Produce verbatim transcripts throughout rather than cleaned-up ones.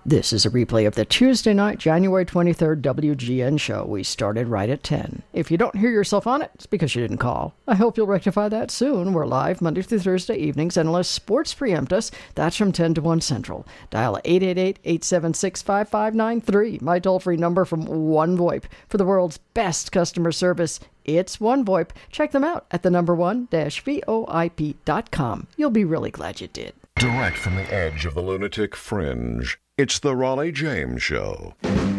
This is a replay of the Tuesday night, January twenty-third W G N show. We started right at ten. If you don't hear yourself on it, it's because you didn't call. I hope you'll rectify that soon. We're live Monday through Thursday evenings, and unless sports preempt us, that's from ten to one Central. Dial eight eight eight, eight seven six, five five nine three, my toll-free number from OneVoIP. For the world's best customer service, it's OneVoIP. Check them out at the number one dash V O I P dot com. You'll be really glad you did. Direct from the edge of the lunatic fringe, it's the Raleigh James Show.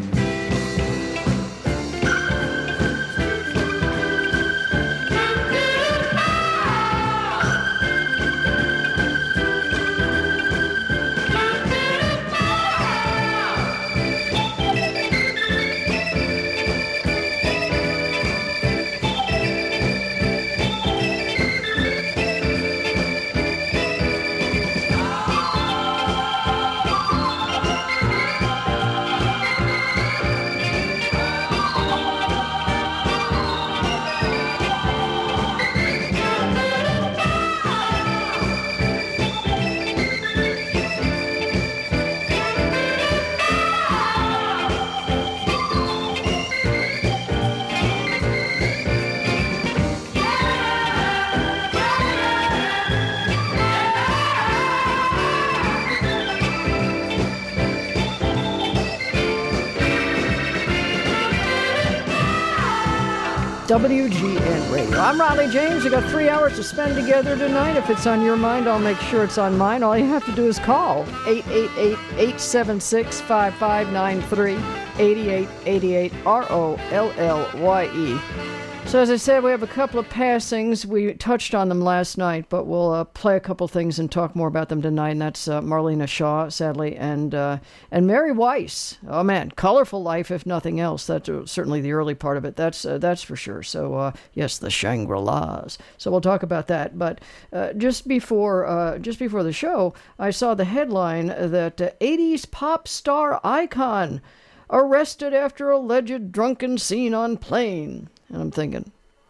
W G N Radio. I'm Raleigh James. We got three hours to spend together tonight. If it's on your mind, I'll make sure it's on mine. All you have to do is call eight eight eight, eight seven six, five five nine three, eight eight eight eight, R O L L Y E. So as I said, we have a couple of passings. We touched on them last night, but we'll uh, play a couple things and talk more about them tonight. And that's uh, Marlena Shaw, sadly, and uh, and Mary Weiss. Oh man, colorful life, if nothing else. That's uh, certainly the early part of it. That's uh, that's for sure. So uh, yes, the Shangri-Las. So we'll talk about that. But uh, just before uh, just before the show, I saw the headline that uh, eighties pop star icon arrested after alleged drunken scene on plane. And I'm thinking,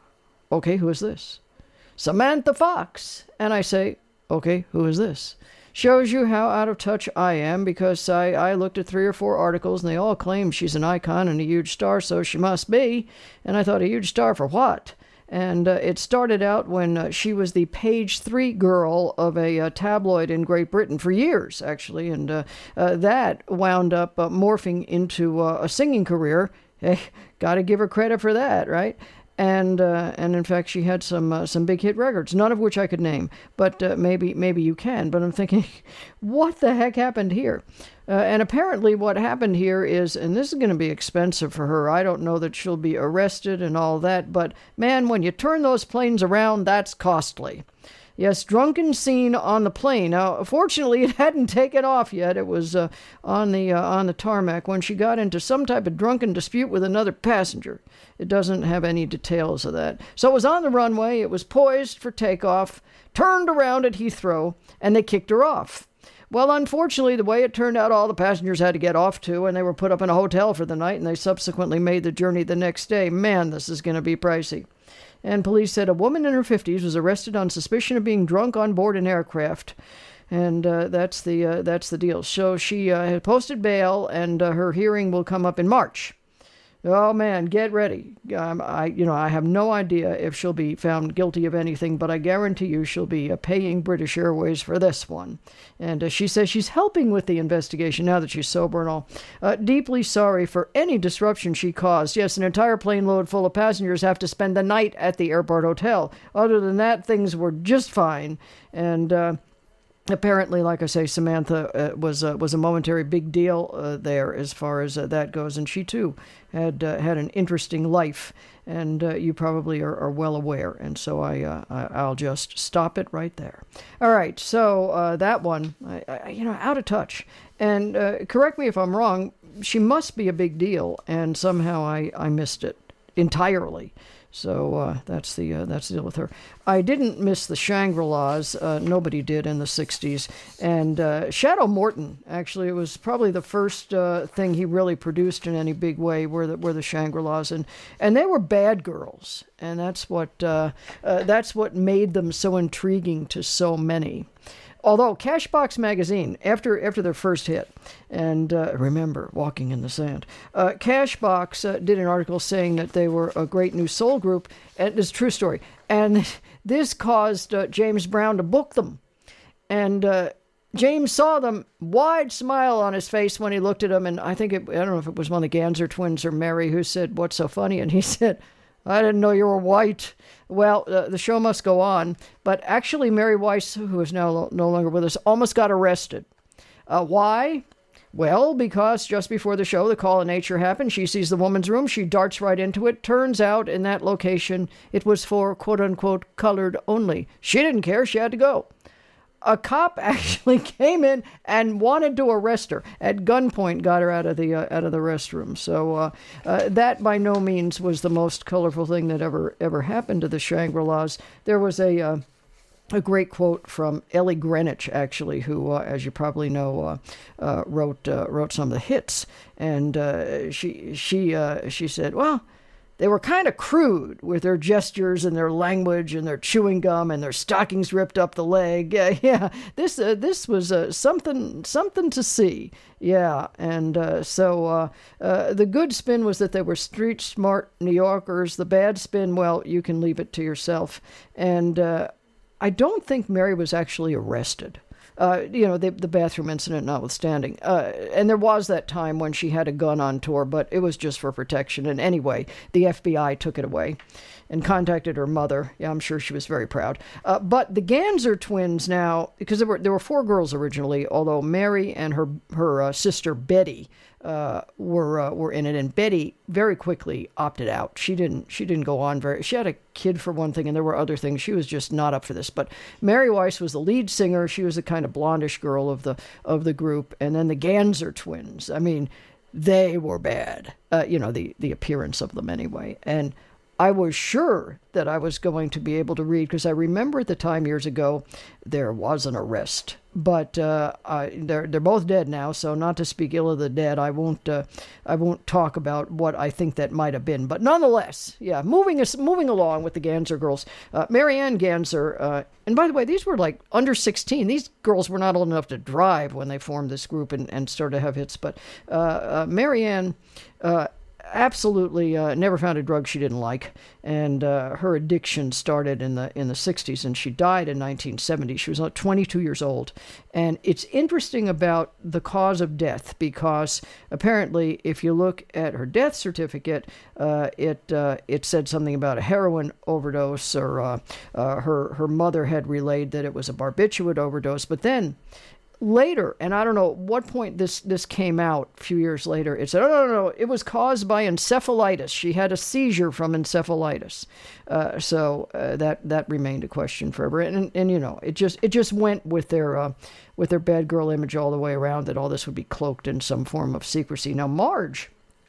okay, who is this? Samantha Fox. And I say, okay, who is this? Shows you how out of touch I am, because I, I looked at three or four articles and they all claim she's an icon and a huge star, so she must be. And I thought, a huge star for what? And uh, it started out when uh, she was the page three girl of a uh, tabloid in Great Britain for years, actually. And uh, uh, that wound up uh, morphing into uh, a singing career. Hey, got to give her credit for that, right? And uh, and in fact, she had some uh, some big hit records, none of which I could name, but uh, maybe maybe you can. But I'm thinking, what the heck happened here? Uh, and apparently, what happened here is, and this is going to be expensive for her. I don't know that she'll be arrested and all that, but man, when you turn those planes around, that's costly. Yes, drunken scene on the plane. Now, fortunately, it hadn't taken off yet. It was uh, on the uh, on the tarmac when she got into some type of drunken dispute with another passenger. It doesn't have any details of that. So it was on the runway. It was poised for takeoff, turned around at Heathrow, and they kicked her off. Well, unfortunately, the way it turned out, all the passengers had to get off too, and they were put up in a hotel for the night, and they subsequently made the journey the next day. Man, this is going to be pricey. And police said a woman in her fifties was arrested on suspicion of being drunk on board an aircraft. And uh, that's the uh, that's the deal. So she uh, had posted bail, and uh, her hearing will come up in March. Oh man, get ready. Um, I, you know, I have no idea if she'll be found guilty of anything, but I guarantee you she'll be uh, paying British Airways for this one. And uh, she says she's helping with the investigation now that she's sober and all. Uh, deeply sorry for any disruption she caused. Yes, an entire plane load full of passengers have to spend the night at the airport hotel. Other than that, things were just fine. And uh, apparently, like I say, Samantha uh, was uh, was a momentary big deal uh, there as far as uh, that goes, and she too had uh, had an interesting life, and uh, you probably are, are well aware. And so I, uh, I I'll just stop it right there. All right, so uh, that one, I, I, you know, out of touch. And uh, correct me if I'm wrong. She must be a big deal, and somehow I, I missed it entirely. So uh, that's the uh, that's the deal with her. I didn't miss the Shangri-Las. Uh, nobody did in the sixties. And uh, Shadow Morton, actually, it was probably the first uh, thing he really produced in any big way were the, were the Shangri-Las. And, and they were bad girls. And that's what uh, uh, that's what made them so intriguing to so many. although Cashbox Magazine, after after their first hit, and uh, remember, Walking in the Sand, uh, Cashbox uh, did an article saying that they were a great new soul group, and it's a true story. And this caused uh, James Brown to book them. And uh, James saw them, wide smile on his face when he looked at them, and I think, it, I don't know if it was one of the Ganser twins or Mary who said, "What's so funny?" And he said, "I didn't know you were white." Well, uh, the show must go on. But actually, Mary Weiss, who is now no longer with us, almost got arrested. Uh, why? Well, because just before the show, the call of nature happened. She sees the woman's room. She darts right into it. Turns out, in that location, it was for, quote-unquote, colored only. She didn't care. She had to go. A cop actually came in and wanted to arrest her. At gunpoint, got her out of the uh, out of the restroom. So uh, uh, that, by no means, was the most colorful thing that ever ever happened to the Shangri-Las. There was a uh, a great quote from Ellie Greenwich, actually, who, uh, as you probably know, uh, uh, wrote uh, wrote some of the hits. And uh, she she uh, she said, well, they were kind of crude with their gestures and their language and their chewing gum and their stockings ripped up the leg. Yeah, yeah. This uh, this was uh, something something to see. Yeah, and uh, so uh, uh, the good spin was that they were street smart New Yorkers. The bad spin, well, you can leave it to yourself. And uh, I don't think Mary was actually arrested. Uh, you know, the, the bathroom incident notwithstanding. Uh, and there was that time when she had a gun on tour, but it was just for protection. And anyway, the F B I took it away and contacted her mother. Yeah, I'm sure she was very proud. Uh, but the Ganser twins now, because there were there were four girls originally, although Mary and her her uh, sister Betty uh, were uh, were in it, and Betty very quickly opted out. She didn't she didn't go on very. She had a kid for one thing, and there were other things. She was just not up for this. But Mary Weiss was the lead singer. She was the kind of blondish girl of the of the group, and then the Ganser twins. I mean, they were bad. Uh, you know, the the appearance of them anyway, and I was sure that I was going to be able to read, because I remember at the time years ago there was an arrest, but uh, I, they're they're both dead now. So not to speak ill of the dead, I won't uh, I won't talk about what I think that might have been. But nonetheless, yeah, moving us moving along with the Ganser girls, uh, Mary Ann Ganser, uh, and by the way, these were like under sixteen. These girls were not old enough to drive when they formed this group and, and started to have hits. But uh, uh, Mary Ann. Uh, Absolutely, uh, never found a drug she didn't like, and uh, her addiction started in the in the sixties, and she died in nineteen seventy. She was uh, twenty-two years old, and it's interesting about the cause of death, because apparently, if you look at her death certificate, uh, it uh, it said something about a heroin overdose, or uh, uh, her her mother had relayed that it was a barbiturate overdose, but then. Later, and I don't know at what point this, this came out a few years later, it said, oh, no, no, no, it was caused by encephalitis. She had a seizure from encephalitis. Uh, so uh, that that remained a question forever. And, and, and, you know, it just it just went with their uh, with their bad girl image all the way around, that all this would be cloaked in some form of secrecy. Now, Marge...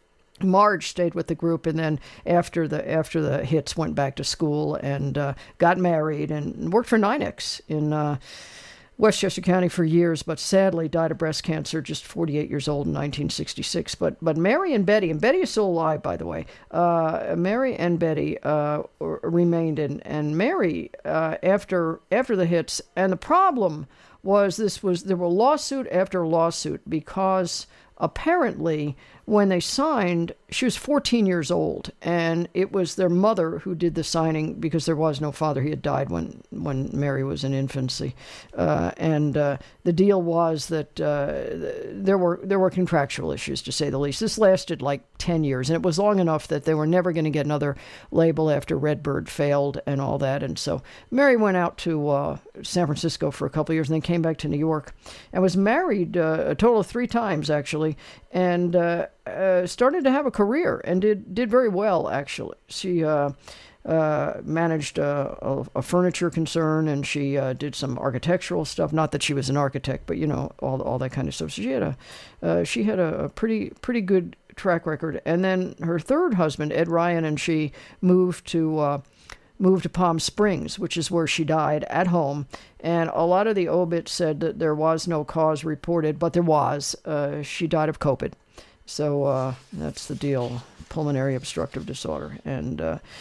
Marge stayed with the group, and then after the after the hits, went back to school and uh, got married and worked for Nynex in... Uh, Westchester County for years, but sadly died of breast cancer, just forty-eight years old in nineteen sixty-six. But but Mary and Betty, and Betty is still alive, by the way. Uh, Mary and Betty uh, remained in, and Mary uh, after after the hits. And the problem was this was there were lawsuit after lawsuit, because apparently when they signed, she was fourteen years old, and it was their mother who did the signing, because there was no father. He had died when, when Mary was in infancy. Uh, and uh, the deal was that uh, there were there were contractual issues, to say the least. This lasted like ten years, and it was long enough that they were never going to get another label after Redbird failed and all that. And so Mary went out to uh, San Francisco for a couple of years, and then came back to New York, and was married uh, a total of three times, actually, and uh, uh, started to have a career, and did did very well, actually. She uh, uh, managed a, a, a furniture concern, and she uh, did some architectural stuff. Not that she was an architect, but you know, all all that kind of stuff. So she had a uh, she had a, a pretty pretty good track record. And then her third husband, Ed Ryan, and she moved to. Uh, moved to Palm Springs, which is where she died, at home. And a lot of the obits said that there was no cause reported, but there was. Uh, she died of COVID. So uh, that's the deal, pulmonary obstructive disorder. And uh,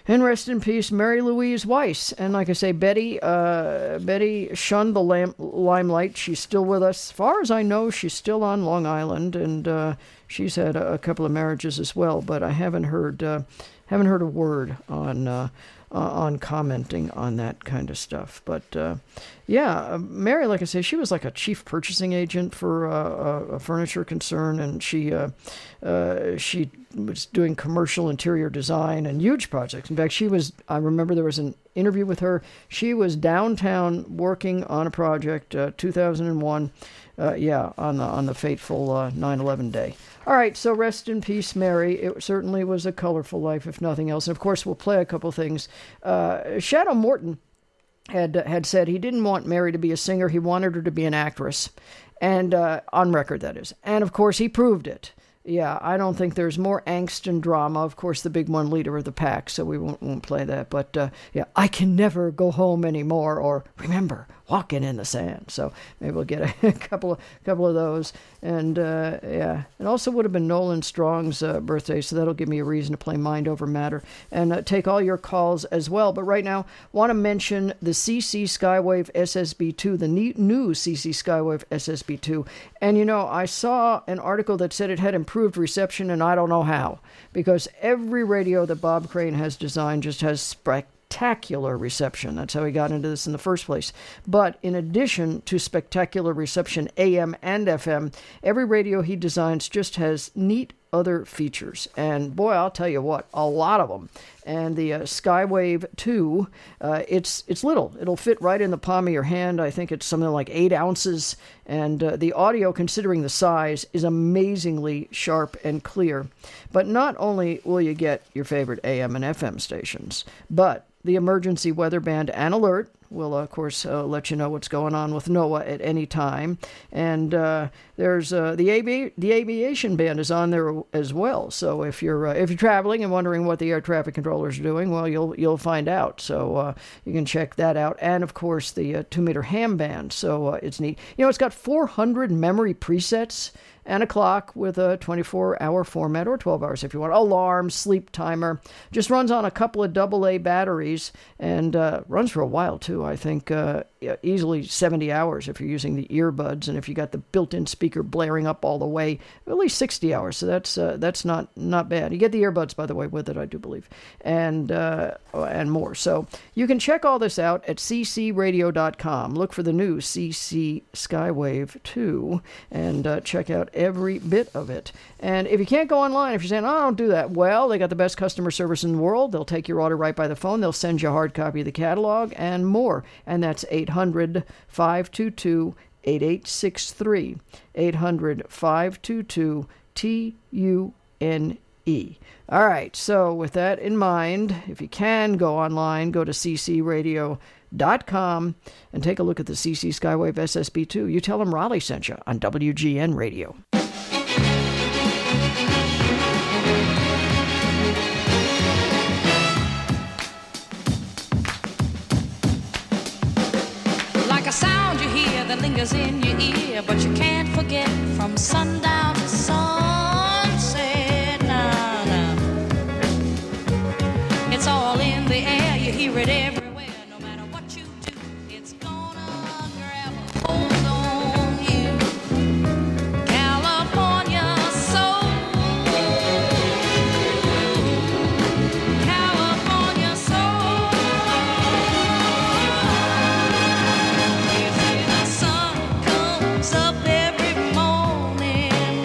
And rest in peace, Mary Louise Weiss. And like I say, Betty, uh, Betty shunned the lam- limelight. She's still with us. As far as I know, she's still on Long Island, and uh, she's had a, a couple of marriages as well. But I haven't heard, uh, haven't heard a word on uh, uh, on commenting on that kind of stuff. But uh, yeah, Mary, like I say, she was like a chief purchasing agent for uh, a furniture concern, and she uh, uh, she. was doing commercial interior design and huge projects. In fact, she was, I remember there was an interview with her. She was downtown working on a project, uh, two thousand one, uh, yeah, on the on the fateful uh, nine eleven day. All right, so rest in peace, Mary. It certainly was a colorful life, if nothing else. And of course, we'll play a couple things. Uh, Shadow Morton had had said he didn't want Mary to be a singer. He wanted her to be an actress, and uh, on record, that is. And of course, he proved it. Yeah, I don't think there's more angst and drama. Of course, the big one leader of the pack, so we won't, won't play that. But, uh, yeah, I can never go home anymore, or remember, walking in the sand. So maybe we'll get a, a couple of couple of those. And, uh, yeah, it also would have been Nolan Strong's uh, birthday, so that'll give me a reason to play Mind Over Matter and uh, take all your calls as well. But right now, want to mention the C C Skywave S S B two, the new C C Skywave S S B two. And, you know, I saw an article that said it had improved reception, and I don't know how, because every radio that Bob Crane has designed just has spectacular reception. That's how he got into this in the first place. But in addition to spectacular reception, A M and F M, every radio he designs just has neat other features. And boy, I'll tell you what, a lot of them. And the uh, Skywave two, uh, it's it's little. It'll fit right in the palm of your hand. I think it's something like eight ounces. And uh, the audio, considering the size, is amazingly sharp and clear. But not only will you get your favorite A M and F M stations, but the emergency weather band and alert will, of course, uh, let you know what's going on with NOAA at any time. And uh, there's uh, the Avi- the aviation band is on there as well. So if you're uh, if you're traveling and wondering what the air traffic controllers are doing, well, you'll you'll find out. So uh, you can check that out. And of course, the uh, two meter ham band. So uh, it's neat. You know, it's got four hundred memory presets and a clock with a twenty-four hour format, or twelve hours if you want. Alarm, sleep timer. Just runs on a couple of double A batteries, and uh, runs for a while too. I think uh, easily seventy hours if you're using the earbuds, and if you got the built-in speaker blaring up all the way, at least sixty hours. So that's uh, that's not not bad. You get the earbuds, by the way, with it, I do believe, and uh, and more. So you can check all this out at c c radio dot com. Look for the new C C Skywave two, and uh, check out every bit of it. And if you can't go online, if you're saying, oh, I don't do that, well, they got the best customer service in the world. They'll take your order right by the phone. They'll send you a hard copy of the catalog and more. And that's eight hundred, five two two, eight eight six three. eight hundred, five two two, T U N E. All right, so with that in mind, if you can go online, go to c c radio dot com and take a look at the C C Skywave S S B two. You tell them Raleigh sent you on W G N Radio. Like a sound you hear that lingers in your ear, but you can't forget from sundown to sunset. Nah, nah. It's all in the air, you hear it every up every morning.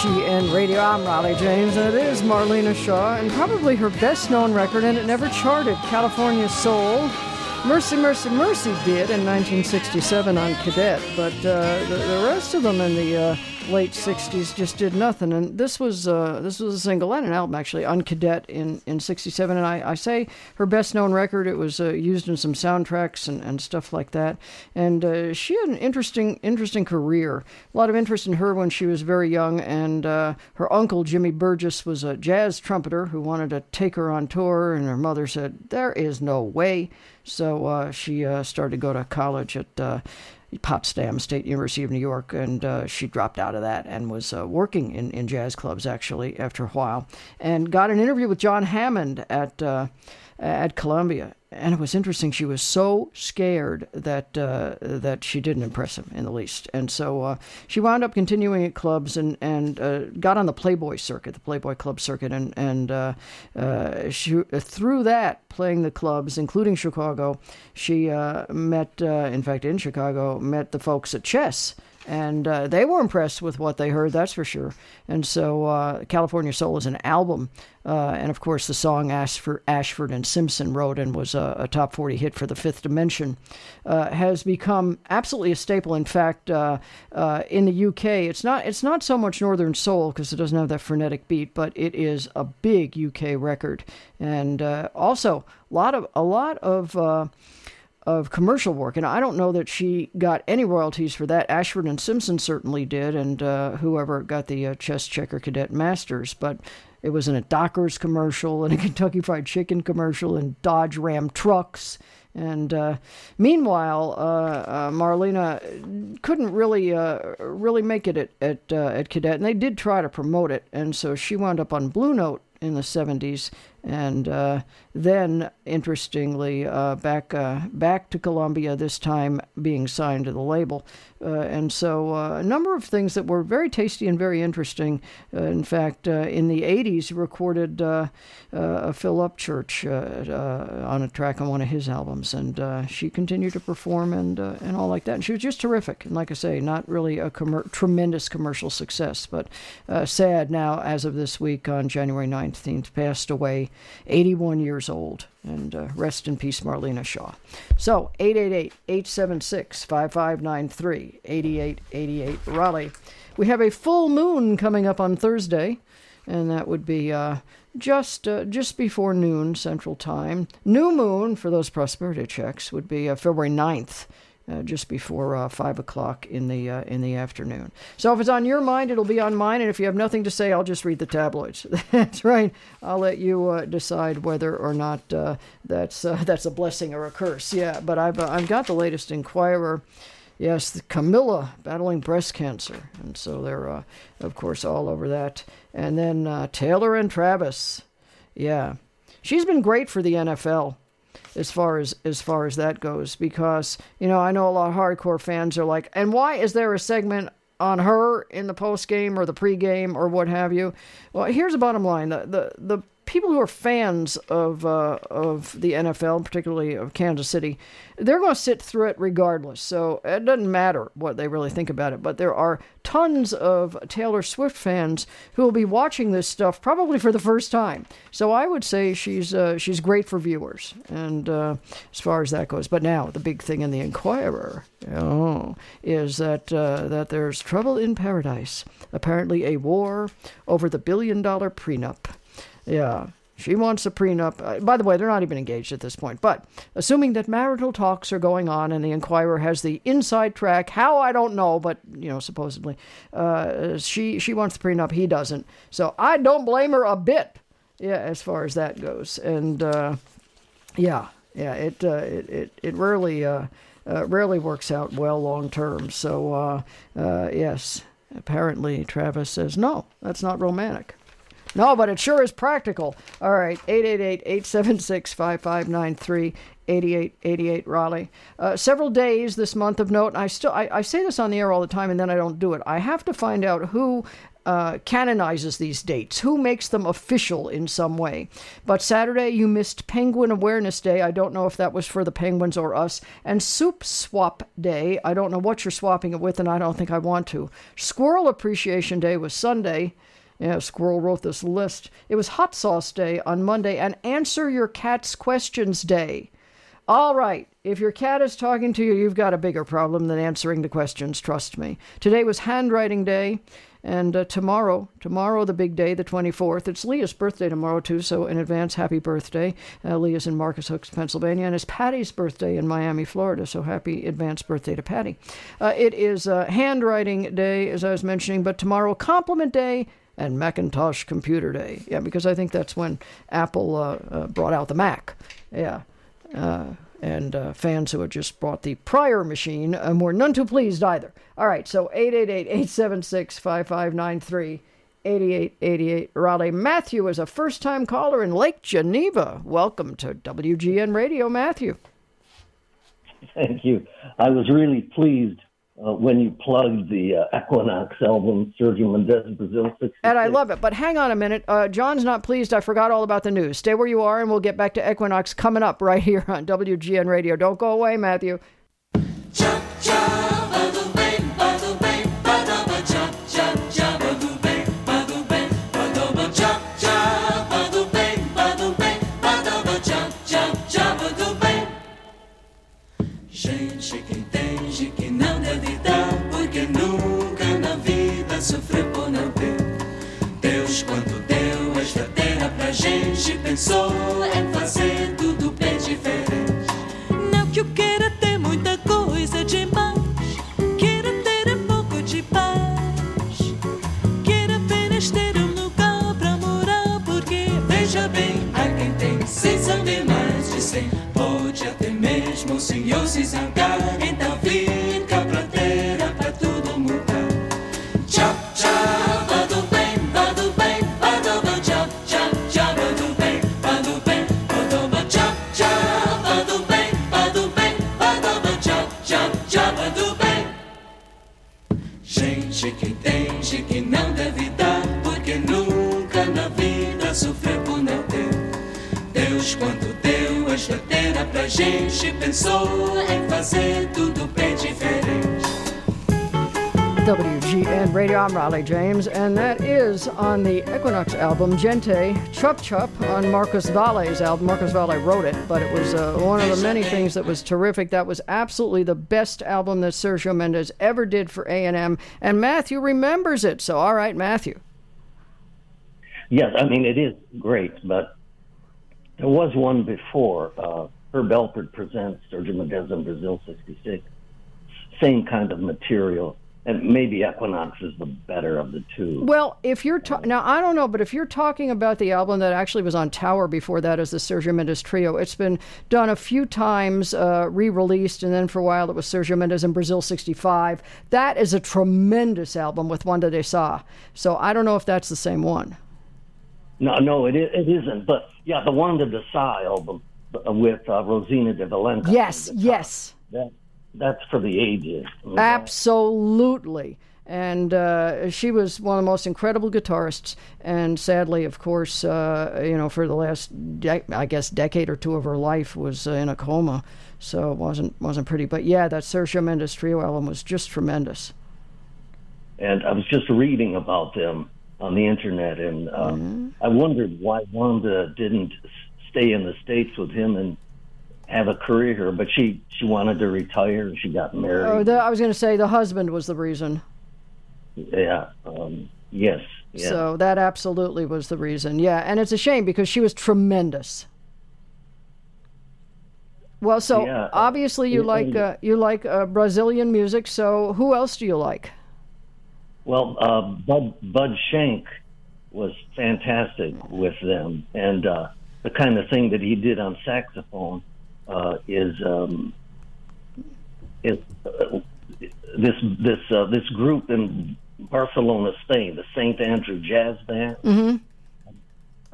G N Radio. I'm Raleigh James, and it is Marlena Shaw, and probably her best-known record, and it never charted, California Soul. Mercy, Mercy, Mercy did in nineteen sixty-seven on Cadet, but uh, the, the rest of them in the uh, late sixties just did nothing. And this was uh, this was a single and an album, actually, on Cadet in, in sixty-seven. And I, I say her best-known record. It was uh, used in some soundtracks and, and stuff like that. And uh, she had an interesting interesting career. A lot of interest in her when she was very young. And uh, her uncle, Jimmy Burgess, was a jazz trumpeter who wanted to take her on tour. And her mother said, there is no way. So uh, she uh, started to go to college at uh, Potsdam State University of New York, and uh, she dropped out of that and was uh, working in, in jazz clubs, actually, after a while, and got an interview with John Hammond at uh, at Columbia. And it was interesting. She was so scared that uh, that she didn't impress him in the least. And so uh, she wound up continuing at clubs and, and uh, got on the Playboy circuit, the Playboy Club circuit. And, and uh, uh, she, through that, playing the clubs, including Chicago, she uh, met, uh, in fact, in Chicago, met the folks at Chess. And uh, they were impressed with what they heard, that's for sure. And so uh, California Soul is an album. Uh, and, of course, the song Ashford, Ashford and Simpson wrote and was a, a top forty hit for the Fifth Dimension, uh, has become absolutely a staple. In fact, uh, uh, in the U K, it's not it's not so much Northern Soul because it doesn't have that frenetic beat, but it is a big U K record. And uh, also a lot of... A lot of uh, of commercial work, and I don't know that she got any royalties for that. Ashford and Simpson certainly did, and uh, whoever got the uh, Chess Checker Cadet Masters, but it was in a Dockers commercial, and a Kentucky Fried Chicken commercial, and Dodge Ram trucks. And uh, meanwhile, uh, uh, Marlena couldn't really uh, really make it at at, uh, at Cadet, and they did try to promote it, and so she wound up on Blue Note in the seventies, and uh, then, interestingly, uh, back uh, back to Columbia, this time being signed to the label. Uh, and so uh, a number of things that were very tasty and very interesting. Uh, in fact, uh, in the eighties, recorded uh, uh, a Phil Upchurch uh, uh, on a track on one of his albums, and uh, she continued to perform and uh, and all like that. And she was just terrific. And like I say, not really a com- tremendous commercial success, but uh, sad now, as of this week, on January nineteenth, passed away, eighty-one years old. And uh, rest in peace, Marlena Shaw. So, eight eight eight, eight seven six, five five nine three, eight eight eight eight, Raleigh. We have a full moon coming up on Thursday, and that would be uh, just uh, just before noon Central Time. New moon, for those prosperity checks, would be uh, February ninth. Uh, just before uh, five o'clock in the uh, in the afternoon. So if it's on your mind, it'll be on mine. And if you have nothing to say, I'll just read the tabloids. That's right. I'll let you uh, decide whether or not uh, that's uh, that's a blessing or a curse. Yeah, but I've uh, I've got the latest Inquirer. Yes, the Camilla battling breast cancer, and so they're uh, of course all over that. And then uh, Taylor and Travis. Yeah, she's been great for the N F L. As far as as far as that goes, because, you know, I know a lot of hardcore fans are like, and why is there a segment on her in the post game or the pregame or what have you? Well, here's the bottom line: the the, the people who are fans of uh, of the N F L, particularly of Kansas City, they're going to sit through it regardless. So it doesn't matter what they really think about it. But there are tons of Taylor Swift fans who will be watching this stuff probably for the first time. So I would say she's uh, she's great for viewers, and uh, as far as that goes. But now the big thing in the Inquirer, oh, is that uh, that there's trouble in paradise. Apparently, a war over the billion dollar prenup. Yeah, she wants a prenup. Uh, by the way, they're not even engaged at this point. But assuming that marital talks are going on and the Inquirer has the inside track, how, I don't know, but, you know, supposedly, uh, she, she wants the prenup, he doesn't. So I don't blame her a bit, yeah, as far as that goes. And, uh, yeah, yeah, it, uh, it, it, it rarely, uh, uh, rarely works out well long term. So, uh, uh, yes, apparently Travis says, no, that's not romantic. No, but it sure is practical. All right, eight eight eight, eight seven six, five five nine three, eight eight eight eight, Raleigh. Uh, several days this month of note, and I still I, I say this on the air all the time, and then I don't do it. I have to find out who uh, canonizes these dates, who makes them official in some way. But Saturday, you missed Penguin Awareness Day. I don't know if that was for the penguins or us. And Soup Swap Day. I don't know what you're swapping it with, and I don't think I want to. Squirrel Appreciation Day was Sunday. Yeah, Squirrel wrote this list. It was Hot Sauce Day on Monday and Answer Your Cat's Questions Day. All right, if your cat is talking to you, you've got a bigger problem than answering the questions, trust me. Today was Handwriting Day, and uh, tomorrow, tomorrow the big day, the twenty-fourth, it's Leah's birthday tomorrow too, so in advance, happy birthday. Uh, Leah's in Marcus Hooks, Pennsylvania, and it's Patty's birthday in Miami, Florida, so happy advance birthday to Patty. Uh, it is uh, Handwriting Day, as I was mentioning, but tomorrow, Compliment Day, and Macintosh Computer Day. Yeah, because I think that's when Apple uh, uh, brought out the Mac. Yeah. Uh, and uh, fans who had just bought the prior machine um, were none too pleased either. All right, so eight eight eight, eight seven six, five five nine three, eight eight eight eight. Raleigh. Matthew is a first-time caller in Lake Geneva. Welcome to W G N Radio, Matthew. Thank you. I was really pleased Uh, when you plugged the uh, Equinox album, Sergio Mendes, Brazil sixty-six. And I love it. But hang on a minute. Uh, John's not pleased. I forgot all about the news. Stay where you are, and we'll get back to Equinox coming up right here on W G N Radio. Don't go away, Matthew. Chop, chop, ba-doo, bang, ba-doo, bang, ba-da-ba, chop, chop, chop, ba-doo, bang, ba-doo, bang, ba-da-ba, chop, chop, ba-doo, bang, ba-doo, bang, ba-da-ba, chop, chop, chop, ba-doo, bang. Gente que entende que não deve dar, porque nunca na vida sofreu por não ter. Deus, quando deu esta terra pra gente, pensou em fazer tudo bem diferente. Não que eu queira ter muita coisa demais, queira ter um pouco de paz, queira apenas ter um lugar pra morar, porque veja bem, há quem tem sem saber mais de cem, pode até mesmo o senhor se zangar, então fica pra terra pra tudo mudar. Chop, chop, badu bem, badu bem, badu bem, chop, chop, chop, badu bem, badu bem, badu bem, chop, chop, badu bem, badu bem, badu bem, chop, chop, chop, badu bem. Gente que entende que não deve dar, porque nunca na vida sofreu por não ter. Deus, quando deu esta terra pra gente, pensou em fazer tudo bem diferente. W G N Radio, I'm Raleigh James, and that is on the Equinox album, Gente, Chup Chup, on Marcus Valle's album. Marcus Valle wrote it, but it was uh, one of the many things that was terrific. That was absolutely the best album that Sergio Mendes ever did for A and M, and Matthew remembers it. So, all right, Matthew. Yes, I mean, it is great, but there was one before, uh, Herb Alpert Presents Sergio Mendes in Brazil sixty-six. Same kind of material. And maybe Equinox is the better of the two. Well, if you're ta- now, I don't know, but if you're talking about the album that actually was on Tower before that as the Sergio Mendes Trio, it's been done a few times, uh, re-released, and then for a while it was Sergio Mendes in Brazil sixty-five. That is a tremendous album with Wanda de Sá. So I don't know if that's the same one. No, no, it, it isn't. But yeah, the Wanda de Sá album with uh, Rosina de Valenca. Yes, yes. That, that's for the ages. You know? Absolutely. And uh, she was one of the most incredible guitarists. And sadly, of course, uh, you know, for the last, de- I guess, decade or two of her life was uh, in a coma. So it wasn't, wasn't pretty. But yeah, that Sergio Mendes Trio album was just tremendous. And I was just reading about them on the internet, and uh, mm-hmm. I wondered why Wanda didn't stay in the States with him and have a career here, but she, she wanted to retire, and she got married. Oh, the, I was going to say the husband was the reason. Yeah, um, yes. Yeah. So that absolutely was the reason, yeah. And it's a shame because she was tremendous. Well, so yeah, obviously you uh, like uh, you like uh, Brazilian music, so who else do you like? Well, uh, Bud, Bud Shank was fantastic with them, and uh, the kind of thing that he did on saxophone uh, is um, is uh, this this uh, this group in Barcelona, Spain, the Saint Andrew Jazz Band. Mm-hmm.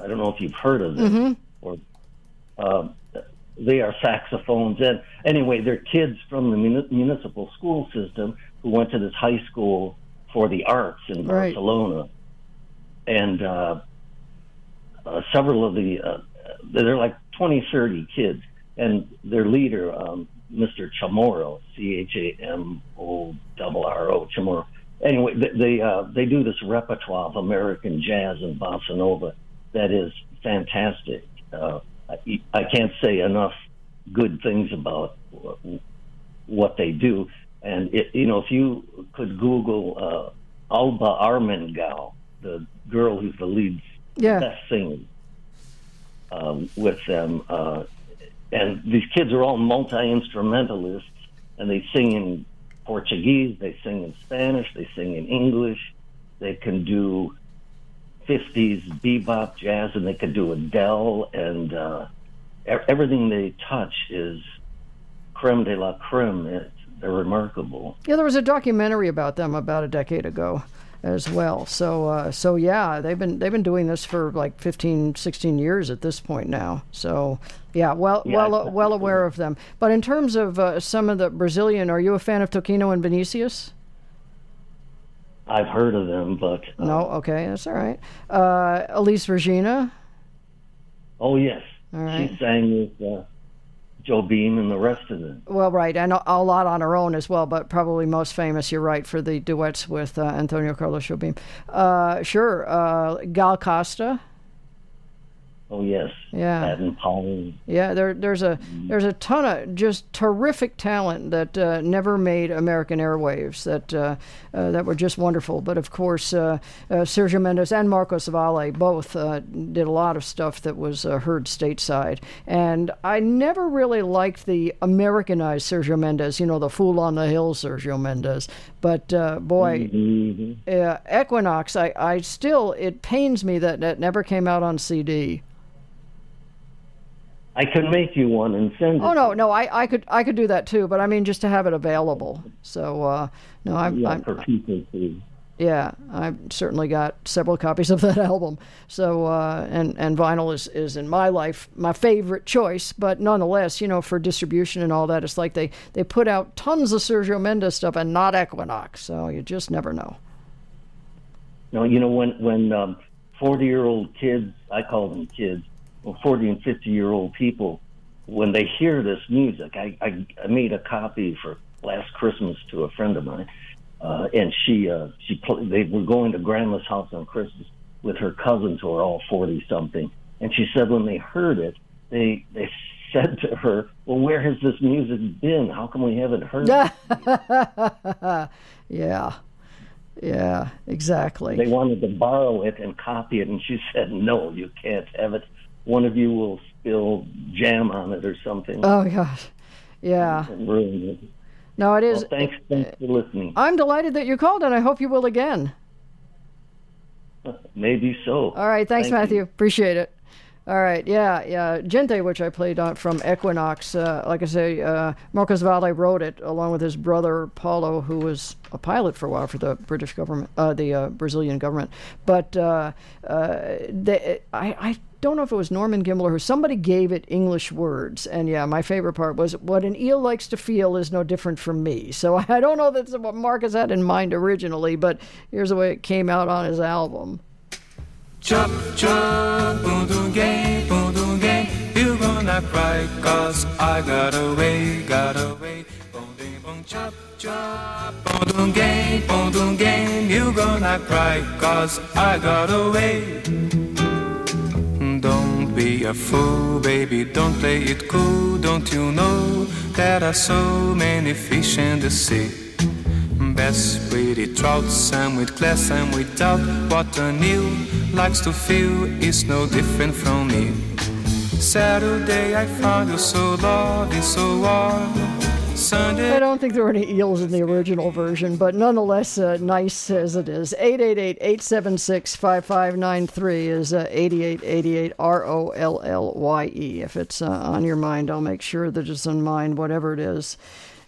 I don't know if you've heard of them. Mm-hmm. Or uh, they are saxophones. And anyway, they're kids from the muni- municipal school system who went to this high school for the arts in Right. Barcelona. And uh, uh, several of the, uh, they're like twenty, thirty kids. And their leader, um, Mister Chamorro, C H A M O R R O, Chamorro. Anyway, they they, uh, they do this repertoire of American jazz and bossa nova that is fantastic. Uh, I, I can't say enough good things about what they do. And, it, you know, if you could Google uh, Alba Armengau, the girl who's the lead Yeah. best singer um, with them, uh, and these kids are all multi-instrumentalists, and they sing in Portuguese, they sing in Spanish, they sing in English, they can do fifties bebop jazz, and they can do Adele, and uh, everything they touch is creme de la creme. It's, they're remarkable. Yeah, there was a documentary about them about a decade ago as well. So, uh, so yeah, they've been they've been doing this for like fifteen, sixteen years at this point now. So, yeah, well, Yeah, well, uh, I- well aware of them. But in terms of uh, some of the Brazilian, are you a fan of Toquinho and Vinicius? I've heard of them, but uh, No, okay, that's all right. Uh, Elise Regina. oh yes, All right. she sang with uh, Joe Beam and the rest of them. Well, right, and a, a lot on her own as well, but probably most famous, you're right, for the duets with uh, Antonio Carlos Jobim. Uh, sure, uh, Gal Costa. Oh yes, Yeah. Adam Powell. Yeah, there, there's a there's a ton of just terrific talent that uh, never made American airwaves that uh, uh, that were just wonderful. But of course, uh, uh, Sergio Mendes and Marcos Valle both uh, did a lot of stuff that was uh, heard stateside. And I never really liked the Americanized Sergio Mendes, you know, the Fool on the Hill Sergio Mendes. But uh, boy, Mhm. uh, Equinox, I, I still, it pains me that that never came out on C D. I can make you one and send it. Oh no, no, I, I could I could do that too, but I mean just to have it available. So uh, no, I'm, Yeah, I'm for people to. yeah, I've certainly got several copies of that album. So uh, and and vinyl is, is in my life my favorite choice, but nonetheless, you know, for distribution and all that, it's like they they put out tons of Sergio Mendes stuff and not Equinox. So you just never know. No, you know when when um, forty-year-old kids, I call them kids, well, forty and fifty-year-old people, when they hear this music, I, I, I made a copy for last Christmas to a friend of mine, uh, and she uh, she pl- they were going to Grandma's house on Christmas with her cousins who are all forty something, and she said when they heard it, they they said to her, "Well, where has this music been? How come we haven't heard it?" Yeah, yeah, exactly. They wanted to borrow it and copy it, and she said, "No, you can't have it. One of you will spill jam on it or something Oh gosh, yeah. and ruin it." No, it is. Well, thanks, thanks for listening. I'm delighted that you called, and I hope you will again. Maybe so. All right, thanks, Thank Matthew. you. Appreciate it. All right, yeah, yeah. Gente, which I played on from Equinox, uh, like I say, uh, Marcos Valle wrote it along with his brother Paulo, who was a pilot for a while for the British government, uh, the uh, Brazilian government. But uh, uh, they, I, I don't know if it was Norman Gimbler who somebody gave it English words, and yeah, my favorite part was what an eel likes to feel is no different from me. So I don't know that's what Marcus had in mind originally, but here's the way it came out on his album. Chop, chop, boom, doom, gang, boom, doom, gang. You gonna cry, cause I got away, got away. Boom, ding, boom, chop, chop, boom, doom, gang, boom, doom, gang. You gonna cry, cause I got away. Don't be a fool, baby, don't play it cool. Don't you know there are so many fish in the sea? Bass, pretty trout, some with class, some without. What an eel likes to feel is no different from me. Saturday I found you so lovely, so warm. Sunday I don't think there were any eels in the original version, but nonetheless, uh, nice as it is. eight eight eight, eight seven six, five five nine three is uh, eighty-eight eighty-eight, R O L L Y E. If it's uh, on your mind, I'll make sure that it's on mine, whatever it is.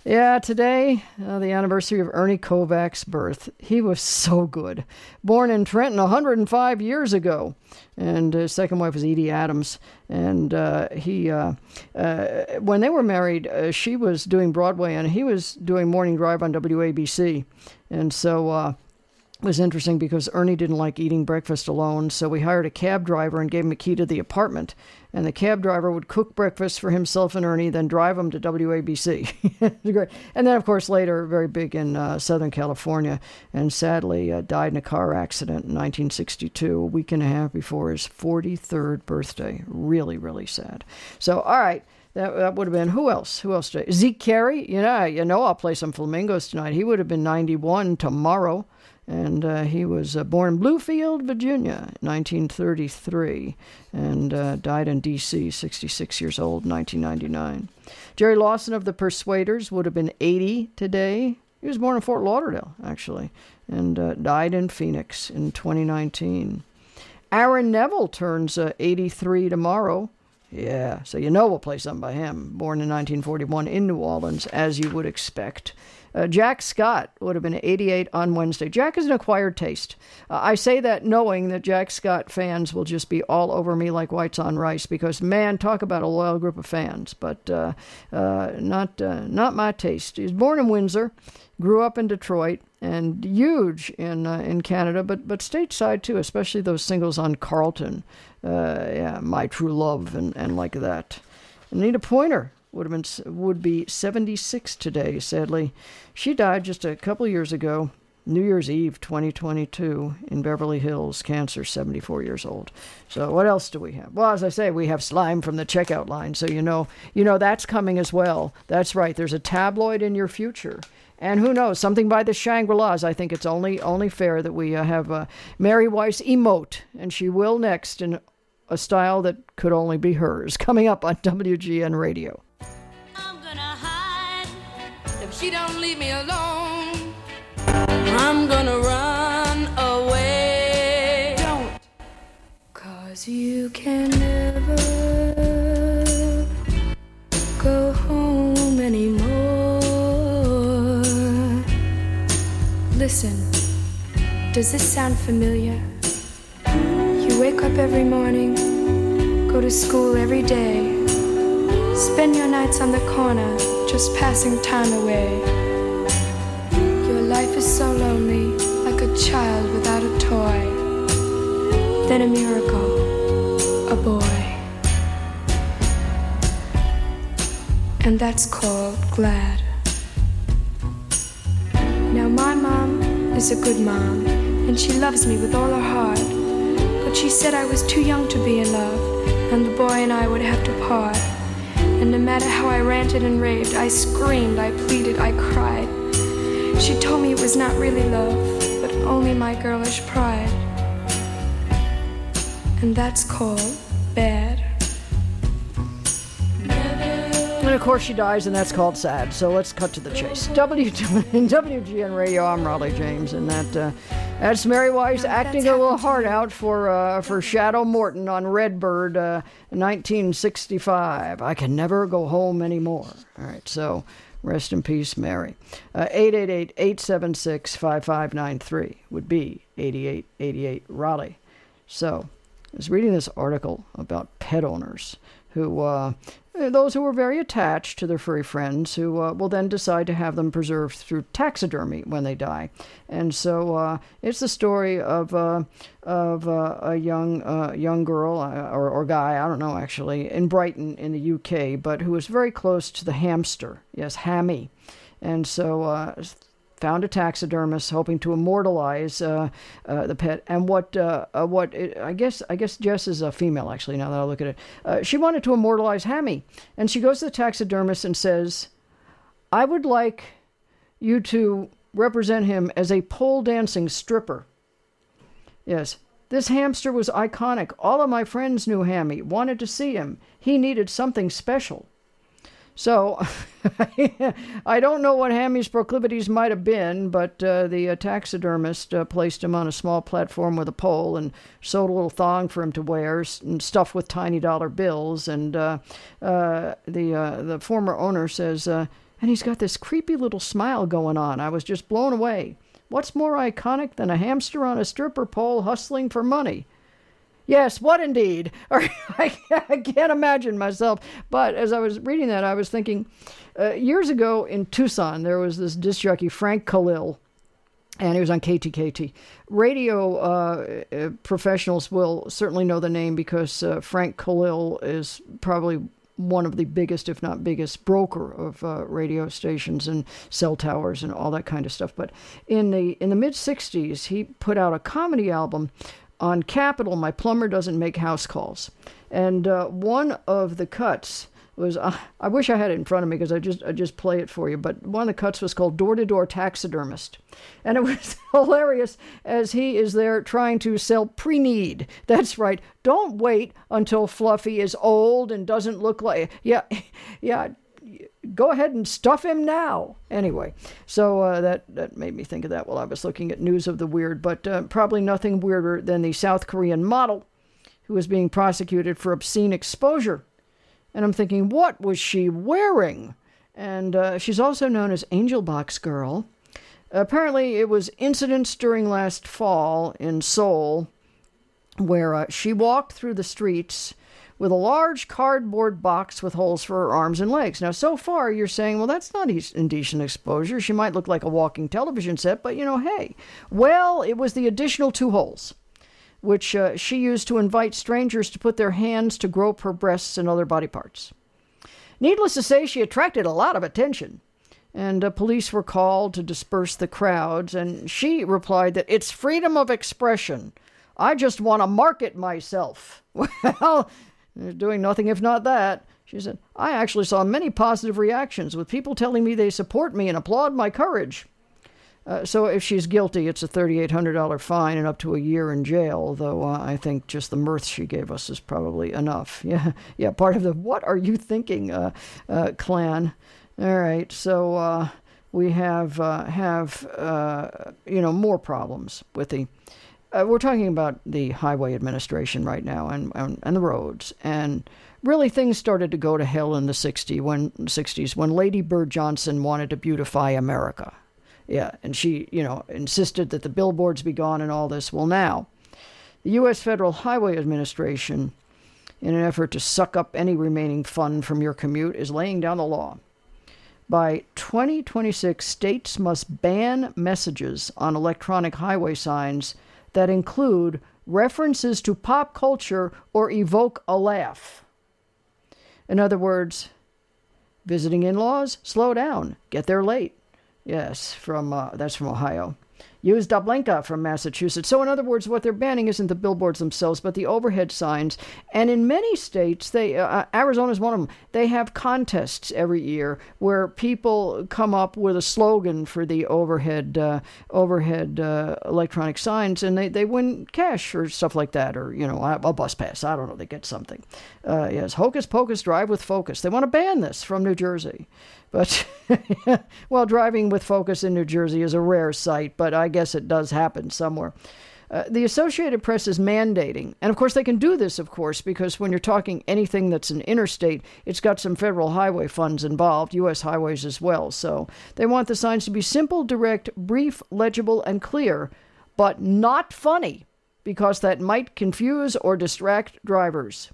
Yeah, today, uh, the anniversary of Ernie Kovac's birth. He was so good. Born in Trenton one hundred five years ago. And his second wife was Edie Adams. And uh, he, uh, uh, when they were married, uh, she was doing Broadway and he was doing Morning Drive on W A B C. And so uh, it was interesting because Ernie didn't like eating breakfast alone. So we hired a cab driver and gave him a key to the apartment. And the cab driver would cook breakfast for himself and Ernie, then drive him to W A B C. Great. And then, of course, later, very big in uh, Southern California, and sadly uh, died in a car accident in nineteen sixty-two, a week and a half before his forty-third birthday. Really, really sad. So, all right. That, that would have been, who else? Who else? Today? Zeke Carey? You know, you know I'll play some flamingos tonight. He would have been ninety-one tomorrow. And uh, he was uh, born in Bluefield, Virginia, nineteen thirty-three, and uh, died in D C, sixty-six years old, nineteen ninety-nine. Jerry Lawson of the Persuaders would have been eighty today. He was born in Fort Lauderdale, actually, and uh, died in Phoenix in twenty nineteen. Aaron Neville turns uh, eighty-three tomorrow. Yeah, so you know we'll play something by him. Born in nineteen forty-one in New Orleans, as you would expect. Uh, Jack Scott would have been eighty-eight on Wednesday. Jack is an acquired taste. Uh, I say that knowing that Jack Scott fans will just be all over me like whites on rice because, man, talk about a loyal group of fans. But uh, uh, not uh, not my taste. He was born in Windsor, grew up in Detroit, and huge in uh, in Canada, but but stateside too, especially those singles on Carlton. Uh, yeah, My True Love and, and like that. Anita Pointer would have been would be seventy-six today, sadly. She died just a couple years ago, New Year's Eve twenty twenty-two in Beverly Hills, cancer, seventy-four years old. So what else do we have? Well, as I say, we have Slime from the checkout line, so you know, you know that's coming as well. That's right, there's a tabloid in your future. And who knows, something by the Shangri-Las. I think it's only only fair that we uh, have uh, Mary Weiss emote, and she will next in a style that could only be hers, coming up on W G N Radio. I'm gonna hide if she don't leave me alone. I'm gonna run away. Don't. Cause you can never go home anymore. Listen, does this sound familiar? You wake up every morning, go to school every day, spend your nights on the corner, just passing time away. Your life is so lonely, like a child without a toy. Then a miracle, a boy. And that's called glad. Now my mom is a good mom, and she loves me with all her heart. But she said I was too young to be in love, and the boy and I would have to part. And no matter how I ranted and raved, I screamed, I pleaded, I cried. She told me it was not really love, but only my girlish pride. And that's called bad. And of course she dies, and that's called sad. So let's cut to the chase. W W G N Radio, I'm Raleigh James, and that uh, that's Mary Weiss acting a little hard out for uh, for Shadow Morton on Redbird, uh, nineteen sixty-five. I can never go home anymore. All right, so rest in peace, Mary. Uh, eight eight eight, eight seven six, five five nine three would be eighty-eight eighty-eight Raleigh. So I was reading this article about pet owners who, uh, those who are very attached to their furry friends, who uh, will then decide to have them preserved through taxidermy when they die. And so uh, it's the story of uh, of uh, a young uh, young girl uh, or, or guy, I don't know actually, in Brighton in the U K, but who was very close to the hamster, yes, Hammy. And so uh, found a taxidermist hoping to immortalize uh, uh, the pet. And what uh, uh, what it, I guess I guess Jess is a female actually. Now that I look at it, uh, she wanted to immortalize Hammy, and she goes to the taxidermist and says, "I would like you to represent him as a pole dancing stripper." Yes, this hamster was iconic. All of my friends knew Hammy, wanted to see him. He needed something special. So, I don't know what Hammy's proclivities might have been, but uh, the uh, taxidermist uh, placed him on a small platform with a pole and sewed a little thong for him to wear, and stuffed with tiny dollar bills. And uh, uh, the uh, the former owner says, uh, And he's got this creepy little smile going on. I was just blown away. What's more iconic than a hamster on a stripper pole hustling for money? Yes, what indeed? I can't imagine myself. But as I was reading that, I was thinking, uh, years ago in Tucson, there was this disc jockey, Frank Khalil, and he was on K T K T. Radio uh, uh, professionals will certainly know the name because uh, Frank Khalil is probably one of the biggest, if not biggest, broker of uh, radio stations and cell towers and all that kind of stuff. But in the in the mid-sixties, he put out a comedy album on Capitol, My Plumber Doesn't Make House Calls. And uh, one of the cuts was, uh, I wish I had it in front of me because I just I just play it for you, but one of the cuts was called Door to Door Taxidermist. And it was hilarious as he is there trying to sell pre-need. That's right. Don't wait until Fluffy is old and doesn't look like, yeah, yeah, go ahead and stuff him now. Anyway, so uh, that, that made me think of that while I was looking at News of the Weird, but uh, probably nothing weirder than the South Korean model who was being prosecuted for obscene exposure. And I'm thinking, what was she wearing? And uh, she's also known as Angel Box Girl. Apparently, it was incidents during last fall in Seoul where uh, she walked through the streets with a large cardboard box with holes for her arms and legs. Now, so far, you're saying, well, that's not indecent exposure. She might look like a walking television set, but, you know, hey. Well, it was the additional two holes, which uh, she used to invite strangers to put their hands to grope her breasts and other body parts. Needless to say, she attracted a lot of attention, and uh, police were called to disperse the crowds, and she replied that it's freedom of expression. I just want to market myself. Well, they're doing nothing if not that. She said, I actually saw many positive reactions with people telling me they support me and applaud my courage. Uh, so if she's guilty, it's a three thousand eight hundred dollars fine and up to a year in jail, though uh, I think just the mirth she gave us is probably enough. Yeah, yeah. Part of the what are you thinking, uh, uh, clan? All right, so uh, we have, uh, have uh, you know, more problems with the... Uh, we're talking about the highway administration right now and, and, and the roads. And really things started to go to hell in the sixties when, sixties when Lady Bird Johnson wanted to beautify America. Yeah, and she, you know, insisted that the billboards be gone and all this. Well, now, the U S Federal Highway Administration, in an effort to suck up any remaining fun from your commute, is laying down the law. By twenty twenty-six, states must ban messages on electronic highway signs that include references to pop culture or evoke a laugh. In other words, visiting in-laws, slow down, get there late. Yes, from uh, that's from Ohio. Use Dablenka from Massachusetts. So in other words, what they're banning isn't the billboards themselves, but the overhead signs. And in many states, they uh, Arizona is one of them. They have contests every year where people come up with a slogan for the overhead uh, overhead uh, electronic signs, and they, they win cash or stuff like that, or you know a bus pass. I don't know. They get something. Uh, yes, Hocus Pocus, drive with focus. They want to ban this from New Jersey. But, well, driving with focus in New Jersey is a rare sight, but I guess it does happen somewhere. Uh, the Associated Press is mandating, and of course they can do this, of course, because when you're talking anything that's an interstate, it's got some federal highway funds involved, U S highways as well. So they want the signs to be simple, direct, brief, legible, and clear, but not funny, because that might confuse or distract drivers.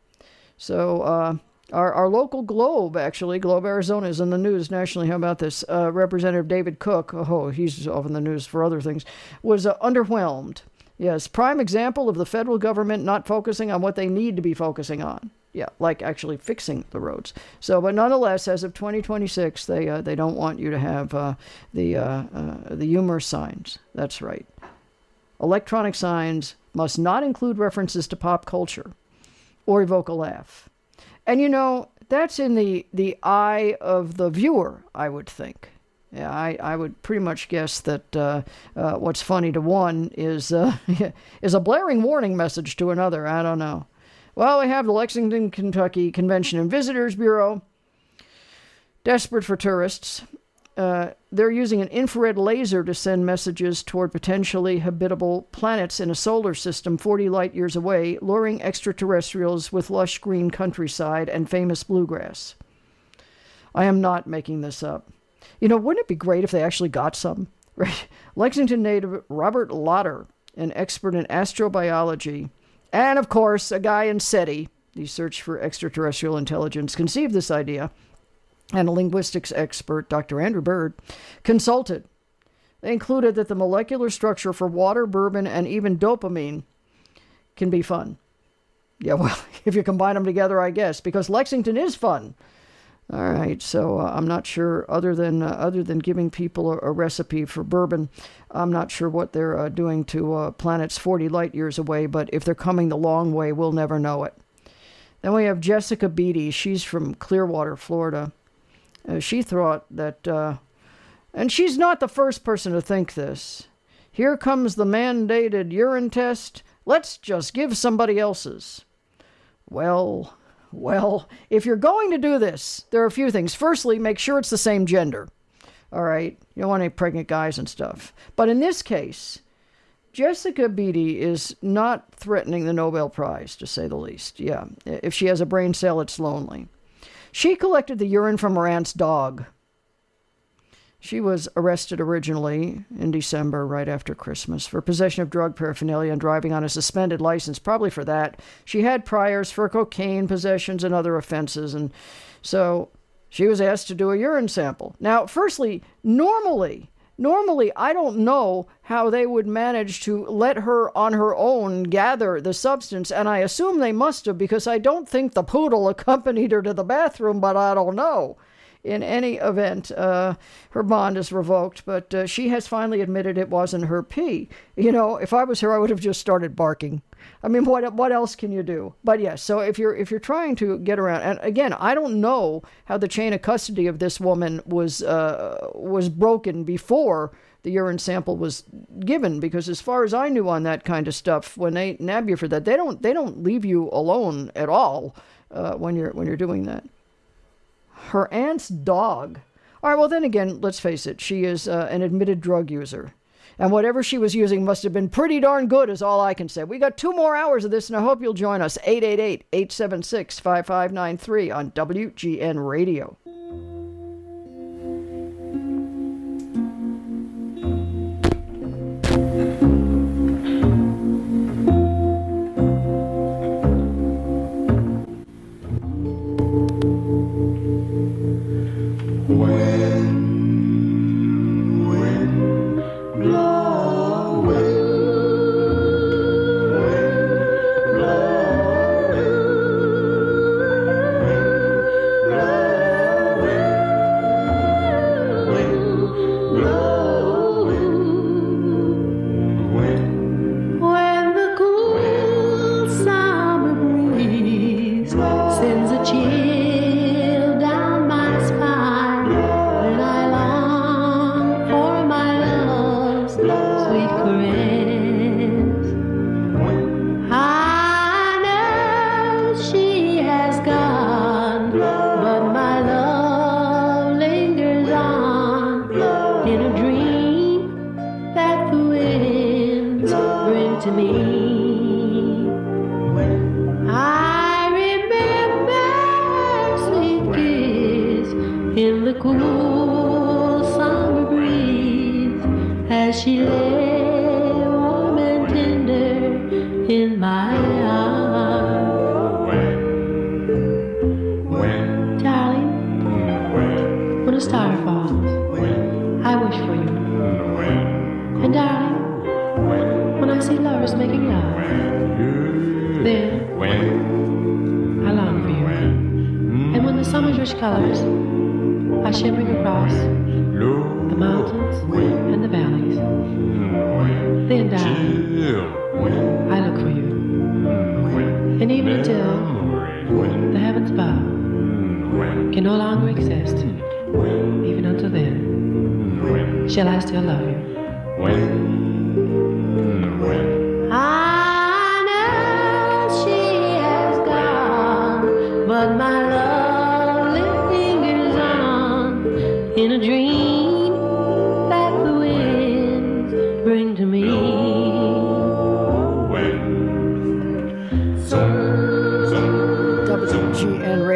So, uh... Our our local Globe, actually, Globe, Arizona, is in the news nationally. How about this? Uh, Representative David Cook, oh, he's often in the news for other things, was uh, underwhelmed. Yes, prime example of the federal government not focusing on what they need to be focusing on. Yeah, like actually fixing the roads. So, but nonetheless, as of twenty twenty-six, they uh, they don't want you to have uh, the uh, uh, the humor signs. That's right. Electronic signs must not include references to pop culture or evoke a laugh. And, you know, that's in the, the eye of the viewer, I would think. Yeah, I, I would pretty much guess that uh, uh, what's funny to one is uh, is a blaring warning message to another. I don't know. Well, we have the Lexington, Kentucky Convention and Visitors Bureau, desperate for tourists. Uh, they're using an infrared laser to send messages toward potentially habitable planets in a solar system forty light years away, luring extraterrestrials with lush green countryside and famous bluegrass. I am not making this up. You know, wouldn't it be great if they actually got some? Right? Lexington native Robert Lotter, an expert in astrobiology, and of course, a guy in SETI, the Search for Extraterrestrial Intelligence, conceived this idea, and a linguistics expert, Doctor Andrew Bird, consulted. They included that the molecular structure for water, bourbon, and even dopamine can be fun. Yeah, well, if you combine them together, I guess, because Lexington is fun. All right, so uh, I'm not sure, other than uh, other than giving people a, a recipe for bourbon, I'm not sure what they're uh, doing to uh, planets forty light years away, but if they're coming the long way, we'll never know it. Then we have Jessica Beatty. She's from Clearwater, Florida. Uh, she thought that, uh, and she's not the first person to think this, here comes the mandated urine test, let's just give somebody else's. Well... Well, if you're going to do this, there are a few things. Firstly, make sure it's the same gender. All right? You don't want any pregnant guys and stuff. But in this case, Jessica Beatty is not threatening the Nobel Prize, to say the least. Yeah, if she has a brain cell, it's lonely. She collected the urine from her aunt's dog. She was arrested originally in December, right after Christmas, for possession of drug paraphernalia and driving on a suspended license, probably for that. She had priors for cocaine possessions and other offenses, and so she was asked to do a urine sample. Now, firstly, normally, normally, I don't know how they would manage to let her on her own gather the substance, and I assume they must have, because I don't think the poodle accompanied her to the bathroom, but I don't know. In any event, uh, her bond is revoked, but uh, she has finally admitted it wasn't her pee. You know, if I was her, I would have just started barking. I mean, what what else can you do? But yes, so if you're if you're trying to get around, and again, I don't know how the chain of custody of this woman was uh, was broken before the urine sample was given, because as far as I knew on that kind of stuff, when they nab you for that, they don't they don't leave you alone at all uh, when you're when you're doing that. Her aunt's dog. All right, well, then again, let's face it. She is uh, an admitted drug user. And whatever she was using must have been pretty darn good, is all I can say. We got two more hours of this, and I hope you'll join us. eight eight eight, eight seven six, five five nine three on W G N Radio.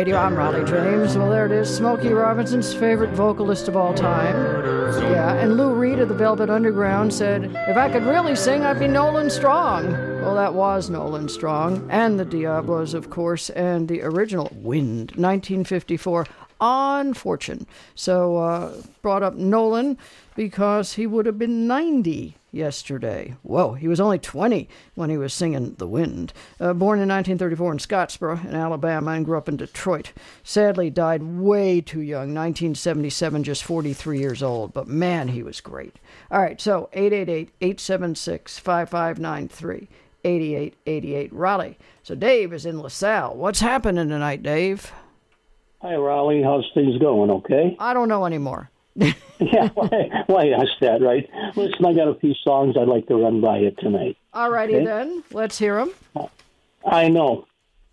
Radio. I'm Raleigh James. Well, there it is. Smokey Robinson's favorite vocalist of all time. Yeah, and Lou Reed of the Velvet Underground said, if I could really sing, I'd be Nolan Strong. Well, that was Nolan Strong. And the Diablos, of course, and the original Wind, nineteen fifty-four, on Fortune. So, uh, brought up Nolan because he would have been ninety yesterday. Whoa, he was only twenty when he was singing The Wind. Uh, born in nineteen thirty-four in Scottsboro, in Alabama, and grew up in Detroit. Sadly, died way too young, nineteen seventy-seven, just forty-three years old. But man, he was great. All right, so eight eight eight, eight seven six, five five nine three, eight eight eight eight, Raleigh. So Dave is in LaSalle. What's happening tonight, Dave? Hi, Raleigh. How's things going, okay? I don't know anymore. Yeah, why, why ask that, right? Listen, I got a few songs I'd like to run by you tonight. All righty okay? then. Let's hear them. I Know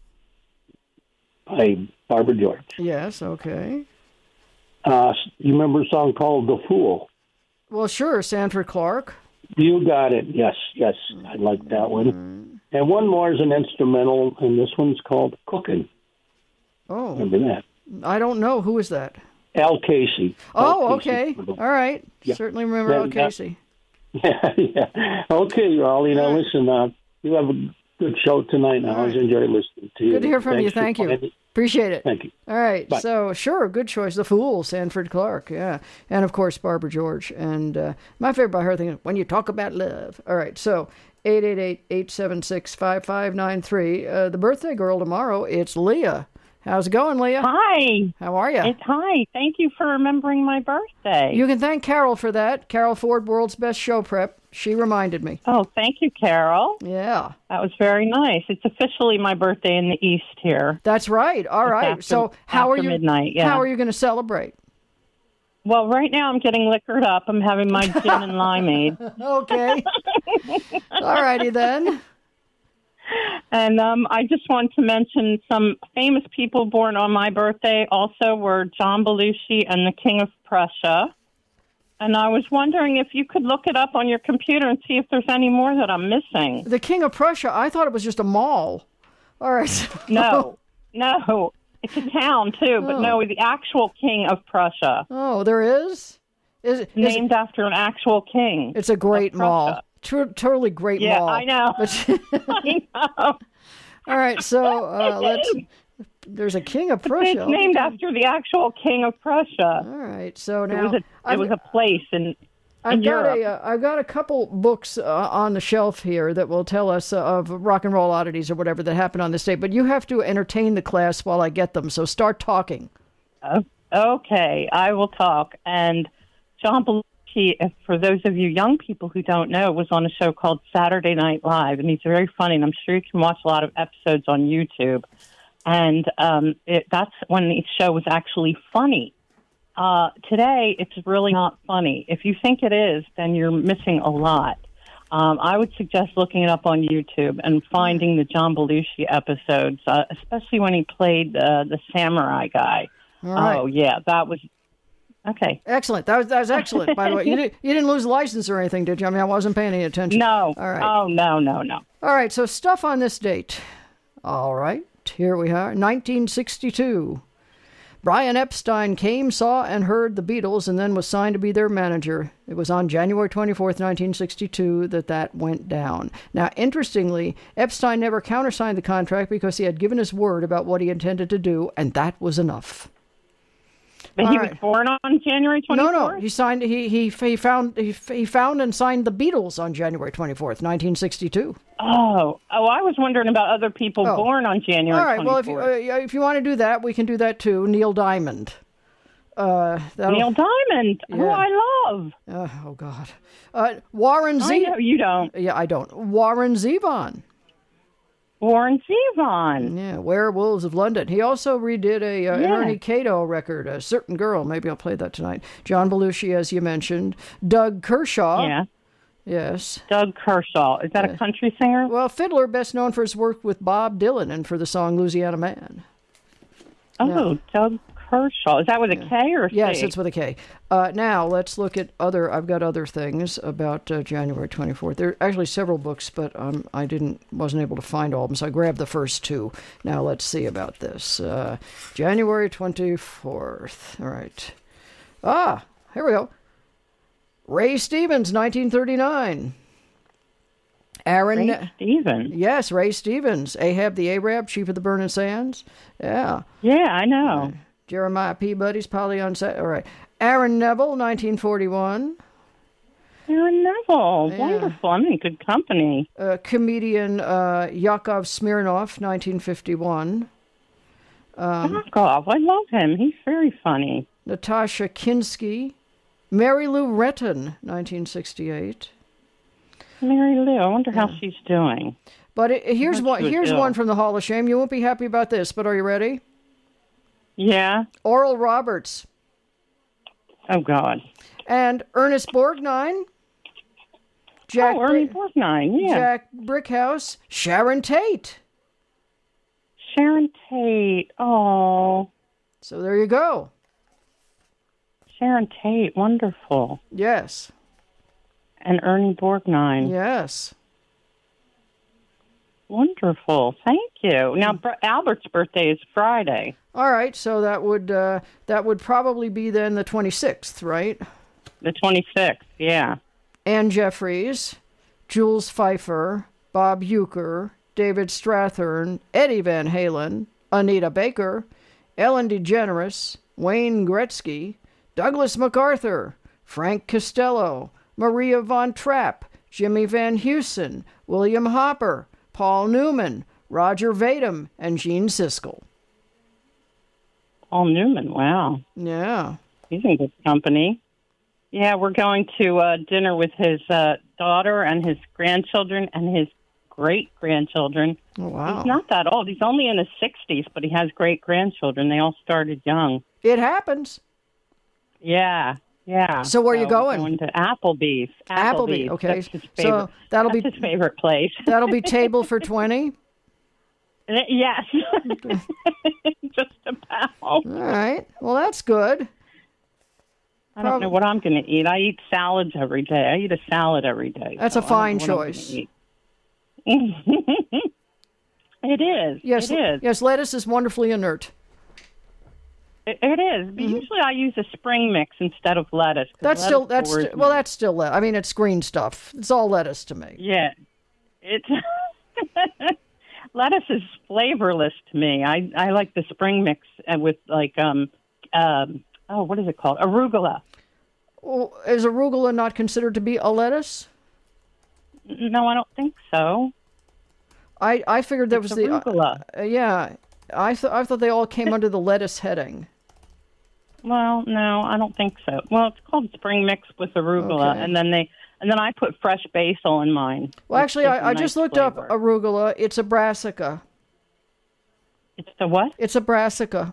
by Barbara George. Yes, okay. Uh, you remember a song called The Fool? Well, sure, Sanford Clark. You got it. Yes, yes. I like that one. Mm-hmm. And one more is an instrumental, and this one's called Cooking. Oh. Remember that? I don't know. Who is that? Al Casey. Oh, Al Casey. okay. All right. Yeah. Certainly remember that, Al Casey. That, yeah, yeah. Okay, Raleigh. Now, right. listen, uh, you have a good show tonight. Now, I always enjoy listening to you. Good to hear from Thanks you. Thank you. Playing. Appreciate it. Thank you. All right. Bye. So, sure, good choice. The Fool, Sanford Clark. Yeah. And, of course, Barbara George. And uh, my favorite by her thing is When You Talk About Love. All right. So, eight eight eight, eight seven six, five five nine three. Uh, the birthday girl tomorrow, it's Leah. How's it going, Leah? Hi. How are you? It's hi. Thank you for remembering my birthday. You can thank Carol for that. Carol Ford, World's Best Show Prep. She reminded me. Oh, thank you, Carol. Yeah. That was very nice. It's officially my birthday in the East here. That's right. All it's right. After, so how are you? Midnight, yeah. How are you going to celebrate? Well, right now I'm getting liquored up. I'm having my gin and limeade. Okay. All righty then. And um, I just want to mention some famous people born on my birthday also were John Belushi and the King of Prussia. And I was wondering if you could look it up on your computer and see if there's any more that I'm missing. The King of Prussia, I thought it was just a mall. All right. No, no. It's a town, too, but oh. no, the actual King of Prussia. Oh, there is? Is, is Named it, after an actual king. It's a great mall. Tr- totally great yeah, mall. I know. I know. All right, so uh, let's. There's a King of Prussia. It's named after the actual King of Prussia. All right, so now it was a, it was a place in, in I've got Europe. a uh, I've got a couple books uh, on the shelf here that will tell us uh, of rock and roll oddities or whatever that happened on this day. But you have to entertain the class while I get them. So start talking. Uh, okay, I will talk. And John Belushi, if, for those of you young people who don't know, was on a show called Saturday Night Live, and he's very funny. And I'm sure you can watch a lot of episodes on YouTube. And um, it, that's when the show was actually funny. Uh, today, it's really not funny. If you think it is, then you're missing a lot. Um, I would suggest looking it up on YouTube and finding the John Belushi episodes, uh, especially when he played uh, the samurai guy. All right. Oh, yeah, that was... Okay. Excellent. That was that was excellent, by the way. You, did, you didn't lose the license or anything, did you? I mean, I wasn't paying any attention. No. All right. Oh, no, no, no. All right, so stuff on this date. All right, here we are, nineteen sixty-two. Brian Epstein came, saw, and heard the Beatles, and then was signed to be their manager. It was on January twenty-fourth, nineteen sixty-two, that that went down. Now, interestingly, Epstein never countersigned the contract because he had given his word about what he intended to do, and that was enough. But All he right. was born on January twenty-fourth? No, no. He signed. He he he found he, he found and signed the Beatles on January twenty-fourth, nineteen sixty-two. Oh, oh! I was wondering about other people Oh. born on January. All right. twenty-fourth. Well, if you uh, if you want to do that, we can do that too. Neil Diamond. Uh, Neil Diamond, Yeah. who I love. Uh, oh God. Uh, Warren I Z. know you don't. Yeah, I don't. Warren Zevon. Warren Zevon. Yeah, Werewolves of London. He also redid a uh, Yeah. Ernie Cato record, A Certain Girl. Maybe I'll play that tonight. John Belushi, as you mentioned. Doug Kershaw. Yeah. Yes. Doug Kershaw. Is that Yeah. a country singer? Well, fiddler, best known for his work with Bob Dylan and for the song Louisiana Man. Oh, No. Doug Kershaw. Is that with a K or a C? Yes, it's with a K. Uh, now, let's look at other, I've got other things about uh, January twenty-fourth. There are actually several books, but um, I didn't, wasn't able to find all of them, so I grabbed the first two. Now, let's see about this. Uh, January twenty-fourth. All right. Ah, here we go. Ray Stevens, nineteen thirty-nine. Aaron Ray Stevens. Yes, Ray Stevens. Ahab the Arab, chief of the Burning Sands. Yeah. Yeah, I know. Uh, Jeremiah Peabody's Polly on set. All right. Aaron Neville, nineteen forty-one. Aaron Neville. Yeah. Wonderful. I'm in good company. Uh, comedian uh, Yakov Smirnoff, nineteen fifty-one. Um, Yakov, I love him. He's very funny. Natasha Kinsky. Mary Lou Retton, nineteen sixty-eight. Mary Lou, I wonder how she's doing. But it, here's What one. she was Here's ill. one from the Hall of Shame. You won't be happy about this, but are you ready? Yeah. Oral Roberts Oh, God. and Ernest Borgnine. Jack oh, Ernie Bri- Borgnine, yeah. Jack Brickhouse. Sharon Tate. Sharon Tate. Oh, So there you go. Sharon Tate. Wonderful. Yes. And Ernie Borgnine. Yes. Wonderful. Thank you. Now, Br- Albert's birthday is Friday. All right. So that would uh, that would probably be then the twenty-sixth, right? The twenty-sixth, yeah. Ann Jeffries, Jules Pfeiffer, Bob Euchre, David Strathern, Eddie Van Halen, Anita Baker, Ellen DeGeneres, Wayne Gretzky, Douglas MacArthur, Frank Costello, Maria Von Trapp, Jimmy Van Heusen, William Hopper, Paul Newman, Roger Vadim, and Gene Siskel. Paul Newman, wow. Yeah. He's in good company. Yeah, we're going to uh, dinner with his uh, daughter and his grandchildren and his great-grandchildren. Oh, wow. He's not that old. He's only in his sixties, but he has great-grandchildren. They all started young. It happens. Yeah, yeah. So where are you we're going? Going to Applebee's. Applebee, okay. That's his So favorite. that'll That's be- his favorite place. That'll be table for twenty. Yes. Just about. All right. Well, that's good. I don't know what I'm going to eat. I eat salads every day. I eat a salad every day. That's so a fine I don't know what I'm choice. gonna eat. It is. Yes. It is. Yes. Lettuce is wonderfully inert. It, it is. But usually I use a spring mix instead of lettuce. 'cause That's lettuce still that's bores st- well me. that's still le- I mean it's green stuff. It's all lettuce to me. Yeah. It's lettuce is flavorless to me. I I like the spring mix uh, with like um um oh what is it called? Arugula. Well, is arugula not considered to be a lettuce? No, I don't think so. I, I figured that It's was the uh, arugula. uh, yeah. I thought I thought they all came under the lettuce heading. Well, no, I don't think so. Well, it's called spring mix with arugula, Okay. and then they and then I put fresh basil in mine. Well, It actually, gives I, a I nice just looked flavor. up arugula. It's a brassica. It's the what? It's a brassica.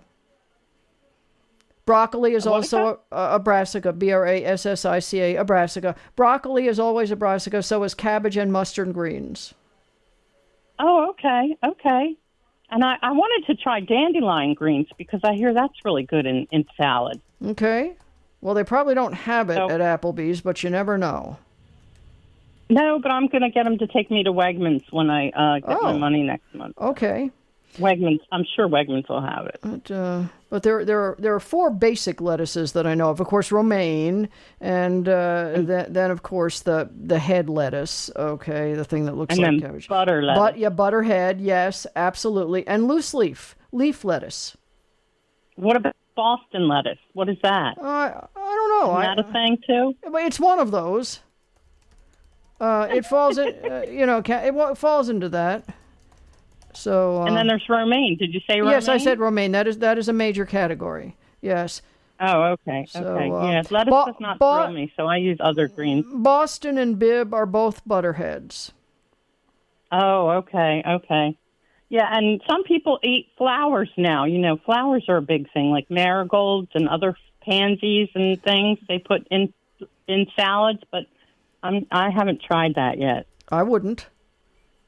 Broccoli is A what also a, a brassica. B R A S S I C A. A brassica. Broccoli is always a brassica. So is cabbage and mustard greens. Oh, okay, okay. And I, I wanted to try dandelion greens because I hear that's really good in, in salad. Okay. Well, they probably don't have it So- at Applebee's, but you never know. No, but I'm going to get them to take me to Wegmans when I uh, get my Oh. money next month. Okay. Wegmans, I'm sure Wegmans will have it. But, uh, but there, there, are, there are four basic lettuces that I know of. Of course, romaine, and uh, then, then of course the the head lettuce. Okay, the thing that looks And like then cabbage. butter lettuce. But yeah, butterhead. Yes, absolutely. And loose leaf, leaf lettuce. What about Boston lettuce? What is that? Uh, I don't know. Is I, that a thing too? but it's one of those. Uh, it falls in, uh, you know, ca- it wa- falls into that. So. Uh, And then there's romaine. Did you say romaine? yes, I said romaine. That is that is a major category. Yes. Oh, okay. So, okay. uh, yeah, lettuce Bo- does not Bo- thrill me, so I use other greens. Boston and Bibb are both butterheads. Oh, okay, okay. Yeah, and some people eat flowers now. You know, flowers are a big thing, like marigolds and other pansies and things they put in in salads, but I'm, I haven't tried that yet. I wouldn't.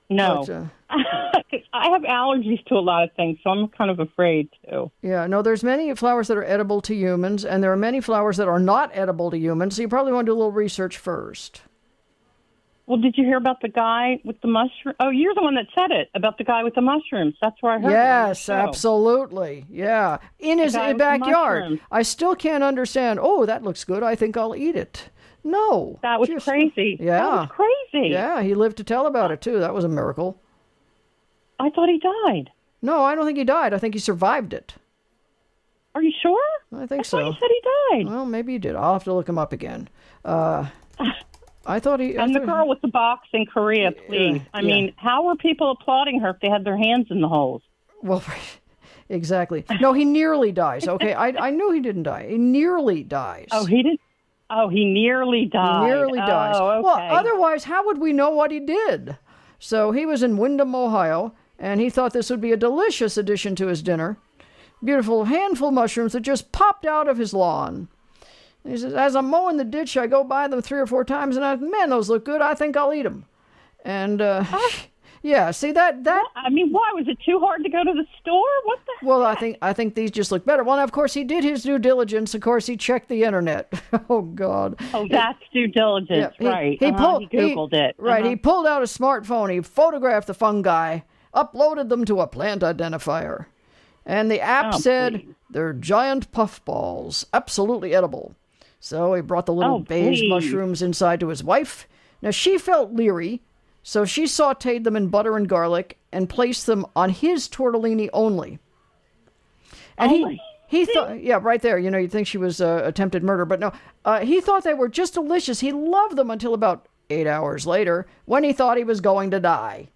No. But, uh, I have allergies to a lot of things, so I'm kind of afraid too. yeah, no, there's many flowers that are edible to humans, and there are many flowers that are not edible to humans, so you probably want to do a little research first. Well, did you hear about the guy with the mushroom? Oh, you're the one that said it, about the guy with the mushrooms. That's where I heard it. Yes, absolutely. Yeah. In his backyard. I still can't understand, oh, that looks good. I think I'll eat it. No. That was just, crazy. Yeah. That was crazy. Yeah, he lived to tell about it, too. That was a miracle. I thought he died. No, I don't think he died. I think he survived it. Are you sure? I think I so. thought you said he died. Well, maybe he did. I'll have to look him up again. Uh... I thought he... And I the thought, girl with the box in Korea, please. I yeah. mean, how were people applauding her if they had their hands in the holes? Well, exactly. No, he nearly dies. Okay, I I knew he didn't die. He nearly dies. Oh, he did? Oh, he nearly died. He nearly dies. Oh, okay. Well, otherwise, how would we know what he did? So he was in Windham, Ohio, and he thought this would be a delicious addition to his dinner. Beautiful handful of mushrooms that just popped out of his lawn. He says, as I'm mowing the ditch, I go by them three or four times, and I, man, those look good. I think I'll eat them. And, uh, yeah, see, that... that. I mean, why? Was it too hard to go to the store? What the Well, heck? I think I think these just look better. Well, of course, he did his due diligence. Of course, he checked the internet. Oh, God. Oh, that's due diligence, Yeah, he, right. He, uh-huh. pulled, he Googled he, it. Right, uh-huh. he pulled out a smartphone. He photographed the fungi, uploaded them to a plant identifier. And the app Oh, said please. they're giant puffballs, absolutely edible. So he brought the little Oh, beige please. mushrooms inside to his wife. Now, she felt leery, so she sautéed them in butter and garlic and placed them on his tortellini only. And Only? he, he thought, yeah, right there, you know, you'd think she was uh, attempted murder, but no. Uh, he thought they were just delicious. He loved them until about eight hours later, when he thought he was going to die.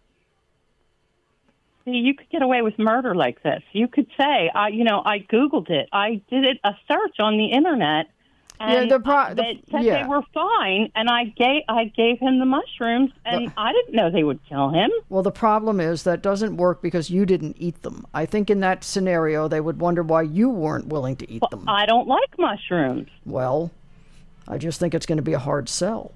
See, you could get away with murder like this. You could say, I, you know, I Googled it. I did it, a search on the internet. And Yeah, the pro- the- they said yeah. they were fine, and I gave I gave him the mushrooms, and But- I didn't know they would kill him. Well, the problem is that doesn't work because you didn't eat them. I think in that scenario, they would wonder why you weren't willing to eat them. I don't like mushrooms. Well, I just think it's going to be a hard sell.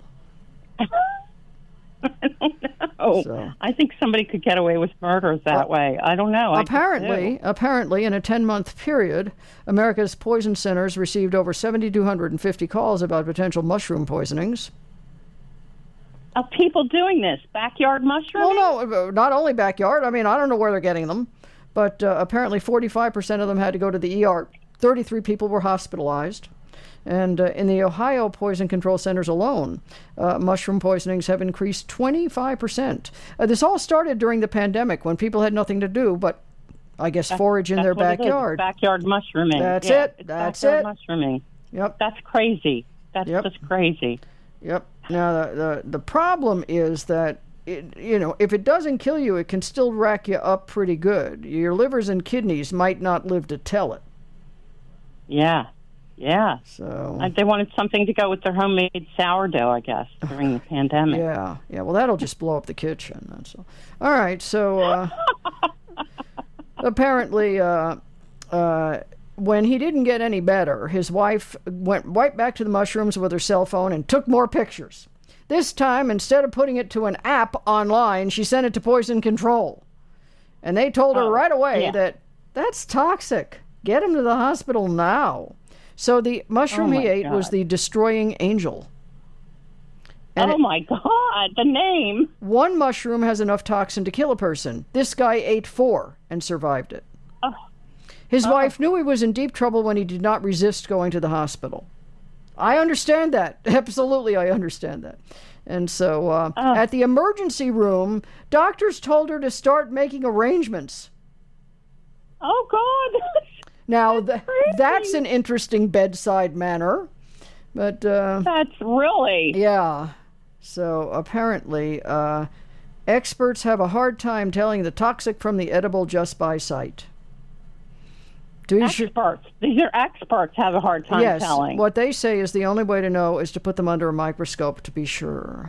I don't know. So- I think somebody could get away with murder that way. I don't know. I just Apparently, do. apparently, in a ten-month period, America's poison centers received over seven thousand two hundred fifty calls about potential mushroom poisonings. Of people doing this backyard mushrooming. Well, no, not only backyard. I mean, I don't know where they're getting them, but uh, apparently forty-five percent of them had to go to the E R. thirty-three people were hospitalized. And uh, in the Ohio Poison Control Centers alone, uh, mushroom poisonings have increased twenty-five percent. Uh, this all started during the pandemic when people had nothing to do but, I guess, forage in That's their what it is. backyard. Backyard mushrooming. That's Yeah, it. it's That's backyard it. Mushrooming. Yep. That's crazy. That's Yep. just crazy. Yep. Now, the, the, the problem is that, it, you know, if it doesn't kill you, it can still rack you up pretty good. Your livers and kidneys might not live to tell it. Yeah. Yeah. So, Uh, they wanted something to go with their homemade sourdough, I guess, during the pandemic. yeah. Yeah, well, that'll just blow up the kitchen. That's all. All right, so uh, apparently uh, uh, when he didn't get any better, his wife went right back to the mushrooms with her cell phone and took more pictures. This time, instead of putting it to an app online, she sent it to Poison Control. And they told her Oh, right away yeah. that that's toxic. Get him to the hospital now. So the mushroom Oh, he my ate was God. the Destroying Angel. And Oh, it- my God, the name. one mushroom has enough toxin to kill a person. This guy ate four and survived it. Oh. His wife knew he was in deep trouble when he did not resist going to the hospital. I understand that. Absolutely, I understand that. And so uh, Oh. at the emergency room, doctors told her to start making arrangements. Oh, God. Now, th- crazy. that's an interesting bedside manner. But, uh, That's really. yeah. So apparently, uh, experts have a hard time telling the toxic from the edible just by sight. Do you sh- Experts. These are experts have a hard time yes, telling. what they say is the only way to know is to put them under a microscope to be sure.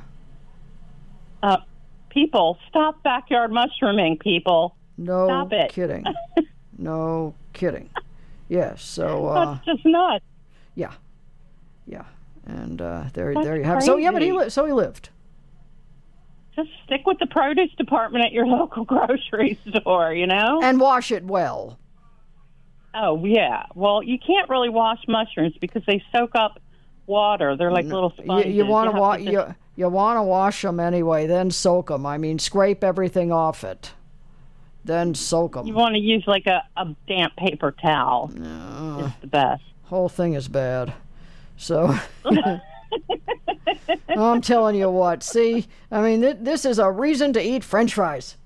Uh, people, stop backyard mushrooming, people. No Stop it. kidding. No kidding. Yes, so, uh, That's just nuts. yeah. Yeah. And uh, there, That's there you have it. So, yeah, but he crazy. li- so he lived. just stick with the produce department at your local grocery store, you know? And wash it well. Oh, yeah. Well, you can't really wash mushrooms because they soak up water. They're like little sponges. You, you want to have wa- to just- you, you want to wash them anyway, then soak them. I mean, scrape everything off it. Then soak them. You want to use like a, a damp paper towel. No. It's the best. Whole thing is bad. So, I'm telling you what. See, I mean, th- this is a reason to eat French fries.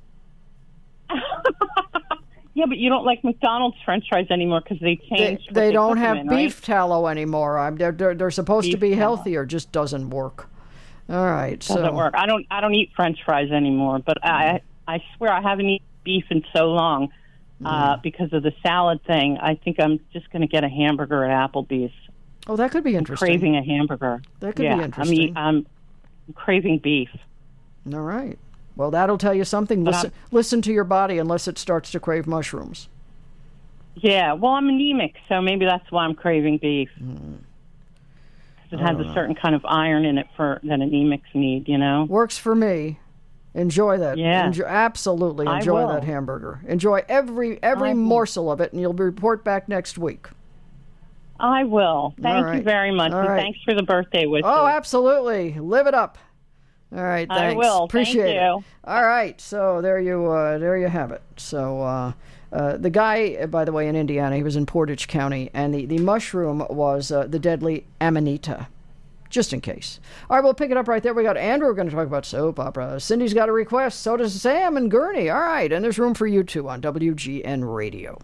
Yeah, but you don't like McDonald's French fries anymore because they changed. They, they they don't put them have in, beef right? tallow anymore. I'm, they're, they're, they're supposed Beef to be tallow. healthier. Just doesn't work. All right. Doesn't so. work. I don't. I don't eat French fries anymore. But I, I swear, I haven't eaten beef in so long uh, Mm. because of the salad thing. I think I'm just going to get a hamburger at Applebee's. Oh, that could be I'm interesting. craving a hamburger. That could yeah, be interesting. I mean, I'm craving beef. All right. Well, that'll tell you something. But Listen, listen to your body unless it starts to crave mushrooms. Yeah, well, I'm anemic, so maybe that's why I'm craving beef. Mm. It has a certain kind of iron in it for that anemics need, you know? Works for me. Enjoy that. Yeah. Enjoy, absolutely I enjoy will. that hamburger. Enjoy every every I will. morsel of it, and you'll report back next week. I will. Thank right. you very much. All And right. thanks for the birthday wishes. Oh, absolutely. Live it up. All right, I thanks. will. Appreciate Thank it. you. All right, so there you uh, there you have it. So uh, uh, the guy, uh, by the way, in Indiana, he was in Portage County, and the, the mushroom was uh, the deadly Amanita. Just in case. All right, we'll pick it up right there. We got Andrew. We're going to talk about soap opera. Cindy's got a request. So does Sam and Gurney. All right, and there's room for you two on W G N Radio.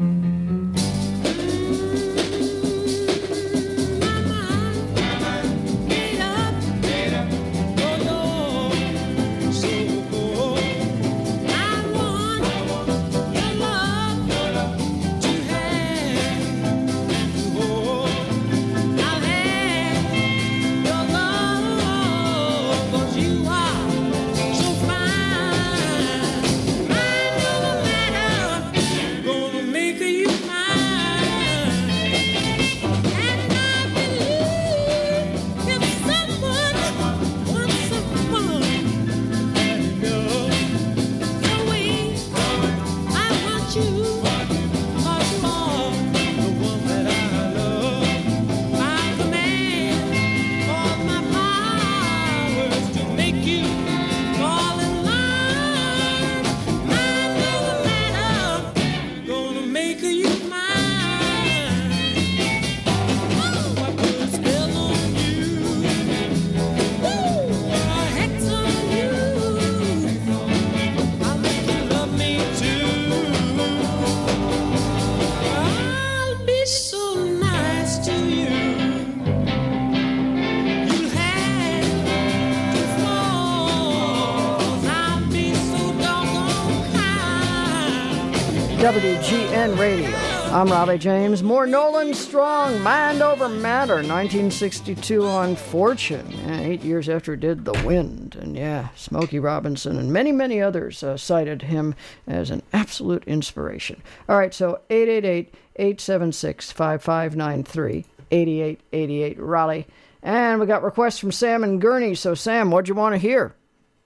W G N Radio. I'm Raleigh James. More Nolan Strong, Mind Over Matter, nineteen sixty-two on Fortune. Yeah, eight years after it did The Wind. And yeah, Smokey Robinson and many, many others uh, cited him as an absolute inspiration. All right, so eight eight eight, eight seven six, five five nine three, eight eight eight eight, Raleigh. And we got requests from Sam and Gurney. So, Sam, what'd you want to hear?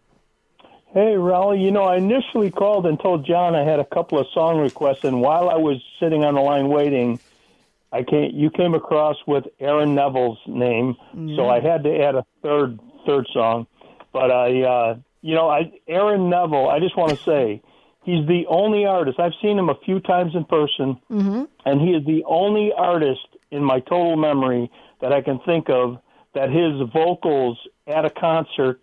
Hey, Raleigh, you know, I initially called and told John I had a couple of song requests, and while I was sitting on the line waiting, I came, you came across with Aaron Neville's name, mm-hmm. so I had to add a third third song. But I, uh, you know, I Aaron Neville, I just want to say, he's the only artist. I've seen him a few times in person, mm-hmm. and he is the only artist in my total memory that I can think of that his vocals at a concert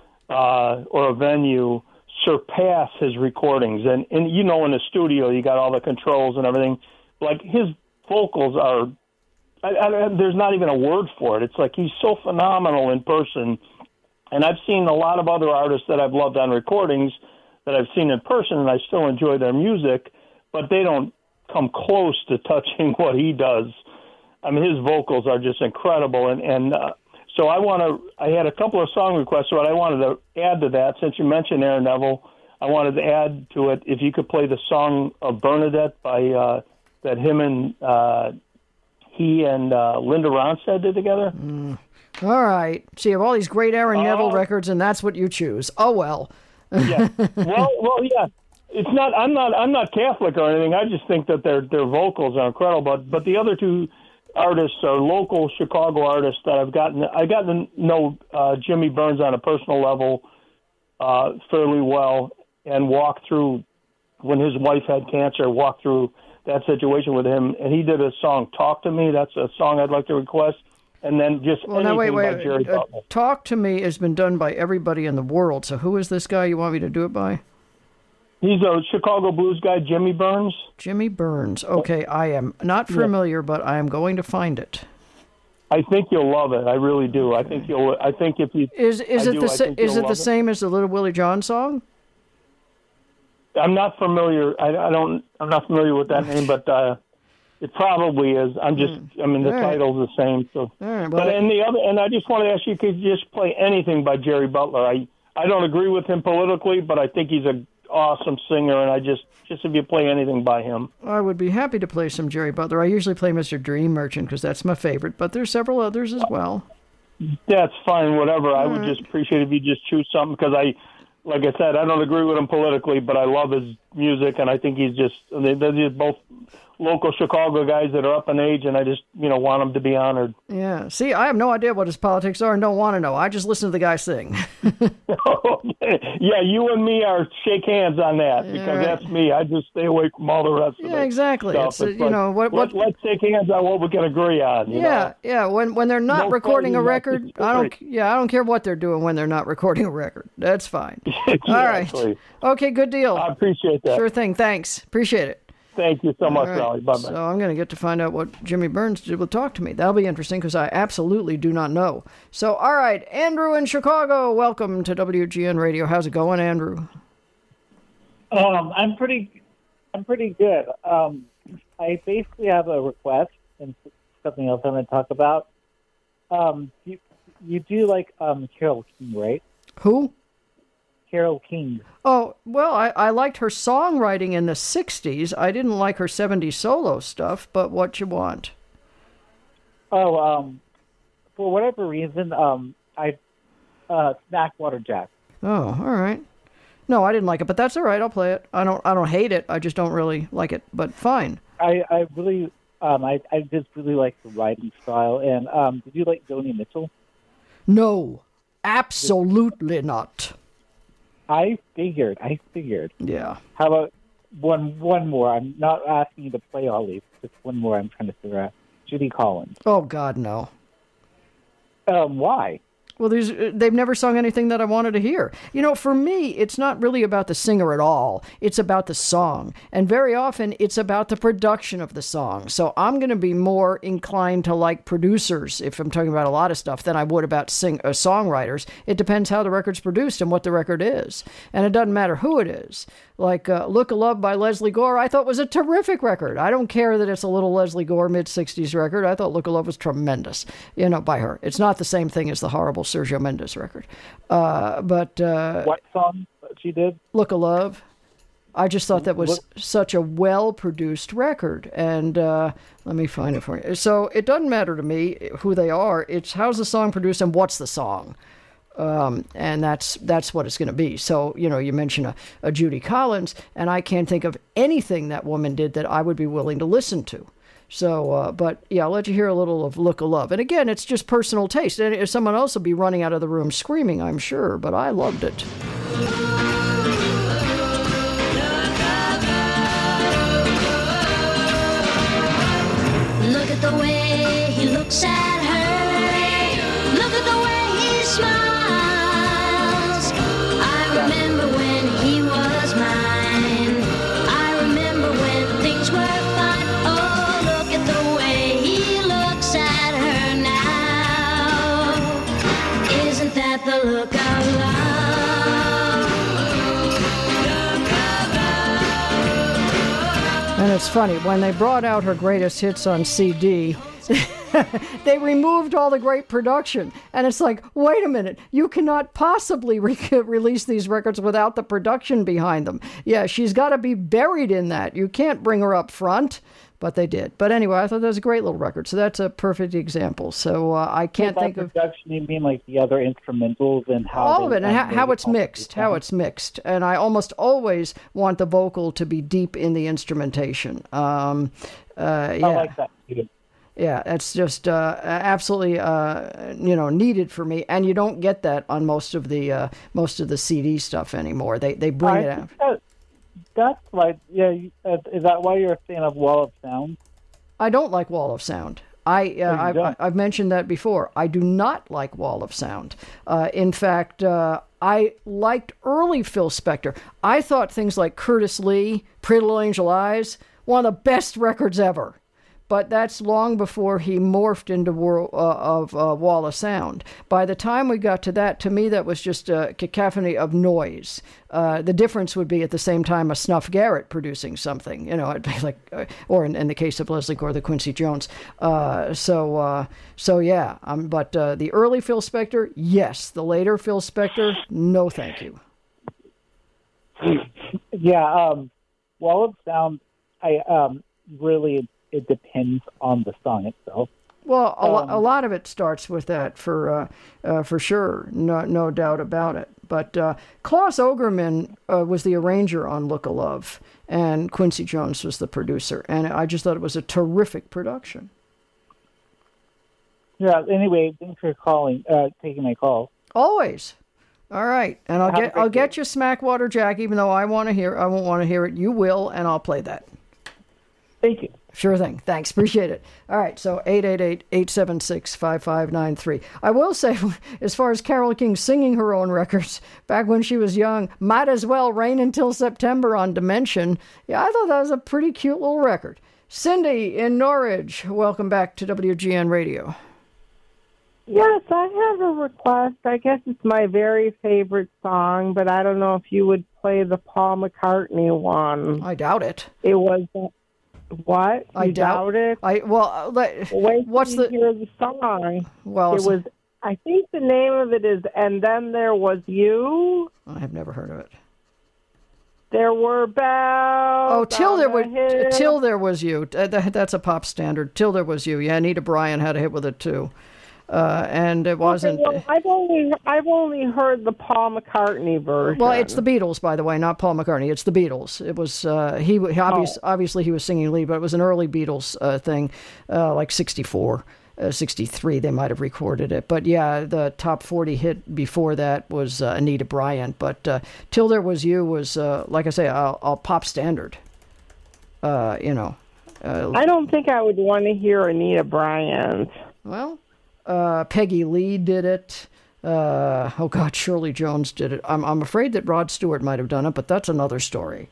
Uh, or a venue surpass his recordings. And, and, you know, in the studio, you got all the controls and everything. Like, his vocals are, I, I, there's not even a word for it. It's like he's so phenomenal in person. And I've seen a lot of other artists that I've loved on recordings that I've seen in person, and I still enjoy their music, but they don't come close to touching what he does. I mean, his vocals are just incredible. And, and uh, So I want to. I had a couple of song requests, but I wanted to add to that. Since you mentioned Aaron Neville, I wanted to add to it. If you could play the song of Bernadette by uh, that him and uh, he and uh, Linda Ronstadt did together. Mm. All right. So you have all these great Aaron Uh, Neville records, and that's what you choose. Oh, well. Yeah. Well, well, yeah. It's not. I'm not. I'm not Catholic or anything. I just think that their their vocals are incredible. But but the other two artists are local Chicago artists that I've gotten. I got to know uh, Jimmy Burns on a personal level uh, fairly well, and walk through when his wife had cancer. Walk through that situation with him, and he did a song, "Talk to Me." That's a song I'd like to request. And then just well, anything now, wait, by wait. Jerry Uh, Butler. Talk to Me has been done by everybody in the world. So who is this guy you want me to do it by? He's a Chicago blues guy, Jimmy Burns. Jimmy Burns. Okay, I am not familiar, but I am going to find it. I think you'll love it. I really do. I think you'll. I think if you Is is I it do, the I sa- think is you'll it the love same as the Little Willie John song? I'm not familiar. I, I don't. I'm not familiar with that name, but uh, it probably is. I'm just. I mean, the All right. title's the same. So, All right, well, but and the other, and I just want to ask you, could you just play anything by Jerry Butler? I I don't agree with him politically, but I think he's a awesome singer, and I just just if you play anything by him. I would be happy to play some Jerry Butler. I usually play Mister Dream Merchant because that's my favorite, but there's several others as well. That's fine, whatever. I would just appreciate if you just choose something because I, like I said, I don't agree with him politically, but I love his music, and I think he's just, they- they're just both local Chicago guys that are up in age, and I just, you know, want them to be honored. Yeah. See, I have no idea what his politics are and don't want to know. I just listen to the guy sing. Yeah, you and me are shake hands on that because right. that's me. I just stay away from all the rest of it. Yeah, exactly. Stuff. It's, uh, It's you like, know, what- what- Let, let's shake hands on what we can agree on. You Yeah, know? yeah. When when they're not No recording a fighting, record, that's I don't. great. Yeah, I don't care what they're doing when they're not recording a record. That's fine. Exactly. All right. Okay. Good deal. I appreciate that. Sure thing. Thanks. Appreciate it. Thank you so much, All right. Raleigh. Bye bye. So I'm going to get to find out what Jimmy Burns did with Talk to Me. That'll be interesting because I absolutely do not know. So, all right, Andrew in Chicago, welcome to W G N Radio. How's it going, Andrew? Um, I'm pretty, I'm pretty good. Um, I basically have a request and something else I'm going to talk about. Um, you, you do like um, Carole King, right? Who? Carole King. Oh, well, I, I liked her songwriting in the sixties. I didn't like her seventies solo stuff, but what you want? Oh, um, for whatever reason, um, I uh, Smack Water Jack. Oh, all right. No, I didn't like it, but that's all right. I'll play it. I don't I don't hate it. I just don't really like it, but fine. I, I really, um, I, I just really like the writing style. And um, did you like Joni Mitchell? No, absolutely not. I figured. I figured. Yeah. How about one one more? I'm not asking you to play all these. Just one more. I'm trying to figure out. Judy Collins. Oh, God, no. Um, why? Well, these they've never sung anything that I wanted to hear. You know, for me, it's not really about the singer at all. It's about the song. And very often, it's about the production of the song. So I'm going to be more inclined to like producers, if I'm talking about a lot of stuff, than I would about sing uh, songwriters. It depends how the record's produced and what the record is. And it doesn't matter who it is. Like uh, Look of Love by Leslie Gore, I thought was a terrific record. I don't care that it's a little Leslie Gore mid-sixties record. I thought Look of Love was tremendous, you know, by her. It's not the same thing as the horrible Sergio Mendes record. Uh, but... Uh, what song she did? Look of Love. I just thought that was Look. such a well-produced record. And uh, let me find it for you. So it doesn't matter to me who they are. It's how's the song produced and what's the song. Um, and that's that's what it's going to be. So, you know, you mention a, a Judy Collins, and I can't think of anything that woman did that I would be willing to listen to. So, uh, but yeah, I'll let you hear a little of Look of Love. And again, it's just personal taste. And someone else will be running out of the room screaming, I'm sure, but I loved it. Look at the way he looks at her. Look at the way he smiles. I remember when he was mine. I remember when things were fine. Oh, look at the way he looks at her now. Isn't that the look of love? And it's funny, when they brought out her greatest hits on C D, they removed all the great production. And it's like, wait a minute, you cannot possibly re- release these records without the production behind them. Yeah, she's got to be buried in that. You can't bring her up front. but they did. But anyway, I thought that was a great little record. So that's a perfect example. So uh, I can't By think of production. You mean like the other instrumentals and how all of they it, and how, made how it it's all mixed, how it's mixed. And I almost always want the vocal to be deep in the instrumentation. Um, uh, yeah. I like that too. Yeah, it's just uh, absolutely uh, you know needed for me, and you don't get that on most of the uh, most of the C D stuff anymore. They they bring I it out. think that, that's why. Yeah, you- uh, is that why you're a fan of Wall of Sound? I don't like Wall of Sound. I, uh, you I've, don't? I've mentioned that before. I do not like Wall of Sound. Uh, in fact, uh, I liked early Phil Spector. I thought things like Curtis Lee, Pretty Little Angel Eyes, one of the best records ever. But that's long before he morphed into world, uh, of uh, Wall of Sound. By the time we got to that, to me, that was just a cacophony of noise. Uh, the difference would be at the same time a Snuff Garrett producing something, you know, it'd be like, uh, or in, in the case of Leslie Gore, the Quincy Jones. Uh, so, uh, so yeah. Um, but uh, the early Phil Spector, yes. The later Phil Spector, no, thank you. Yeah, um, Wall of Sound. I um, really. It depends on the song itself. Well, a, Um, lo- a lot of it starts with that, for uh, uh, for sure, no no doubt about it. But uh, Klaus Ogerman uh, was the arranger on Look of Love, and Quincy Jones was the producer, and I just thought it was a terrific production. Yeah. Anyway, thanks for calling, uh, taking my call. Always. All right, and I'll Have a get great I'll day. get you Smackwater Jack, even though I want to hear I won't want to hear it. You will, and I'll play that. Thank you. Sure thing. Thanks. Appreciate it. All right. So eight eight eight, eight seven six, five five nine three. I will say, as far as Carole King singing her own records back when she was young, Might As Well Rain Until September on Dimension. Yeah, I thought that was a pretty cute little record. Cindy in Norwich, welcome back to W G N Radio. Yes, I have a request. I guess it's my very favorite song, but I don't know if you would play the Paul McCartney one. I doubt it. It was... Uh, What? I You doubt, doubt it? I well, uh, let, Wait what's till the you hear the song? well? It was. I think the name of it is "And Then There Was You." I have never heard of it. There were bells. Oh, till on there the was hill. till there was you. Uh, that, that's a pop standard. Till there was you. Yeah, Anita Bryan had a hit with it too, uh, and it wasn't. Okay, well, I've only I've only heard the Paul McCartney version. Well, it's the Beatles, by the way, not Paul McCartney. It's the Beatles. It was uh, he, he obvious, Oh. obviously he was singing lead, but it was an early Beatles uh, thing, uh, like sixty-four, uh, sixty-three. They might have recorded it, but yeah, the top forty hit before that was uh, Anita Bryant. But uh, Till There Was You was, uh, like I say, a, a pop standard. Uh, you know. Uh, I don't think I would want to hear Anita Bryant. Well, uh, Peggy Lee did it. Uh, oh God, Shirley Jones did it. I'm I'm afraid that Rod Stewart might have done it, but that's another story.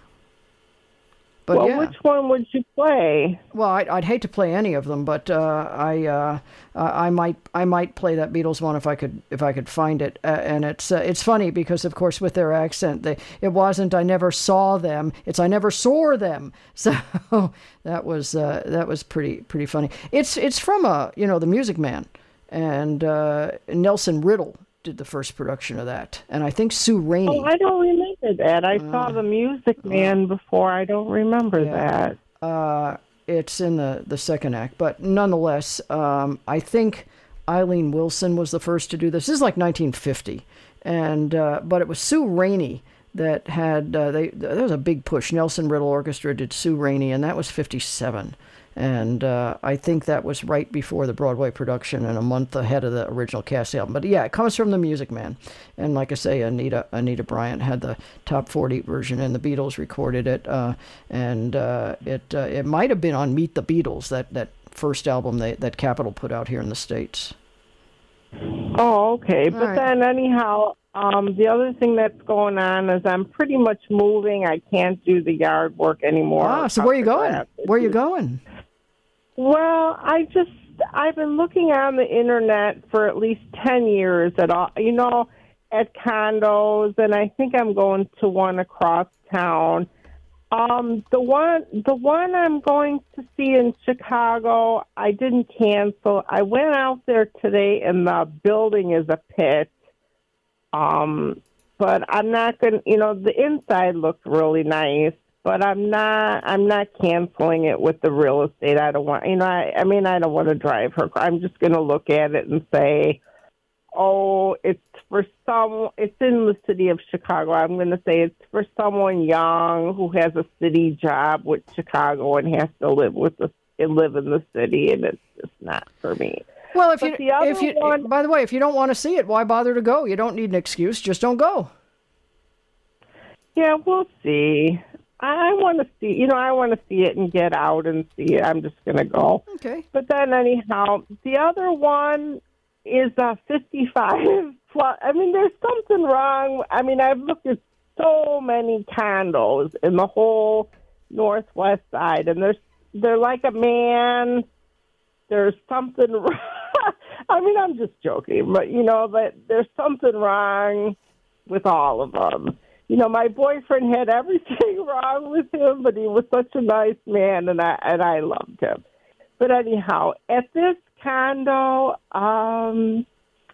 But well, yeah. which one would you play? Well, I'd, I'd hate to play any of them, but uh, I uh, I might I might play that Beatles one if I could if I could find it. Uh, and it's uh, it's funny because of course with their accent, they it wasn't I never saw them. It's I never saw them. So that was uh, that was pretty pretty funny. It's it's from a you know the Music Man, and uh, Nelson Riddle did the first production of that, and I think Sue Rainey. Oh, I don't remember that. I saw Uh, the Music Man before. I don't remember that. Uh, it's in the, the second act, but nonetheless, um, I think Eileen Wilson was the first to do this. This is like nineteen fifty, and uh, but it was Sue Rainey that had uh, they. There was a big push. Nelson Riddle Orchestra did Sue Rainey, and that was fifty-seven. And uh, I think that was right before the Broadway production and a month ahead of the original cast album. But yeah, it comes from the Music Man. And like I say, Anita Anita Bryant had the top forty version, and the Beatles recorded it. Uh, and uh, it uh, it might have been on Meet the Beatles, that, that first album they, that Capitol put out here in the States. Oh, okay. But right. then anyhow, um, the other thing that's going on is I'm pretty much moving. I can't do the yard work anymore. Ah, so where are you Cut the going? grass. Where are you going? Well, I just I've been looking on the internet for at least ten years at all, you know, at condos, and I think I'm going to one across town. Um, the one the one I'm going to see in Chicago, I didn't cancel. I went out there today, and the building is a pit. Um, but I'm not going to, you know, the inside looks really nice. but I'm not. I'm not canceling it with the real estate. I don't want. You know. I, I mean, I don't want to drive her. I'm just going to look at it and say, "Oh, it's for some. It's in the city of Chicago." I'm going to say it's for someone young who has a city job with Chicago and has to live with the and live in the city, and it's just not for me. Well, if But you, the other if you, one- by the way, if you don't want to see it, why bother to go? You don't need an excuse. Just don't go. Yeah, we'll see. I want to see, you know, I want to see it and get out and see it. I'm just going to go. Okay. But then, anyhow, the other one is uh, fifty-five plus. I mean, there's something wrong. I mean, I've looked at so many condos in the whole Northwest side, and there's they're like a man. There's something wrong. I mean, I'm just joking, but, you know, but there's something wrong with all of them. You know, my boyfriend had everything wrong with him, but he was such a nice man, and I and I loved him. But anyhow, at this condo, um,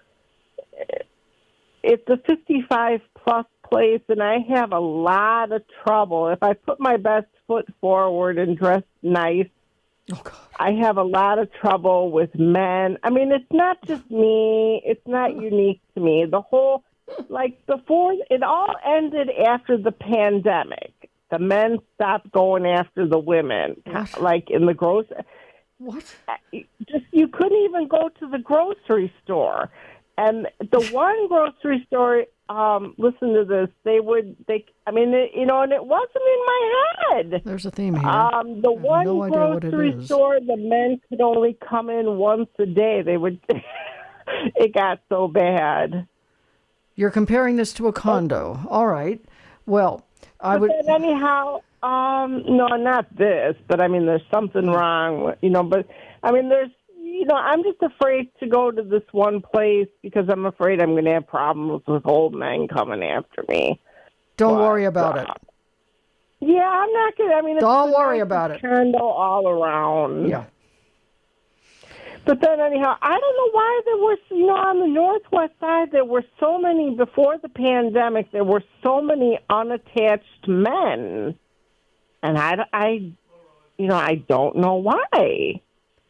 it's a fifty-five plus place, and I have a lot of trouble. If I put my best foot forward and dress nice, Oh, God. I have a lot of trouble with men. I mean, it's not just me. It's not unique to me. The whole, like, before, it all ended after the pandemic. The men stopped going after the women, What? like in the grocery. What? Just, you couldn't even go to the grocery store. And the one grocery store, um, listen to this, they would, they, I mean, it, you know, and it wasn't in my head. There's a theme here. Um, the I have one no idea what it grocery is. store, the men could only come in once a day. They would, it got so bad. You're comparing this to a condo. All right. Well, I But would. then anyhow, um, no, not this, but I mean, there's something wrong, with, you know, but I mean, there's, you know, I'm just afraid to go to this one place because I'm afraid I'm going to have problems with old men coming after me. Don't But, worry about uh, it. Yeah, I'm not going to, I mean, it's Don't the worry nicest about it. condo all around. Yeah. But then anyhow, I don't know why there was, you know, on the Northwest side, there were so many, before the pandemic, there were so many unattached men. And I, I you know, I don't know why.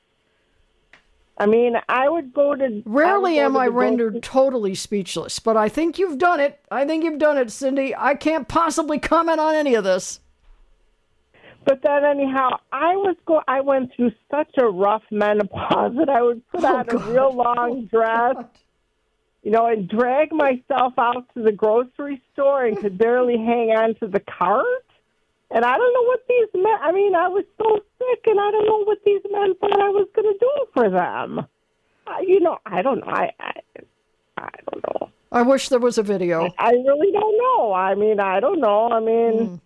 I mean, I would go to... Rarely I would am go to I the rendered grocery- totally speechless, but I think you've done it. I think you've done it, Cindy. I can't possibly comment on any of this. But then anyhow, I was go. I went through such a rough menopause that I would put Oh, on God. a real long dress, you know, and drag myself out to the grocery store and could barely hang on to the cart. And I don't know what these men, I mean, I was so sick, and I don't know what these men thought I was going to do for them. Uh, you know, I don't know. I, I, I don't know. I wish there was a video. I really don't know. I mean, I don't know. I mean...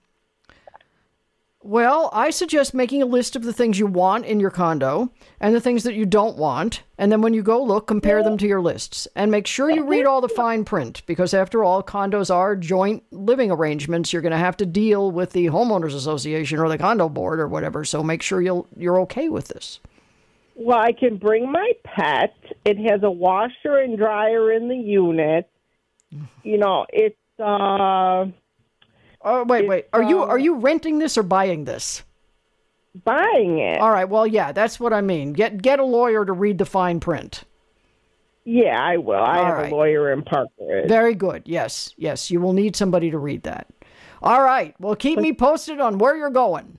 Well, I suggest making a list of the things you want in your condo and the things that you don't want. And then when you go look, compare them to your lists. And make sure you read all the fine print, because after all, condos are joint living arrangements. You're going to have to deal with the homeowners association or the condo board or whatever. So make sure you'll, you're okay with this. Well, I can bring my pet. It has a washer and dryer in the unit. You know, it's... uh Oh, wait, wait. Are you uh, are you renting this or buying this? Buying it. All right. Well, yeah, that's what I mean. Get get a lawyer to read the fine print. Yeah, I will. I All have right. a lawyer in Parkridge. Very good. Yes, yes. You will need somebody to read that. All right. Well, keep me posted on where you're going.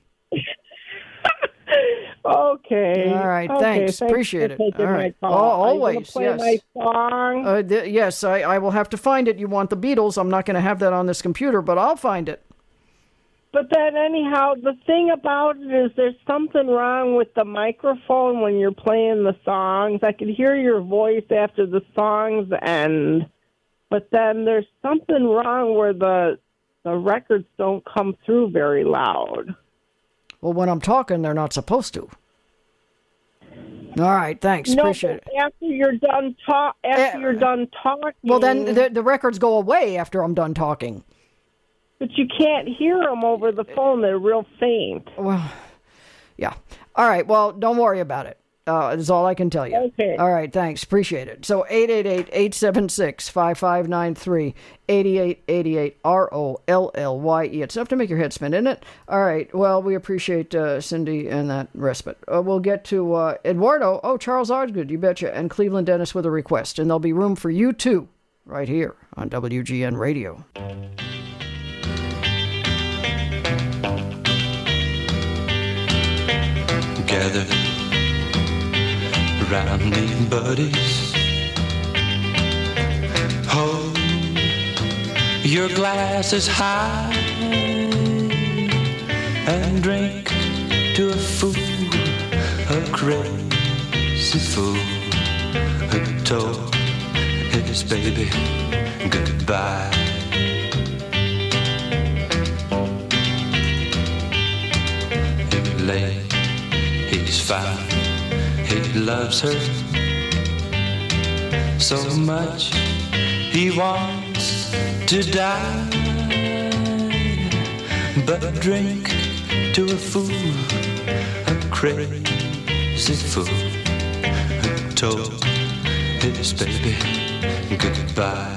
Okay. All right. Okay, Thanks. Appreciate for it. taking All my right. call. Oh, Are you gonna always. play Yes. my song? Uh, th- yes, I, I will have to find it. You want the Beatles. I'm not going to have that on this computer, but I'll find it. But then, anyhow, the thing about it is there's something wrong with the microphone when you're playing the songs. I can hear your voice after the songs end, but then there's something wrong where the the records don't come through very loud. Well, when I'm talking, they're not supposed to. All right. Thanks. No, Appreciate it. but after you're done talk, after Eh, you're done talking, Well, then the, the records go away after I'm done talking. but you can't hear them over the phone. They're real faint. Well, yeah. All right. Well, don't worry about it. Uh, that's all I can tell you. Okay. All right, thanks. Appreciate it. So eight eight eight, eight seven six, five five nine three, eight eight eight eight, R O L L Y E. It's enough to make your head spin, isn't it? All right. Well, we appreciate uh, Cindy and that respite. Uh, we'll get to uh, Eduardo. Oh, Charles Osgood, you betcha. And Cleveland Dennis with a request. And there'll be room for you, too, right here on W G N Radio. Gather round me, buddies. Hold your glasses high and drink to a fool, a crazy fool who told his baby goodbye. He lay, he's found, he loves her so much he wants to die. But drink to a fool, a crazy fool who told his baby goodbye.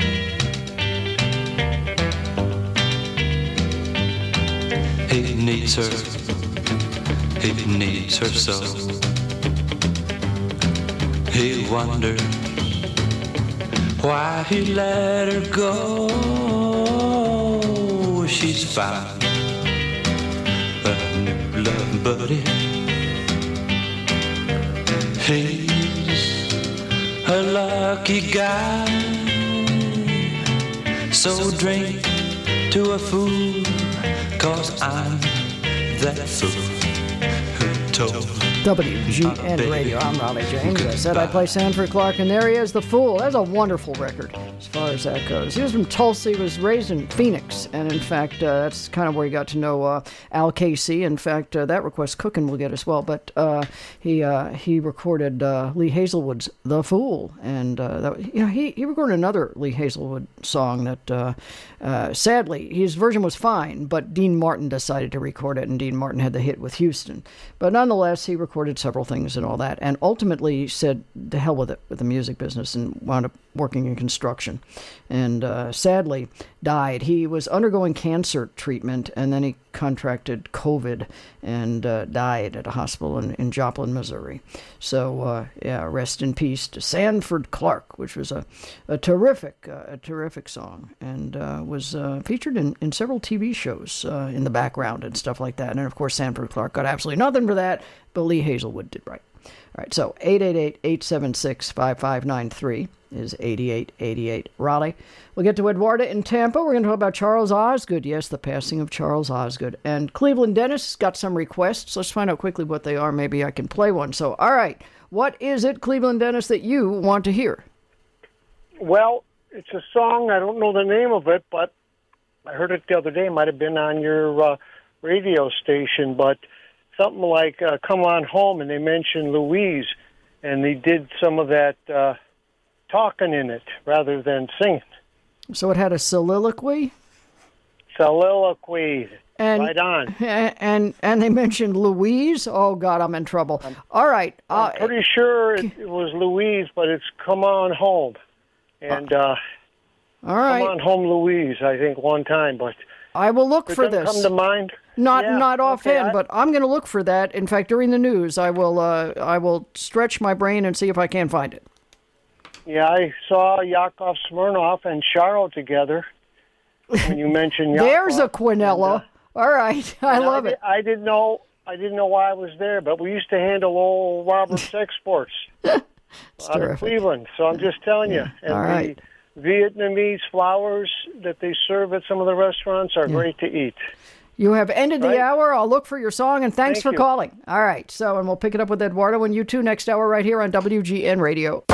He needs her, he needs her so. He wondered why he let her go. She's found a new love buddy. He's a lucky guy. So drink to a fool, 'cause I'm that fool who told W G N Radio. I'm Raleigh James. I said I play Sanford Clark, and there he is, The Fool. That's a wonderful record as far as that goes. He was from Tulsa. He was raised in Phoenix, and in fact, uh, that's kind of where he got to know uh, Al Casey. In fact, uh, that request Cookin will get as well, but uh, he uh, he recorded uh, Lee Hazelwood's The Fool, and uh, that, you know, he, he recorded another Lee Hazelwood song that, uh, uh, sadly, his version was fine, but Dean Martin decided to record it, and Dean Martin had the hit with Houston. But nonetheless, he recorded recorded several things and all that, and ultimately said to hell with it, with the music business, and wound up working in construction. And uh, sadly died. He was undergoing cancer treatment, and then he contracted COVID and uh, died at a hospital in, in Joplin, Missouri. So, uh, yeah, rest in peace to Sanford Clark, which was a, a terrific, uh, a terrific song, and uh, was uh, featured in, in several T V shows uh, in the background and stuff like that. And, of course, Sanford Clark got absolutely nothing for that, but Lee Hazelwood did right. All right, so eight eight eight, eight seven six, five five nine three is eighty-eight eighty-eight Raleigh. We'll get to Eduardo in Tampa. We're going to talk about Charles Osgood. Yes, the passing of Charles Osgood. And Cleveland Dennis got some requests. Let's find out quickly what they are. Maybe I can play one. So, all right, what is it, Cleveland Dennis, that you want to hear? Well, it's a song. I don't know the name of it, but I heard it the other day. It might have been on your uh, radio station, but something like uh, Come On Home, and they mentioned Louise, and they did some of that uh, talking in it rather than singing. So it had a soliloquy? Soliloquy. And, right on. And and they mentioned Louise? Oh, God, I'm in trouble. I'm, All right. I'm uh, pretty sure it, it was Louise, but it's Come On Home. And uh, all right. Come On Home, Louise, I think, one time, but I will look it for doesn't this. come to mind? Not Yeah, not offhand, okay, I- but I'm going to look for that. In fact, during the news, I will uh, I will stretch my brain and see if I can find it. Yeah, I saw Yakov Smirnoff and Charo together when you mentioned Yakov. There's a Quinella. And, uh, All right, I and love I it. Did, I didn't know I didn't know why I was there, but we used to handle old Robert's exports out terrific. of Cleveland. So I'm just telling you. And All right. the Vietnamese flowers that they serve at some of the restaurants are great to eat. You have ended Right. the hour. I'll look for your song, and thanks Thank for you. calling. All right, so, and we'll pick it up with Eduardo and you two next hour right here on W G N Radio.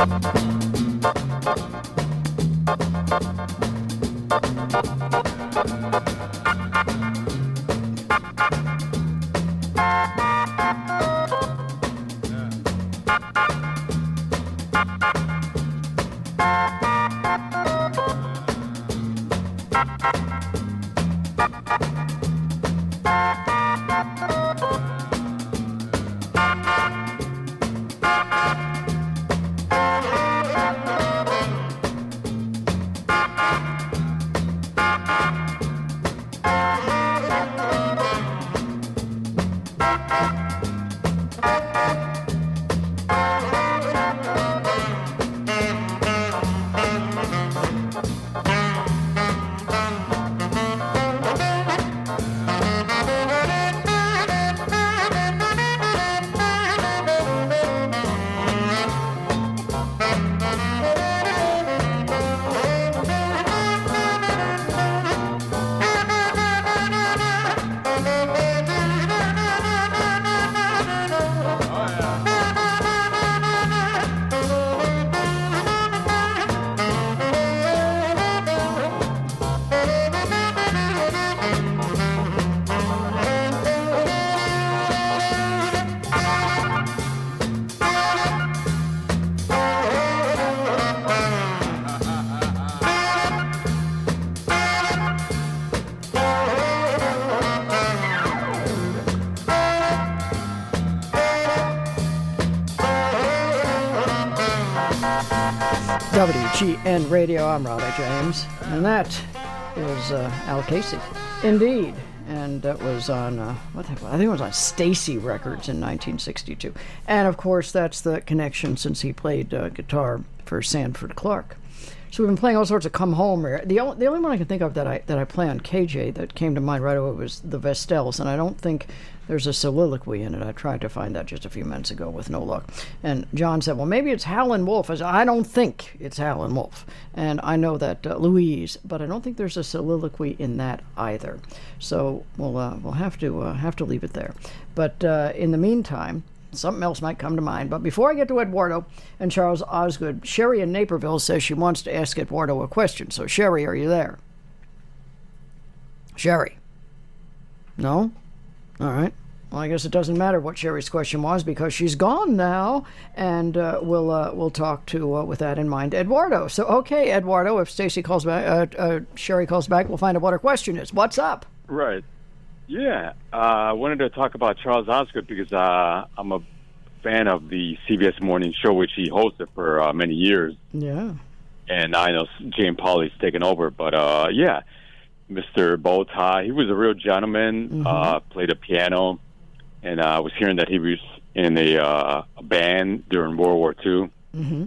W G N Radio. I'm Raleigh James, and that is uh, Al Casey. Indeed, and that was on uh, what the, I think it was on Stacy Records in nineteen sixty-two. And of course, that's the connection since he played uh, guitar for Sanford Clark. So we've been playing all sorts of Come Home. The only, the only one I can think of that I that I play on K J that came to mind right away was the Vestels, and I don't think there's a soliloquy in it. I tried to find that just a few minutes ago with no luck. And John said, well, maybe it's Howlin' Wolf. I said, I don't think it's Howlin' Wolf. And I know that uh, Louise, but I don't think there's a soliloquy in that either. So we'll uh, we'll have to uh, have to leave it there. But uh, in the meantime, something else might come to mind. But before I get to Eduardo and Charles Osgood, Sherry in Naperville says she wants to ask Eduardo a question. So, Sherry, are you there? Sherry? No? All right. Well, I guess it doesn't matter what Sherry's question was because she's gone now, and uh, we'll uh, we'll talk to uh, with that in mind, Eduardo. So, okay, Eduardo, if Stacy calls back, uh, uh, Sherry calls back, we'll find out what her question is. What's up? Right. Yeah, uh, I wanted to talk about Charles Osgood because uh, I'm a fan of the C B S Morning Show, which he hosted for uh, many years. Yeah. And I know Jane Pauley's taken over, but uh, yeah, Mister Bowtie, he was a real gentleman, mm-hmm. uh, played the piano, and uh, I was hearing that he was in a, uh, a band during World War Two. Mm-hmm.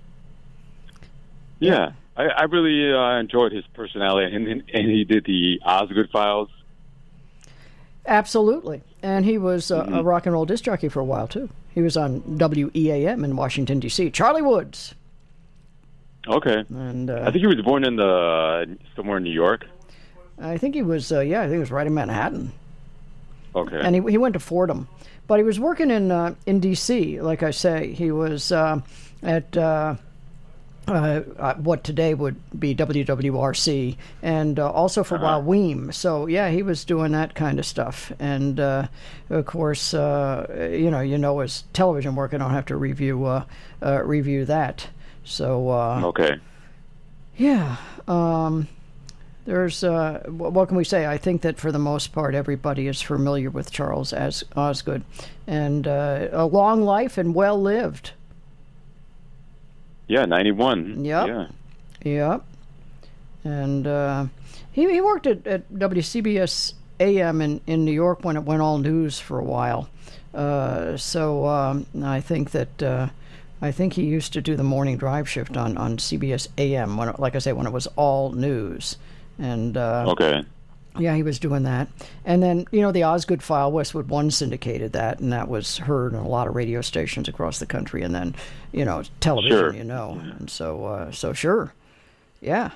Yeah, I, I really uh, enjoyed his personality, and, and, and he did the Osgood Files. Absolutely. And he was uh, mm-hmm. a rock and roll disc jockey for a while, too. He was on W E A M in Washington, D C Charlie Woods. Okay. And uh, I think he was born in the somewhere in New York. I think he was, uh, yeah, I think he was right in Manhattan. Okay. And he he went to Fordham. But he was working in uh, in D C, like I say. He was uh, at... Uh, Uh, uh, what today would be W W R C, and uh, also for a while W E A M. So yeah, he was doing that kind of stuff. And uh, of course, uh, you know, you know, as television work, I don't have to review uh, uh, review that. So uh, okay, yeah. Um, there's uh, what can we say? I think that for the most part, everybody is familiar with Charles as Osgood, and uh, a long life and well lived. Yeah, ninety-one. Yep. Yeah. Yep. And uh, he he worked at, at W C B S A M in, in New York when it went all news for a while. Uh, so um, I think that uh, I think he used to do the morning drive shift on, on C B S A M when, it, like I say, when it was all news. And uh, okay. Yeah, he was doing that. And then, you know, the Osgood File, Westwood One syndicated that, and that was heard on a lot of radio stations across the country. And then, you know, television, sure. you know. And so, uh, so sure. Yeah.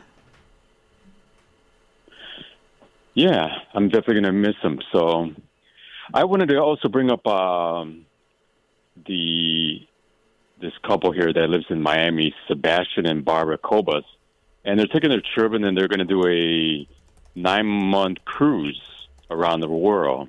Yeah, I'm definitely going to miss him. So I wanted to also bring up um, the this couple here that lives in Miami, Sebastian and Barbara Cobas. And they're taking their trip, and then they're going to do a nine-month cruise around the world.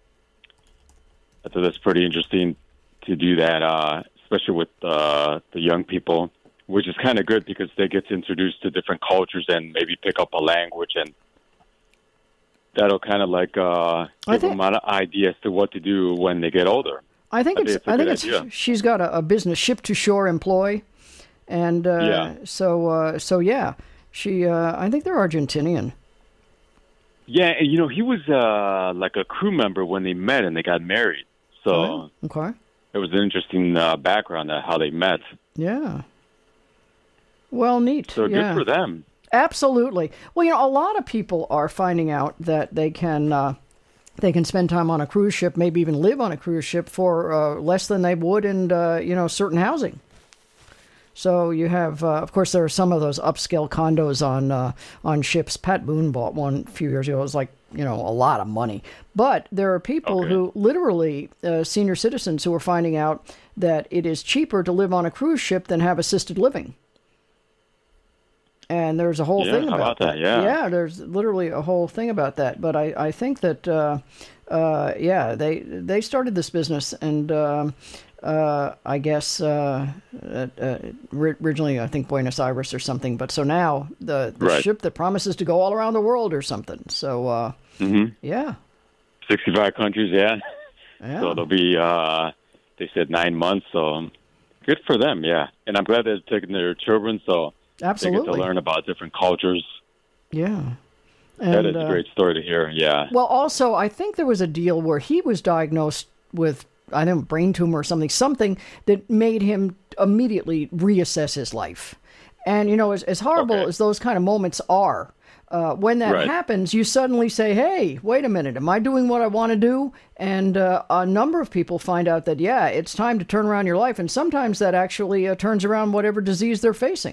I thought that's pretty interesting to do that, uh, especially with uh, the young people, which is kind of good because they get introduced to different cultures and maybe pick up a language, and that'll kind of like uh, give think, them an idea as to what to do when they get older. I think I it's. think it's a I think good it's. idea. She's got a, a business ship to shore employ, and uh, Yeah. so uh, so yeah, she. Uh, I think they're Argentinian. Yeah, and you know, he was uh, like a crew member when they met and they got married. So Oh, okay. it was an interesting uh, background on how they met. Yeah. Well, neat. So yeah. good for them. Absolutely. Well, you know, a lot of people are finding out that they can uh, they can spend time on a cruise ship, maybe even live on a cruise ship for uh, less than they would in uh, you know certain housing. So you have, uh, of course, there are some of those upscale condos on uh, on ships. Pat Boone bought one a few years ago. It was like, you know, a lot of money. But there are people Okay. who literally, uh, senior citizens who are finding out that it is cheaper to live on a cruise ship than have assisted living. And there's a whole Yeah, thing how about, about that? Yeah. Yeah, there's literally a whole thing about that. But I, I think that, uh, uh, yeah, they they started this business, and um, uh, I guess uh, uh, uh, originally I think Buenos Aires or something. But so now the, the Right. ship that promises to go all around the world or something. So uh, Mm-hmm. yeah, sixty-five countries, yeah. yeah. So it'll be, uh, they said nine months, so good for them, yeah. And I'm glad they're taking their children so Absolutely. they get to learn about different cultures. Yeah. And, that is uh, a great story to hear, yeah. Well, also, I think there was a deal where he was diagnosed with, I don't know, brain tumor or something, something that made him immediately reassess his life. And, you know, as, as horrible Okay. as those kind of moments are, uh, when that Right. happens, you suddenly say, hey, wait a minute, am I doing what I want to do? And uh, a number of people find out that, yeah, it's time to turn around your life. And sometimes that actually uh, turns around whatever disease they're facing.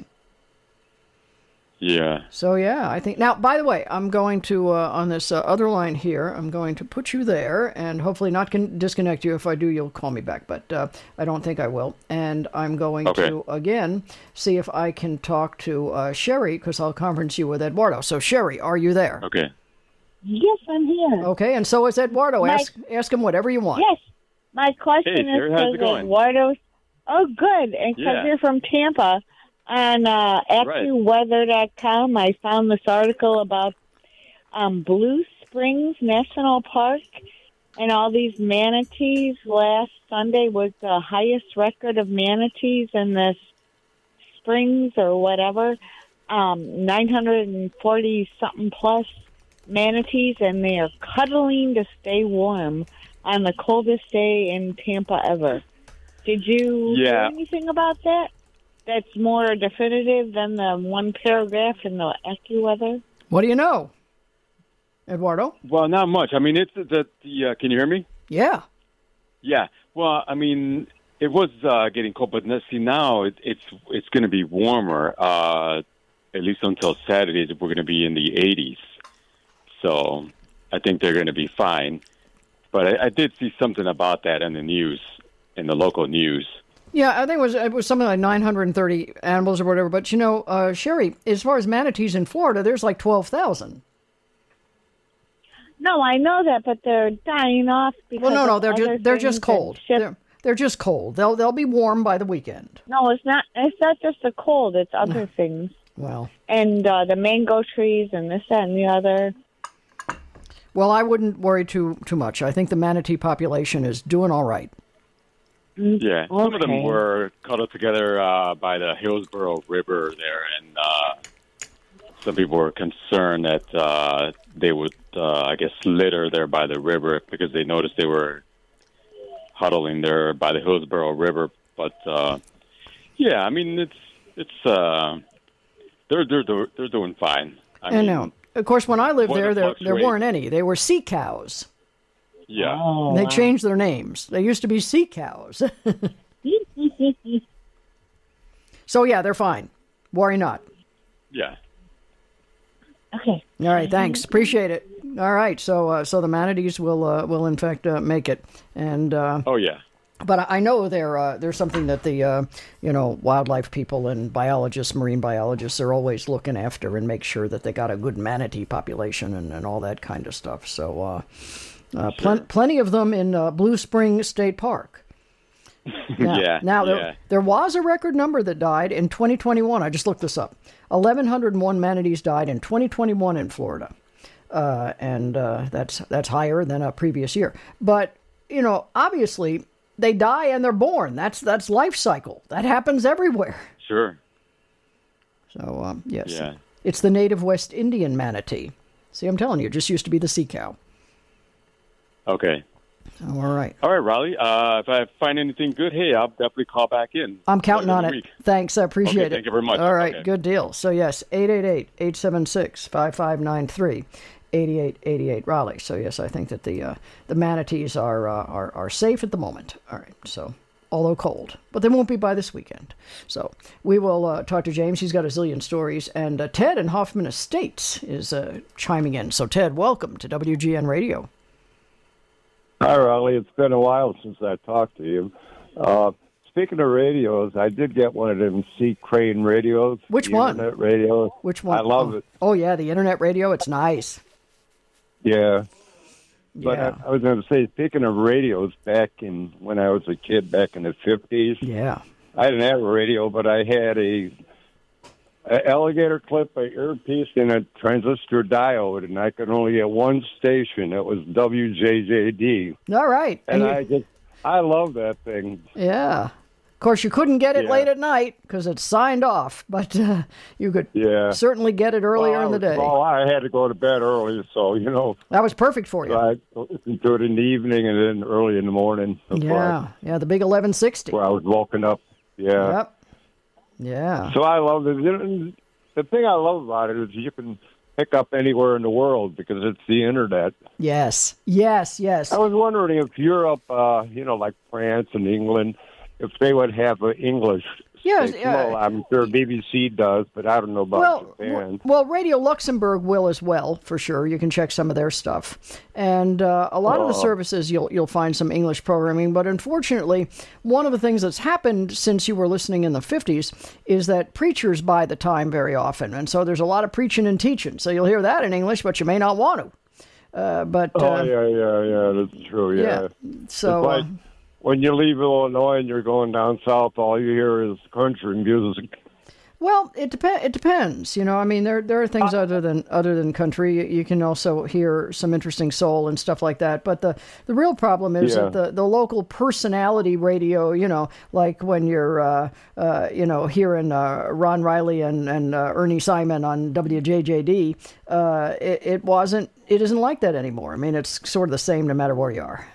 Yeah. So, yeah, I think... Now, by the way, I'm going to, uh, on this uh, other line here, I'm going to put you there and hopefully not con- disconnect you. If I do, you'll call me back, but uh, I don't think I will. And I'm going Okay. to, again, see if I can talk to uh, Sherry, because I'll conference you with Eduardo. So, Sherry, are you there? Okay. Yes, I'm here. Okay, and so is Eduardo. My- Ask, ask him whatever you want. Yes. My question Hey, is Sherry, how's it because going? Eduardo's... Oh, good. And because Yeah. you're from Tampa, on uh, AccuWeather dot com, I found this article about um, Blue Springs National Park and all these manatees. Last Sunday was the highest record of manatees in the springs or whatever, um, nine hundred forty something plus manatees, and they are cuddling to stay warm on the coldest day in Tampa ever. Did you hear Yeah. anything about that? That's more definitive than the one paragraph in the AccuWeather? What do you know, Eduardo? Well, not much. I mean, it's the, the uh, can you hear me? Yeah. Yeah. Well, I mean, it was uh, getting cold, but now- see now it, it's it's going to be warmer. Uh, at least until Saturday, we're going to be in the eighties. So I think they're going to be fine. But I, I did see something about that in the news, in the local news. Yeah, I think it was it was something like nine hundred thirty animals or whatever. But, you know, uh, Sherry, as far as manatees in Florida, there's like twelve thousand. No, I know that, but they're dying off because Well, no, no, of they're other just they're just things and cold. ship- They're, they're just cold. They'll they'll be warm by the weekend. No, it's not. It's not just the cold. It's other things. Well, And uh, the mango trees and this, that, and the other. well, I wouldn't worry too too much. I think the manatee population is doing all right. Yeah, some of them Okay. were cuddled together uh, by the Hillsborough River there, and uh, some people were concerned that uh, they would, uh, I guess, litter there by the river because they noticed they were huddling there by the Hillsborough River. But uh, yeah, I mean, it's it's uh, they're they're do- they're doing fine. I, I mean, know. Of course, when I lived weather there, there there fluctuates. weren't any. They were sea cows. Yeah. Oh, They wow. changed their names. They used to be sea cows. So yeah, they're fine. Worry not. Yeah. Okay. All right, thanks. Appreciate it. All right, so uh, so the manatees will uh, will in fact uh, make it, and uh, Oh yeah. but I I know there uh, there's something that the uh, you know wildlife people and biologists, marine biologists, are always looking after and make sure that they got a good manatee population and, and all that kind of stuff. So uh, uh, plen- plenty of them in uh, Blue Spring State Park. Now, yeah. Now, yeah. there, there was a record number that died in twenty twenty-one. I just looked this up. eleven oh one manatees died in twenty twenty-one in Florida. Uh, and uh, that's that's higher than a previous year. But, you know, obviously, they die and they're born. That's that's life cycle. That happens everywhere. Sure. So, um, yes. Yeah. It's the native West Indian manatee. See, I'm telling you, it just used to be the sea cow. Okay. Oh, all right. All right, Raleigh. Uh, if I find anything good, hey, I'll definitely call back in. I'm counting later on in it. the week. Thanks. I appreciate Okay, it. thank you very much. All right. Okay. Good deal. So, yes, eight eight eight, eight seven six, five five nine three, eight eight eight eight Raleigh. So, yes, I think that the uh, the manatees are, uh, are are safe at the moment. All right. So, although cold, but they won't be by this weekend. So, we will uh, talk to James. He's got a zillion stories. And uh, Ted in Hoffman Estates is uh, chiming in. So, Ted, welcome to W G N Radio. Hi, Raleigh. It's been a while since I talked to you. Uh, speaking of radios, I did get one of them C. Crane radios. Which the one? Internet radio. Which one? I love oh. it. Oh, yeah, the internet radio. It's nice. Yeah. But Yeah. I, I was going to say, speaking of radios, back in when I was a kid, back in the fifties, Yeah. I didn't have a radio, but I had a, a alligator clip, a earpiece, and a transistor diode, and I could only get one station. It was W J J D. All right. And you- I just, I love that thing. Yeah. Of course, you couldn't get it Yeah. late at night because it's signed off, but uh, you could Yeah. certainly get it earlier well, in the day. Well, I had to go to bed early, so, you know. That was perfect for you. I listened to it in the evening and then early in the morning. Yeah, yeah, the big eleven sixty. Where I was woken up. Yeah. Yep. Yeah. So I love it. The thing I love about it is you can pick up anywhere in the world because it's the internet. Yes, yes, yes. I was wondering if Europe, uh, you know, like France and England, if they would have an English. Yes, station. yeah. Well, I'm sure B B C does, but I don't know about Well, Japan. w- well, Radio Luxembourg will as well, for sure. You can check some of their stuff, and uh, a lot of the Oh. services you'll you'll find some English programming. But unfortunately, one of the things that's happened since you were listening in the fifties is that preachers buy the time very often, and so there's a lot of preaching and teaching. So you'll hear that in English, but you may not want to. Uh, but oh uh, yeah, yeah, yeah, that's true. Yeah. yeah. So. It's like uh, when you leave Illinois and you're going down south, all you hear is country music. Well, it depends. It depends. You know, I mean, there there are things other than other than country. You, you can also hear some interesting soul and stuff like that. But the, the real problem is Yeah. that the, the local personality radio. You know, like when you're uh, uh, you know hearing uh, Ron Riley and and uh, Ernie Simon on W J J D. Uh, it, it wasn't. It isn't like that anymore. I mean, it's sort of the same no matter where you are.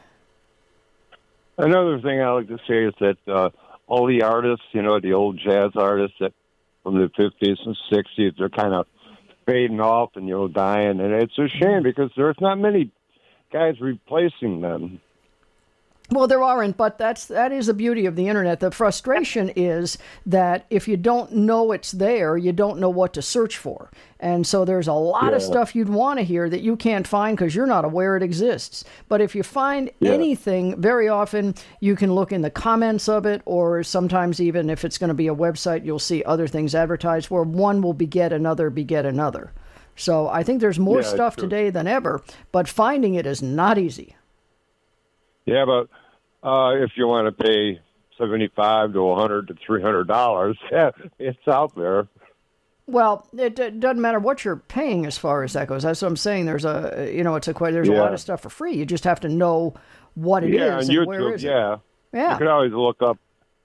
Another thing I like to say is that uh, all the artists, you know, the old jazz artists that from the fifties and sixties, they're kind of fading off and, you know, dying. And it's a shame because there's not many guys replacing them. Well, there aren't, but that's that is the beauty of the internet. The frustration is that if you don't know it's there, you don't know what to search for. And so there's a lot of Yeah. stuff you'd want to hear that you can't find because you're not aware it exists. But if you find Yeah. anything, very often you can look in the comments of it, or sometimes even if it's going to be a website, you'll see other things advertised where one will beget another, beget another. So I think there's more Yeah, stuff true. today than ever, but finding it is not easy. Yeah, but uh, if you want to pay seventy-five to a hundred to three hundred dollars, yeah, it's out there. Well, it, it doesn't matter what you're paying as far as that goes. That's what I'm saying. There's a, you know, it's a quite. There's a Yeah. lot of stuff for free. You just have to know what it is yeah, on and YouTube, where is yeah. it. Yeah, You can always look up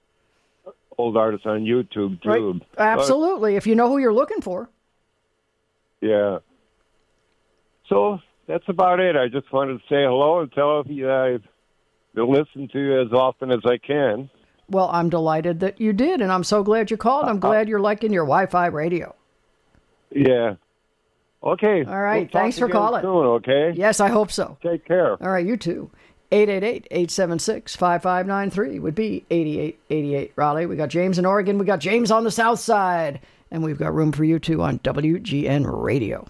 old artists on YouTube too. right. Absolutely, if you know who you're looking for. But, yeah. So that's about it. I just wanted to say hello and tell you I've been listening to you as often as I can. Well, I'm delighted that you did, and I'm so glad you called. I'm glad you're liking your Wi-Fi radio. Yeah. Okay. All right, We'll talk thanks for again calling. Soon, okay. Yes, I hope so. Take care. All right, you too. eight eight eight, eight seven six, five five nine three would be eighty-eight eighty-eight. Raleigh, we got James in Oregon. We got James on the South Side. And we've got room for you too on W G N Radio.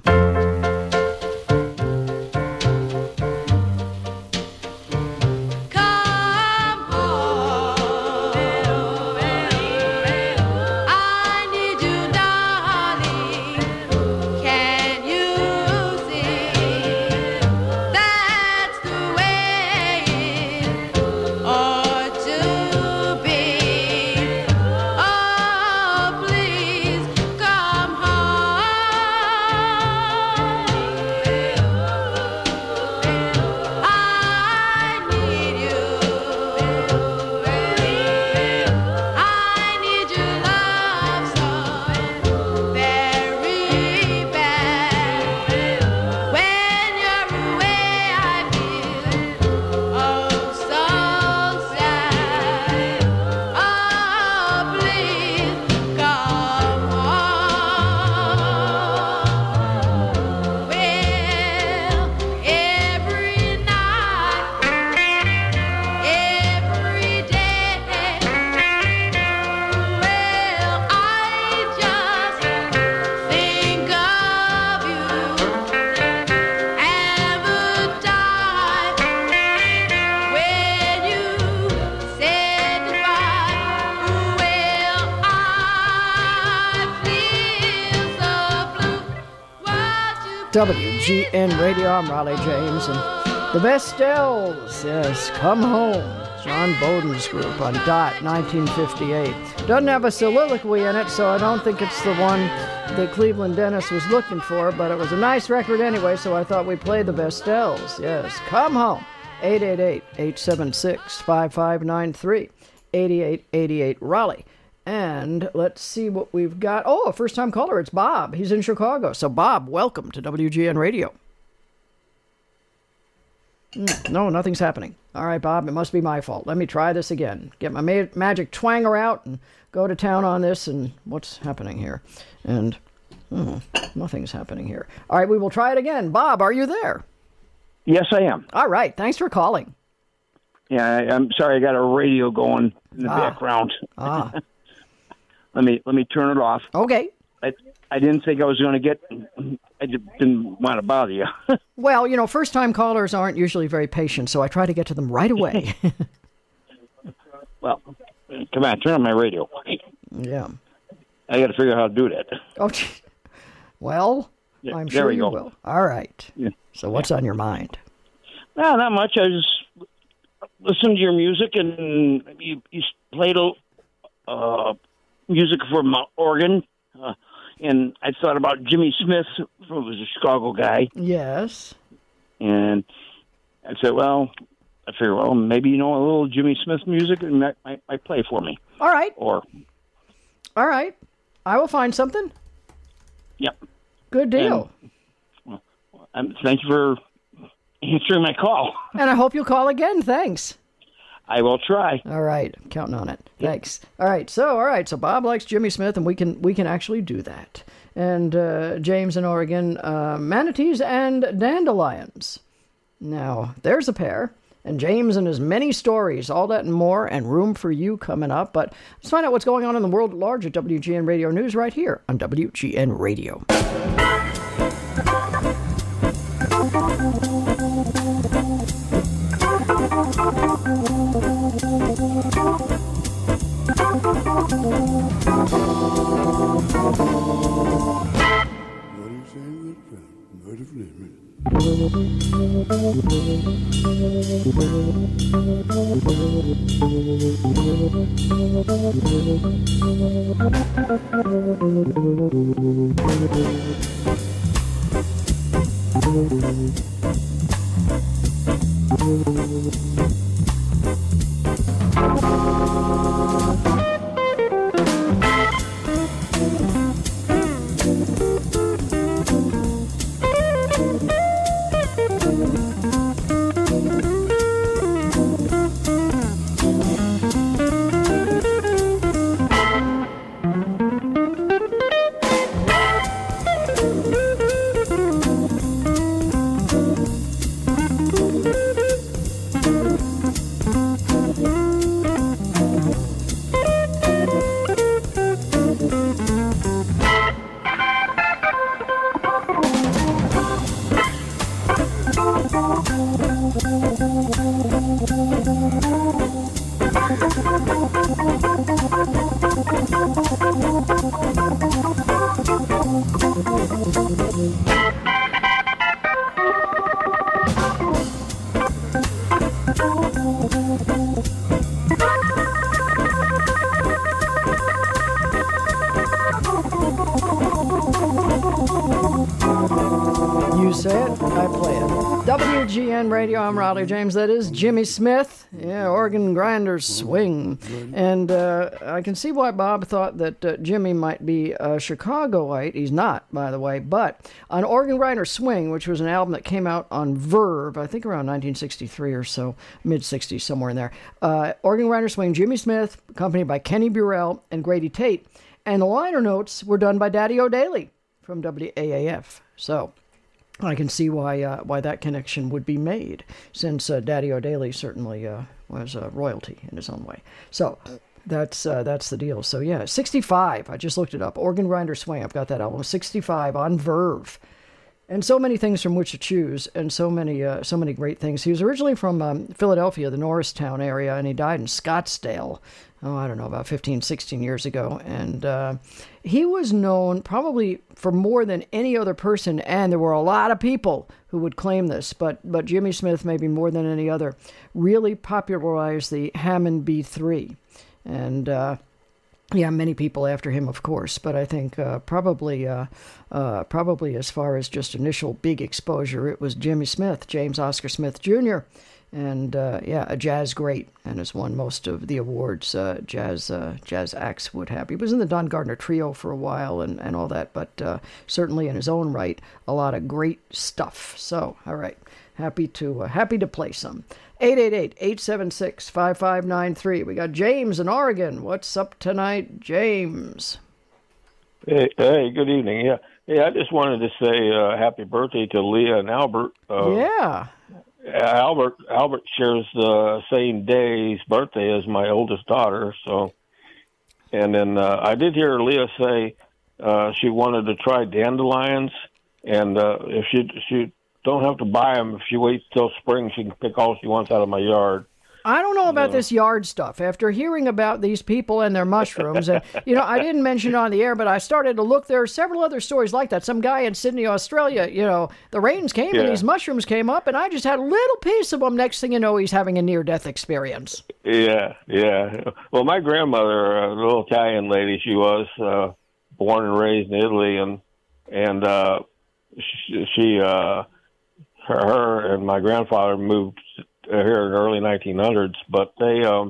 W G N Radio, I'm Raleigh James, and the Besteles, yes, Come Home, John Bowden's group on Dot, nineteen fifty-eight. Doesn't have a soliloquy in it, so I don't think it's the one that Cleveland Dennis was looking for, but it was a nice record anyway, so I thought we'd play the Besteles, yes, Come Home, eight eight eight, eight seven six, five five nine three. eighty-eight eighty-eight, Raleigh. And let's see what we've got. Oh, a first-time caller. It's Bob. He's in Chicago. So, Bob, welcome to W G N Radio. Mm, no, nothing's happening. All right, Bob, it must be my fault. Let me try this again. Get my ma- magic twanger out and go to town on this. And what's happening here? And oh, nothing's happening here. All right, we will try it again. Bob, are you there? Yes, I am. All right, thanks for calling. Yeah, I, I'm sorry. I got a radio going in the Ah. background. Ah. let me let me turn it off. Okay. I I didn't think I was going to get. I didn't want to bother you. Well, you know, first-time callers aren't usually very patient, so I try to get to them right away. Well, come on, turn on my radio. Yeah. I got to figure out how to do that. Oh, gee. Well, Yeah, I'm there sure we you go. will. All right. Yeah. So what's on your mind? No, not much. I just listened to your music, and you, you played uh, music from uh, Oregon, uh, and I thought about Jimmy Smith, who was a Chicago guy, Yes. and I said, well, I figured, well, maybe you know a little Jimmy Smith music, and might, might, might play for me. All right. Or, All right. I will find something. yep. Good deal. And, um, thank you for answering my call. And I hope you'll call again. Thanks. I will try. All right, I'm counting on it. Thanks. All right, so all right, so Bob likes Jimmy Smith, and we can we can actually do that. And uh, James in Oregon, uh, manatees and dandelions. Now there's a pair. And James and his many stories, all that and more, and room for you coming up. But let's find out what's going on in the world at large at W G N Radio News right here on W G N Radio. You say it, I play it. W G N Radio, I'm Raleigh James. That is Jimmy Smith. Yeah, organ grinder swing. And uh, I can see why Bob thought that uh, Jimmy might be a Chicagoite. He's not, by the way. But on Organ Grinder Swing, which was an album that came out on Verve, I think around nineteen sixty-three or so, mid-sixties, somewhere in there. Uh, Organ Grinder Swing, Jimmy Smith, accompanied by Kenny Burrell and Grady Tate. And the liner notes were done by Daddy O'Daly from W A A F. So I can see why uh, why that connection would be made, since uh, Daddy O'Daly certainly uh, was uh, royalty in his own way. So that's uh, that's the deal. So yeah, sixty-five. I just looked it up. Organ Grinder Swing. I've got that album. sixty-five on Verve, and so many things from which to choose, and so many uh, so many great things. He was originally from um, Philadelphia, the Norristown area, and he died in Scottsdale. Oh, I don't know, about fifteen, sixteen years ago. And uh, he was known probably for more than any other person, and there were a lot of people who would claim this, but but Jimmy Smith, maybe more than any other, really popularized the Hammond B three. And uh, yeah, many people after him, of course, but I think uh, probably uh, uh, probably as far as just initial big exposure, it was Jimmy Smith, James Oscar Smith Junior and uh, yeah, a jazz great, and has won most of the awards uh, jazz uh, jazz acts would have. He was in the Don Gardner Trio for a while and, and all that, but uh, certainly in his own right, a lot of great stuff. So, all right, happy to uh, happy to play some. eight eight eight, eight seven six, five five nine three. We got James in Oregon. What's up tonight, James? Hey, hey, good evening. Yeah, hey, I just wanted to say uh, happy birthday to Leah and Albert. Uh, yeah. Albert Albert shares the same day's birthday as my oldest daughter. So, and then uh, I did hear Leah say uh, she wanted to try dandelions, and uh, if she she don't have to buy them, if she waits till spring, she can pick all she wants out of my yard. I don't know about Yeah. this yard stuff. After hearing about these people and their mushrooms, and, you know, I didn't mention it on the air, but I started to look. There are several other stories like that. Some guy in Sydney, Australia, you know, the rains came and Yeah. these mushrooms came up, and I just had a little piece of them. Next thing you know, he's having a near-death experience. Yeah, yeah. Well, my grandmother, a little Italian lady, she was uh, born and raised in Italy, and and uh, she, she uh, her, her and my grandfather moved here in the early nineteen hundreds. But they, um,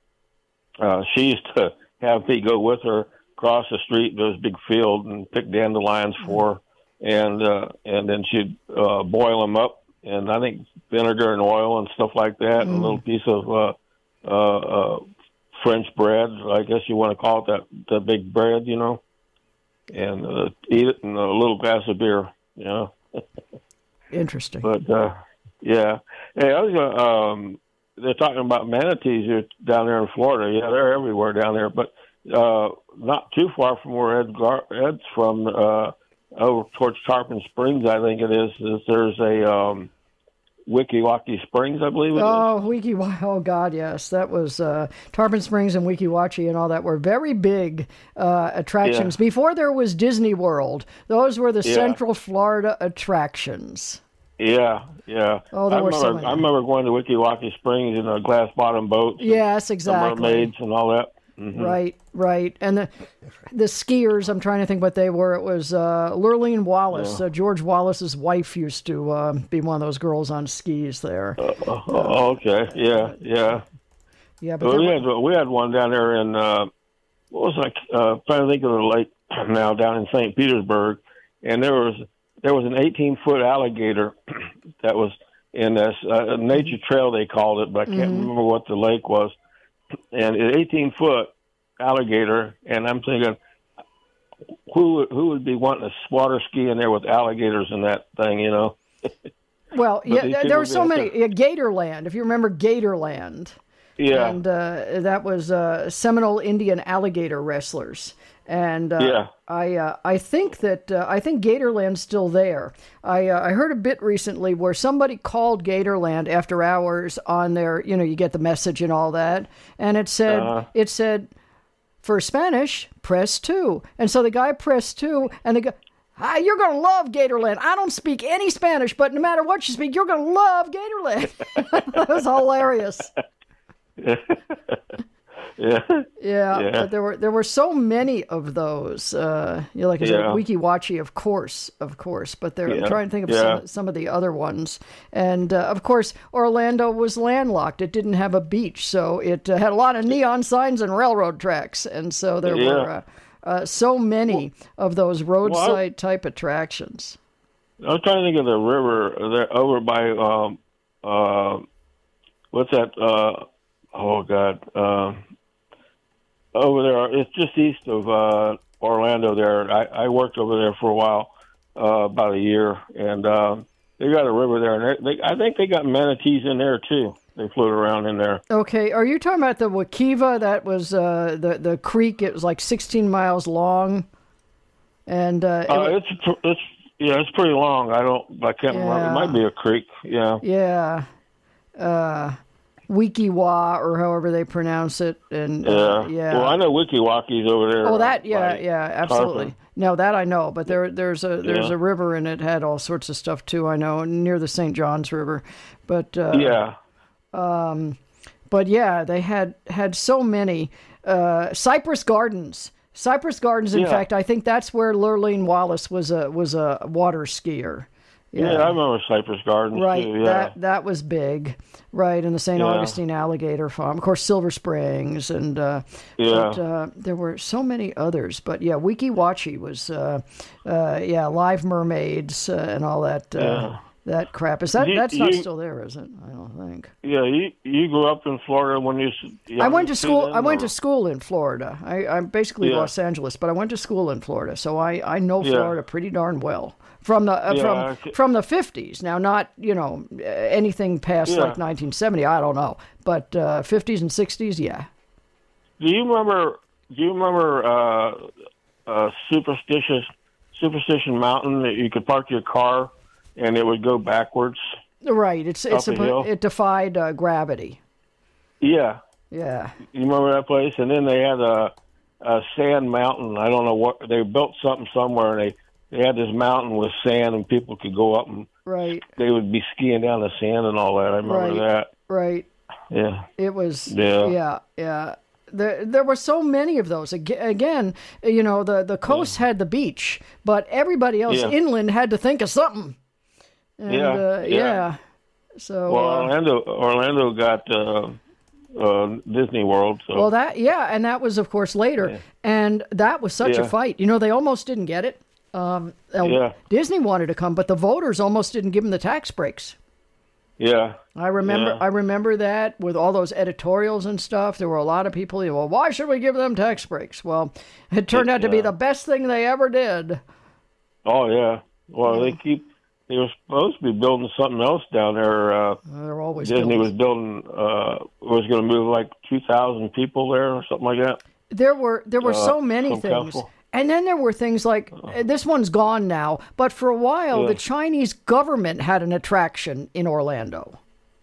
uh, she used to have me go with her across the street to this big field and pick dandelions for her, and uh, and then she'd uh, boil them up, and I think vinegar and oil and stuff like that, and a little piece of uh, uh, uh, French bread, I guess you want to call it that, the big bread, you know, and uh, eat it in a little glass of beer, you know. Interesting. But, uh, yeah. Hey, I was gonna, um, they're talking about manatees here down there in Florida. Yeah, they're everywhere down there, but uh, not too far from where Ed Gar- Ed's from, uh, over towards Tarpon Springs, I think it is, is there's a um, Wikiwacky Springs, I believe it is. Oh, Wiki, oh God, yes, that was uh, Tarpon Springs and Wikiwachi and all that were very big uh, attractions Yeah. before there was Disney World. Those were the Yeah. Central Florida attractions. Yeah, yeah. Oh, there I were remember, so many. I remember going to Wikiwacky Springs in a glass bottom boat. Yes, The exactly. mermaids and all that. Mhm. Right, right, and the the skiers. I'm trying to think what they were. It was uh, Lurleen Wallace, Yeah. uh, George Wallace's wife, used to uh, be one of those girls on skis there. Oh, okay. Yeah, yeah. Yeah, but Well, there we were- had we had one down there in uh, what was I uh, trying to think of the lake now down in Saint Petersburg, and there was there was an eighteen foot alligator that was in this uh, nature trail they called it, but I can't Mhm. remember what the lake was. And an eighteen foot alligator, and I'm thinking, who who would be wanting to water ski in there with alligators in that thing, you know? well, but yeah, these there- people there were so did many. that. Yeah, Gatorland, if you remember Gatorland. Yeah. And uh, that was uh, Seminole Indian alligator wrestlers. And uh, Yeah. I uh, I think that uh, I think Gatorland's still there. I uh, I heard a bit recently where somebody called Gatorland after hours on their, you know, you get the message and all that, and it said Uh-huh. it said for Spanish press two, and so the guy pressed two, and the guy. Ah, you're going to love Gatorland. I don't speak any Spanish, but no matter what you speak, you're going to love Gatorland. That was hilarious. yeah. Yeah, Yeah. but there were there were so many of those. Uh, you know, like I said, Yeah. Wikiwachi, of course, of course. But there, I'm Yeah. trying to think of Yeah. some some of the other ones. And uh, of course, Orlando was landlocked. It didn't have a beach, so it uh, had a lot of neon signs and railroad tracks. And so there Yeah. were uh, uh, so many of those roadside Well, I- type attractions. I was trying to think of the river there over by um uh what's that uh oh god um over there, it's just east of uh Orlando there. I, I worked over there for a while, uh about a year, and um they got a river there, and they, they I think they got manatees in there too. They float around in there. Okay, are you talking about the Wakiva? That was uh, the the creek. It was like sixteen miles long, and uh, it Uh, wa- it's pr- it's yeah, it's pretty long. I don't I can't remember. Yeah. It might be a creek. Yeah. yeah, uh, Wikiwa or however they pronounce it, and Yeah. uh, yeah. Well, I know Wikiwacky's over there. Oh, that uh, yeah, by yeah, absolutely. Tarpon. No, that I know, but there there's a there's Yeah. a river and it had all sorts of stuff too. I know near the Saint Johns River, but uh, Yeah. Um, but yeah, they had had so many uh, Cypress Gardens. Cypress Gardens. In Yeah. fact, I think that's where Lurleen Wallace was a was a water skier, Yeah, I remember Cypress Gardens Right, too. Yeah. that that was big, right? And the Saint Yeah. Augustine Alligator Farm, of course, Silver Springs, and uh, Yeah. but, uh, there were so many others. But yeah, Weeki Wachee was, uh, uh, yeah, Live Mermaids uh, and all that. Uh, Yeah. That crap is that You- that's not you- still there, is it? I don't think. Yeah, you you grew up in Florida when you. s- I went to young school. then, I went or- to school in Florida. I, I'm basically Yeah. Los Angeles, but I went to school in Florida, so I, I know Yeah. Florida pretty darn well from the uh, Yeah, from okay. from the fifties. Now, not you know uh, anything past Yeah. like nineteen seventy. I don't know, but uh, fifties and sixties, yeah. Do you remember? Do you remember uh, uh, superstitious Superstition Mountain that you could park your car and it would go backwards? Right. It's it's Up a a, hill? it defied uh, gravity. Yeah. Yeah. You remember that place? And then they had a, a sand mountain. I don't know what they built something somewhere. And they they had this mountain with sand, and people could go up and Right. they would be skiing down the sand and all that. I remember Right. that. Right. Yeah. It was, Yeah. yeah, yeah. There, there were so many of those. Ag- Again, you know, the, the coast had the beach, but everybody else Yeah. inland had to think of something. And, Yeah, uh, yeah. yeah. So, Well, uh, Orlando Orlando got uh, uh, Disney World. So well, that, yeah, and that was, of course, later. And that was such a Yeah. fight. You know, they almost didn't get it. Um, uh, Yeah. Disney wanted to come, but the voters almost didn't give them the tax breaks. yeah. I remember, Yeah. I remember that with all those editorials and stuff. There were a lot of people. Well, why should we give them tax breaks? Well, it turned out to be Yeah. the best thing they ever did. Oh yeah. Well, they keep. They were supposed to be building something else down there. Uh, They're always Disney building. was building. Uh, was going to move like two thousand people there or something like that. There were there were Uh, so many some things. council. And then there were things like uh, this one's gone now, but for a while Yeah. the Chinese government had an attraction in Orlando.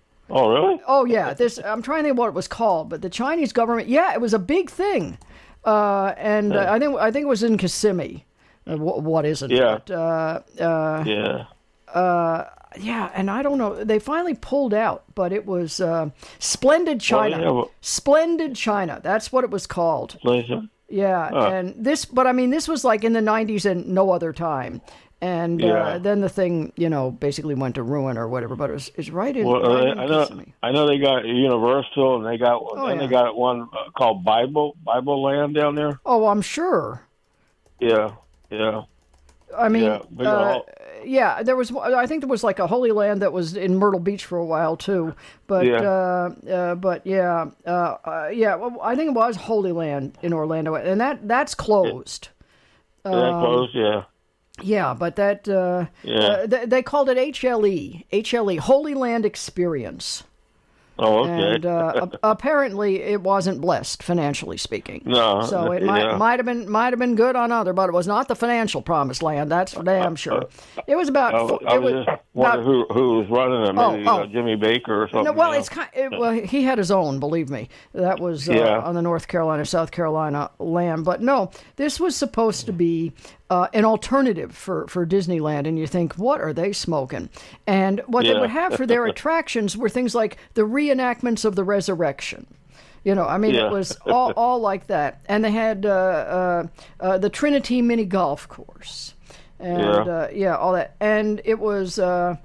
Oh really? Oh yeah, this I'm trying to think what it was called, but the Chinese government, yeah, it was a big thing, uh, and uh, Yeah. I think I think it was in Kissimmee. Uh, wh- what isn't Yeah. it? Uh, uh, Yeah. uh, yeah, and I don't know. They finally pulled out, but it was uh, Splendid China. yeah, well- Splendid China. That's what it was called. Pleasure. Yeah, Huh. and this, but I mean, this was like in the nineties and no other time. And uh, Yeah. then the thing, you know, basically went to ruin or whatever. But it was, it's right in. Well, right uh, in I know. Kissimmee. I know they got Universal, and they got. Oh, and yeah. they got one uh, called Bible Bible Land down there. Oh, I'm sure. Yeah. Yeah. I mean, Yeah, we got uh, all- yeah, there was. I think there was like a Holy Land that was in Myrtle Beach for a while too. But Yeah. uh, uh, but yeah, uh, uh, yeah. Well, I think it was Holy Land in Orlando, and that that's closed. That Um, closed. Yeah. Yeah, but that uh, Yeah. uh, they, they called it H L E, H L E, Holy Land Experience. Oh, okay. And uh, a- apparently, it wasn't blessed financially speaking. No, so it yeah. might might have been might have been good on other, but it was not the financial promised land. That's for damn sure. It was about. I, fo- I it was was just wondering who who was running it. Oh, Maybe oh. Uh, Jimmy Baker or something. No, well, you know? it's kind. It, well, he had his own. Believe me, that was uh, Yeah. on the North Carolina, South Carolina land. But no, this was supposed to be uh, an alternative for for Disneyland. And you think, what are they smoking? And what they Yeah. would have for their attractions were things like the reenactments of the resurrection. You know, I mean, Yeah. it was all all like that. And they had uh, uh, uh, the Trinity mini golf course, and Yeah. uh, yeah, all that. And it was. Uh,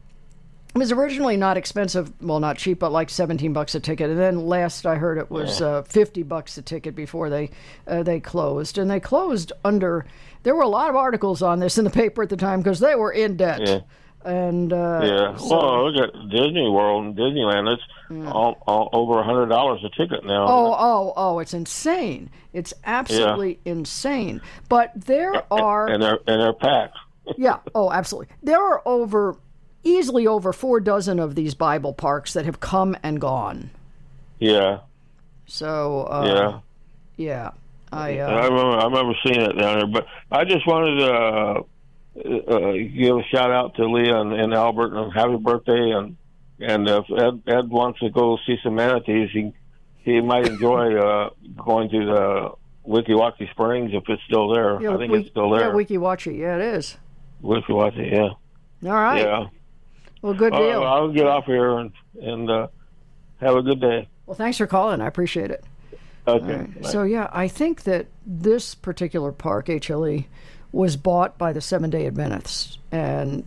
It was originally not expensive, well, not cheap, but like seventeen bucks a ticket. And then last I heard it was Yeah. uh, fifty bucks a ticket before they uh, they closed. And they closed under, there were a lot of articles on this in the paper at the time because they were in debt. Yeah. And uh, Yeah. so- well, look at Disney World and Disneyland. It's all, all over a hundred dollars a ticket now. Oh, oh, oh! It's insane. It's absolutely insane. But there are, and they're and they're packed. yeah, oh, absolutely. There are over, easily over four dozen of these Bible parks that have come and gone. Yeah. So, uh, Yeah. yeah, I, uh, I remember. I remember seeing it down there. But I just wanted to uh, uh, give a shout out to Leah and, and Albert and happy birthday. And and if Ed, Ed wants to go see some manatees, he he might enjoy uh, going to the Weeki Wachee Springs if it's still there. yeah, I think we- it's still there. Yeah, Weeki Wachee. Yeah, it is. Weeki Wachee, yeah. All right. Yeah. Well, good Uh, deal. I'll get off here and and uh, have a good day. Well, thanks for calling. I appreciate it. Okay. All right. So, yeah, I think that this particular park, H L E, was bought by the Seven Day Adventists, and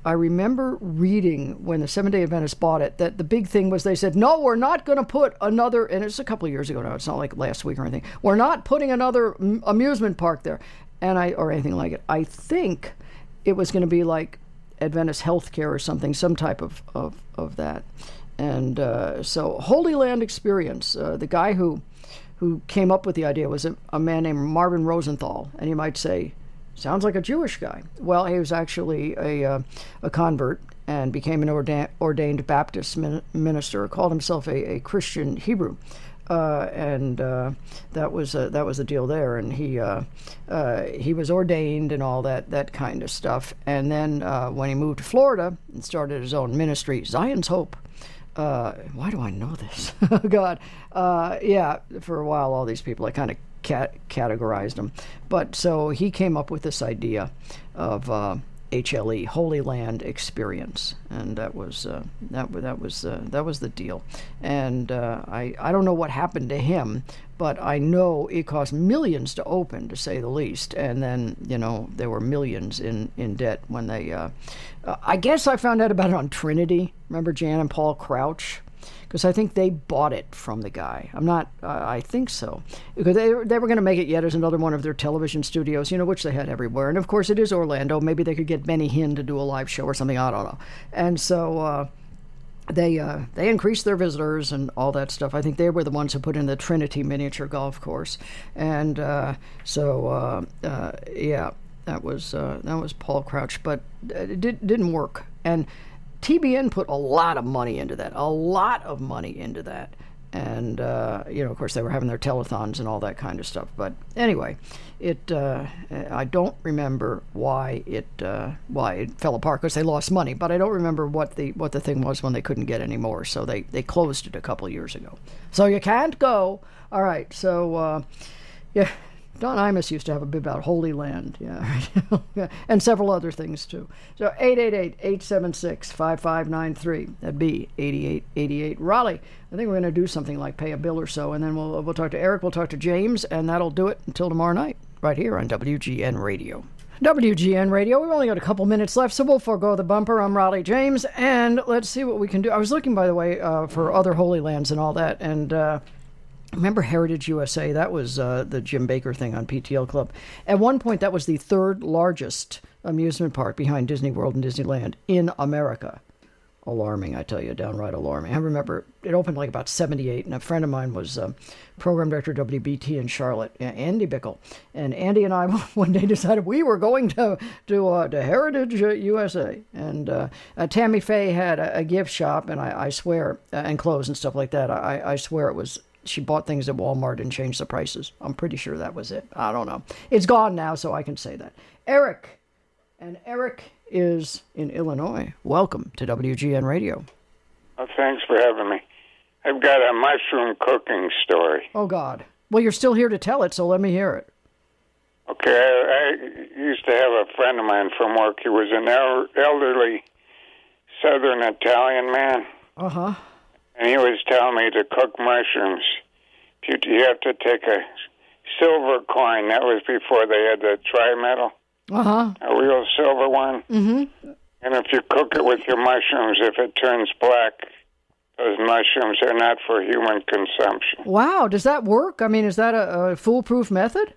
I remember reading when the Seventh-day Adventists bought it that the big thing was they said, no, we're not going to put another, and it's a couple of years ago now, it's not like last week or anything, we're not putting another m- amusement park there, and I or anything like it. I think it was going to be like Adventist Healthcare or something, some type of, of, of that. And uh, so Holy Land Experience, uh, the guy who who came up with the idea was a, a man named Marvin Rosenthal, and you might say, sounds like a Jewish guy. Well, he was actually a uh, a convert and became an ordained, ordained Baptist min- minister, called himself a, a Christian Hebrew. Uh, and uh, that was uh, that was the deal there. And he uh, uh, he was ordained and all that that kind of stuff. And then uh, when he moved to Florida and started his own ministry, Zion's Hope. Uh, why do I know this? Oh, God. Uh, yeah, for a while, all these people, I kind of cat- categorized them. But so he came up with this idea of uh, H L E, Holy Land Experience, and that was uh, that that was uh, that was the deal. And uh, I I don't know what happened to him, but I know it cost millions to open, to say the least. And then, you know, there were millions in, in debt when they. Uh, uh, I guess I found out about it on Trinity. Remember Jan and Paul Crouch? Because I think they bought it from the guy. I'm not. Uh, I think so. Because they they were going to make it yet as another one of their television studios, you know, which they had everywhere. And of course, it is Orlando. Maybe they could get Benny Hinn to do a live show or something. I don't know. And so. Uh, They uh, they increased their visitors and all that stuff. I think they were the ones who put in the Trinity miniature golf course, and uh, so uh, uh, yeah, that was uh, that was Paul Crouch, but it did, didn't work. And T B N put a lot of money into that, a lot of money into that, and uh, you know, of course, they were having their telethons and all that kind of stuff. But anyway, it uh, I don't remember why it uh, why it fell apart, because they lost money. But I don't remember what the what the thing was when they couldn't get any more. So they, they closed it a couple of years ago. So you can't go. All right. So uh, yeah, Don Imus used to have a bit about Holy Land, yeah, yeah, and several other things too. So eight eight eight, eight seven six, five five nine three. That'd be eighty-eight eighty-eight. Raleigh, I think we're going to do something like pay a bill or so, and then we'll we'll talk to Eric, we'll talk to James, and that'll do it until tomorrow night, right here on W G N Radio. W G N Radio, we've only got a couple minutes left, so we'll forego the bumper. I'm Raleigh James, and let's see what we can do. I was looking, by the way, uh, for other Holy Lands and all that, and uh, remember Heritage U S A? That was uh, the Jim Baker thing on P T L Club. At one point, that was the third largest amusement park behind Disney World and Disneyland in America. Alarming, I tell you, downright alarming. I remember it opened like about seventy-eight, and a friend of mine was uh, program director of W B T in Charlotte, Andy Bickle. And Andy and I one day decided we were going to to, uh, to Heritage uh, U S A. And uh, uh, Tammy Faye had a, a gift shop, and I, I swear, uh, and clothes and stuff like that. I, I swear it was, she bought things at Walmart and changed the prices. I'm pretty sure that was it. I don't know. It's gone now, so I can say that. Eric, and Eric is in Illinois. Welcome to W G N Radio. Oh, thanks for having me. I've got a mushroom cooking story. Oh, God. Well, you're still here to tell it, so let me hear it. Okay, I, I used to have a friend of mine from work. He was an el- elderly Southern Italian man. Uh-huh. And he was telling me to cook mushrooms. You, you have to take a silver coin. That was before they had the tri-metal. Uh-huh. A real silver one. Mm-hmm. And if you cook it with your mushrooms, if it turns black, those mushrooms are not for human consumption. Wow, does that work? I mean, is that a, a foolproof method?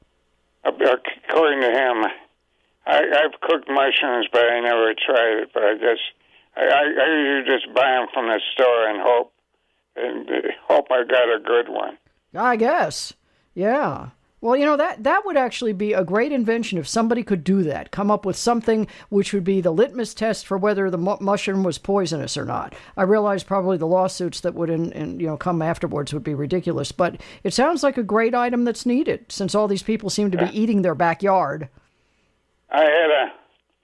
According to him, I, I've cooked mushrooms, but I never tried it. But I just, I, I, I usually just buy them from the store and hope, and uh, hope I got a good one. I guess, yeah. Well, you know, that, that would actually be a great invention if somebody could do that, come up with something which would be the litmus test for whether the mu- mushroom was poisonous or not. I realize probably the lawsuits that would in, in, you know, come afterwards would be ridiculous, but it sounds like a great item that's needed, since all these people seem to be eating their backyard. I had a,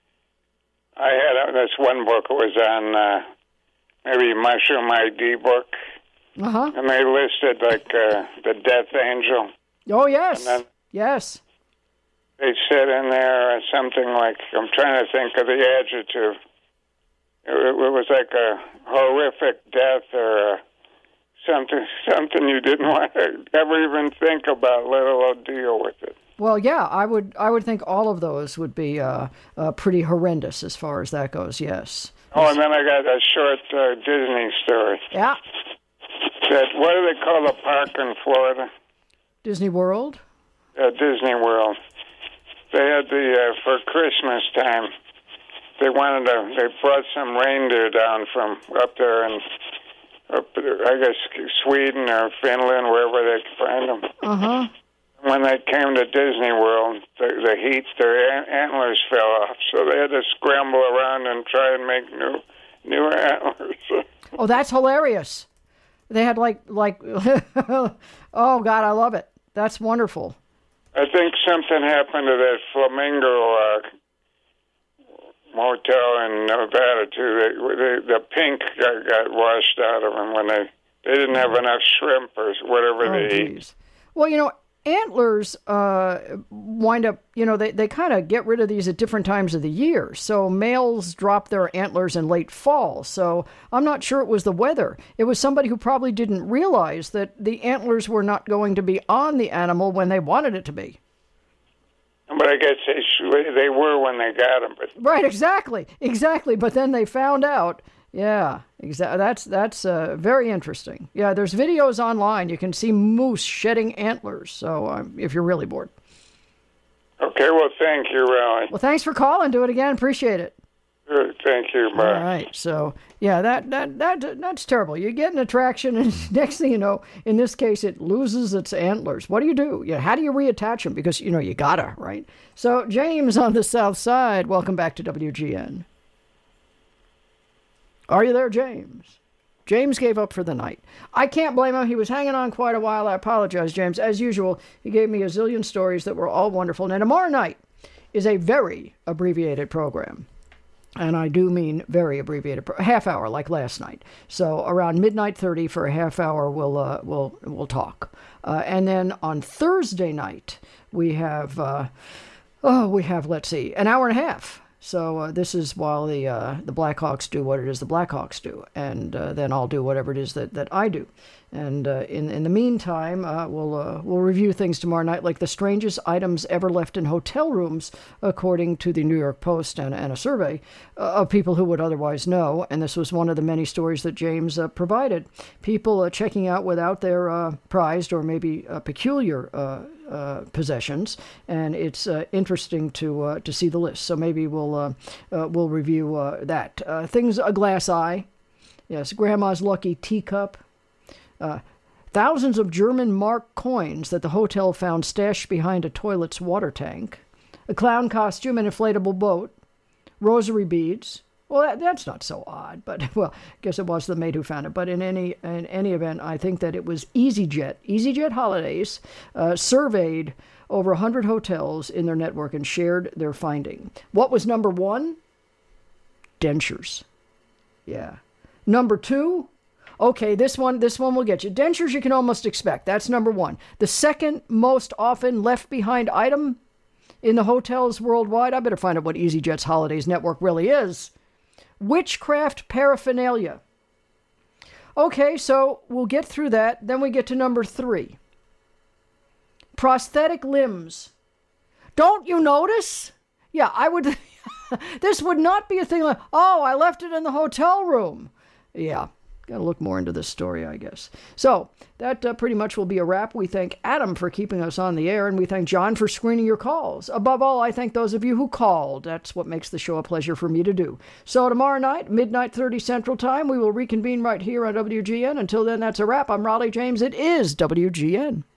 I had a, this one book, it was on uh, maybe Mushroom I D book, uh-huh. and they listed like uh, the Death Angel. Oh, yes. And then yes. They said in there something like, I'm trying to think of the adjective. It, it was like a horrific death or a, something something you didn't want to ever even think about, let alone deal with it. Well, yeah, I would I would think all of those would be uh, uh, pretty horrendous as far as that goes, yes. Oh, and then I got a short uh, Disney story. Yeah. That, what do they call the park in Florida? Disney World? Uh, Disney World. They had the, uh, for Christmas time, they wanted to, they brought some reindeer down from up there and up, I guess, Sweden or Finland, wherever they could find them. Uh-huh. When they came to Disney World, the, the heat, their an- antlers fell off, so they had to scramble around and try and make new, new antlers. Oh, that's hilarious. They had like, like, oh, God, I love it. That's wonderful. I think something happened to that Flamingo uh, motel in Nevada, too. They, they, the pink got, got washed out of them when they, they didn't have enough shrimp or whatever Oh, they geez. eat. Well, you know, antlers uh, wind up, you know, they, they kind of get rid of these at different times of the year. So males drop their antlers in late fall. So I'm not sure it was the weather. It was somebody who probably didn't realize that the antlers were not going to be on the animal when they wanted it to be. But I guess they, sh- they were when they got them. But Right, exactly, exactly. But then they found out. Yeah, exactly. That's that's uh, very interesting. Yeah, there's videos online. You can see moose shedding antlers. So um, if you're really bored. okay, well, thank you, Raleigh. Well, thanks for calling. Do it again. Appreciate it. Sure, thank you, bye. All right. So yeah, that that that that's terrible. You get an attraction, and next thing you know, in this case, it loses its antlers. What do you do? Yeah, how do you reattach them? Because you know you gotta, right? So James on the South Side, welcome back to W G N. Are you there, James? James gave up for the night. I can't blame him. He was hanging on quite a while. I apologize, James. As usual, he gave me a zillion stories that were all wonderful. Now, tomorrow night is a very abbreviated program. And I do mean very abbreviated, pro- half hour like last night. So around midnight thirty for a half hour, we'll uh, we'll we'll talk. Uh, and then on Thursday night we have uh, oh we have let's see an hour and a half. So uh, this is while the uh, the Blackhawks do what it is the Blackhawks do, and uh, then I'll do whatever it is that, that I do. And uh, in in the meantime, uh, we'll uh, we'll review things tomorrow night, like the strangest items ever left in hotel rooms, according to the New York Post and, and a survey uh, of people who would otherwise know. And this was one of the many stories that James uh, provided. People uh, checking out without their uh, prized or maybe uh, peculiar uh, uh, possessions, and it's uh, interesting to uh, to see the list. So maybe we'll uh, uh, we'll review uh, that. Uh, things a glass eye, yes, Grandma's lucky teacup. Uh, thousands of German mark coins that the hotel found stashed behind a toilet's water tank, a clown costume, an inflatable boat, rosary beads. Well, that, that's not so odd, but, well, I guess it was the maid who found it. But in any in any event, I think that it was EasyJet. EasyJet Holidays uh, surveyed over one hundred hotels in their network and shared their finding. What was number one? Dentures. Yeah. Number two? Okay, this one, this one will get you. Dentures you can almost expect. That's number one. The second most often left behind item in the hotels worldwide, I better find out what EasyJet's Holidays Network really is. Witchcraft paraphernalia. Okay, so we'll get through that. Then we get to number three. Prosthetic limbs. Don't you notice? Yeah, I would... This would not be a thing like, oh, I left it in the hotel room. Yeah. Got to look more into this story, I guess. So that uh, pretty much will be a wrap. We thank Adam for keeping us on the air, and we thank John for screening your calls. Above all, I thank those of you who called. That's what makes the show a pleasure for me to do. So tomorrow night, midnight thirty Central Time, we will reconvene right here on W G N. Until then, that's a wrap. I'm Raleigh James. It is W G N.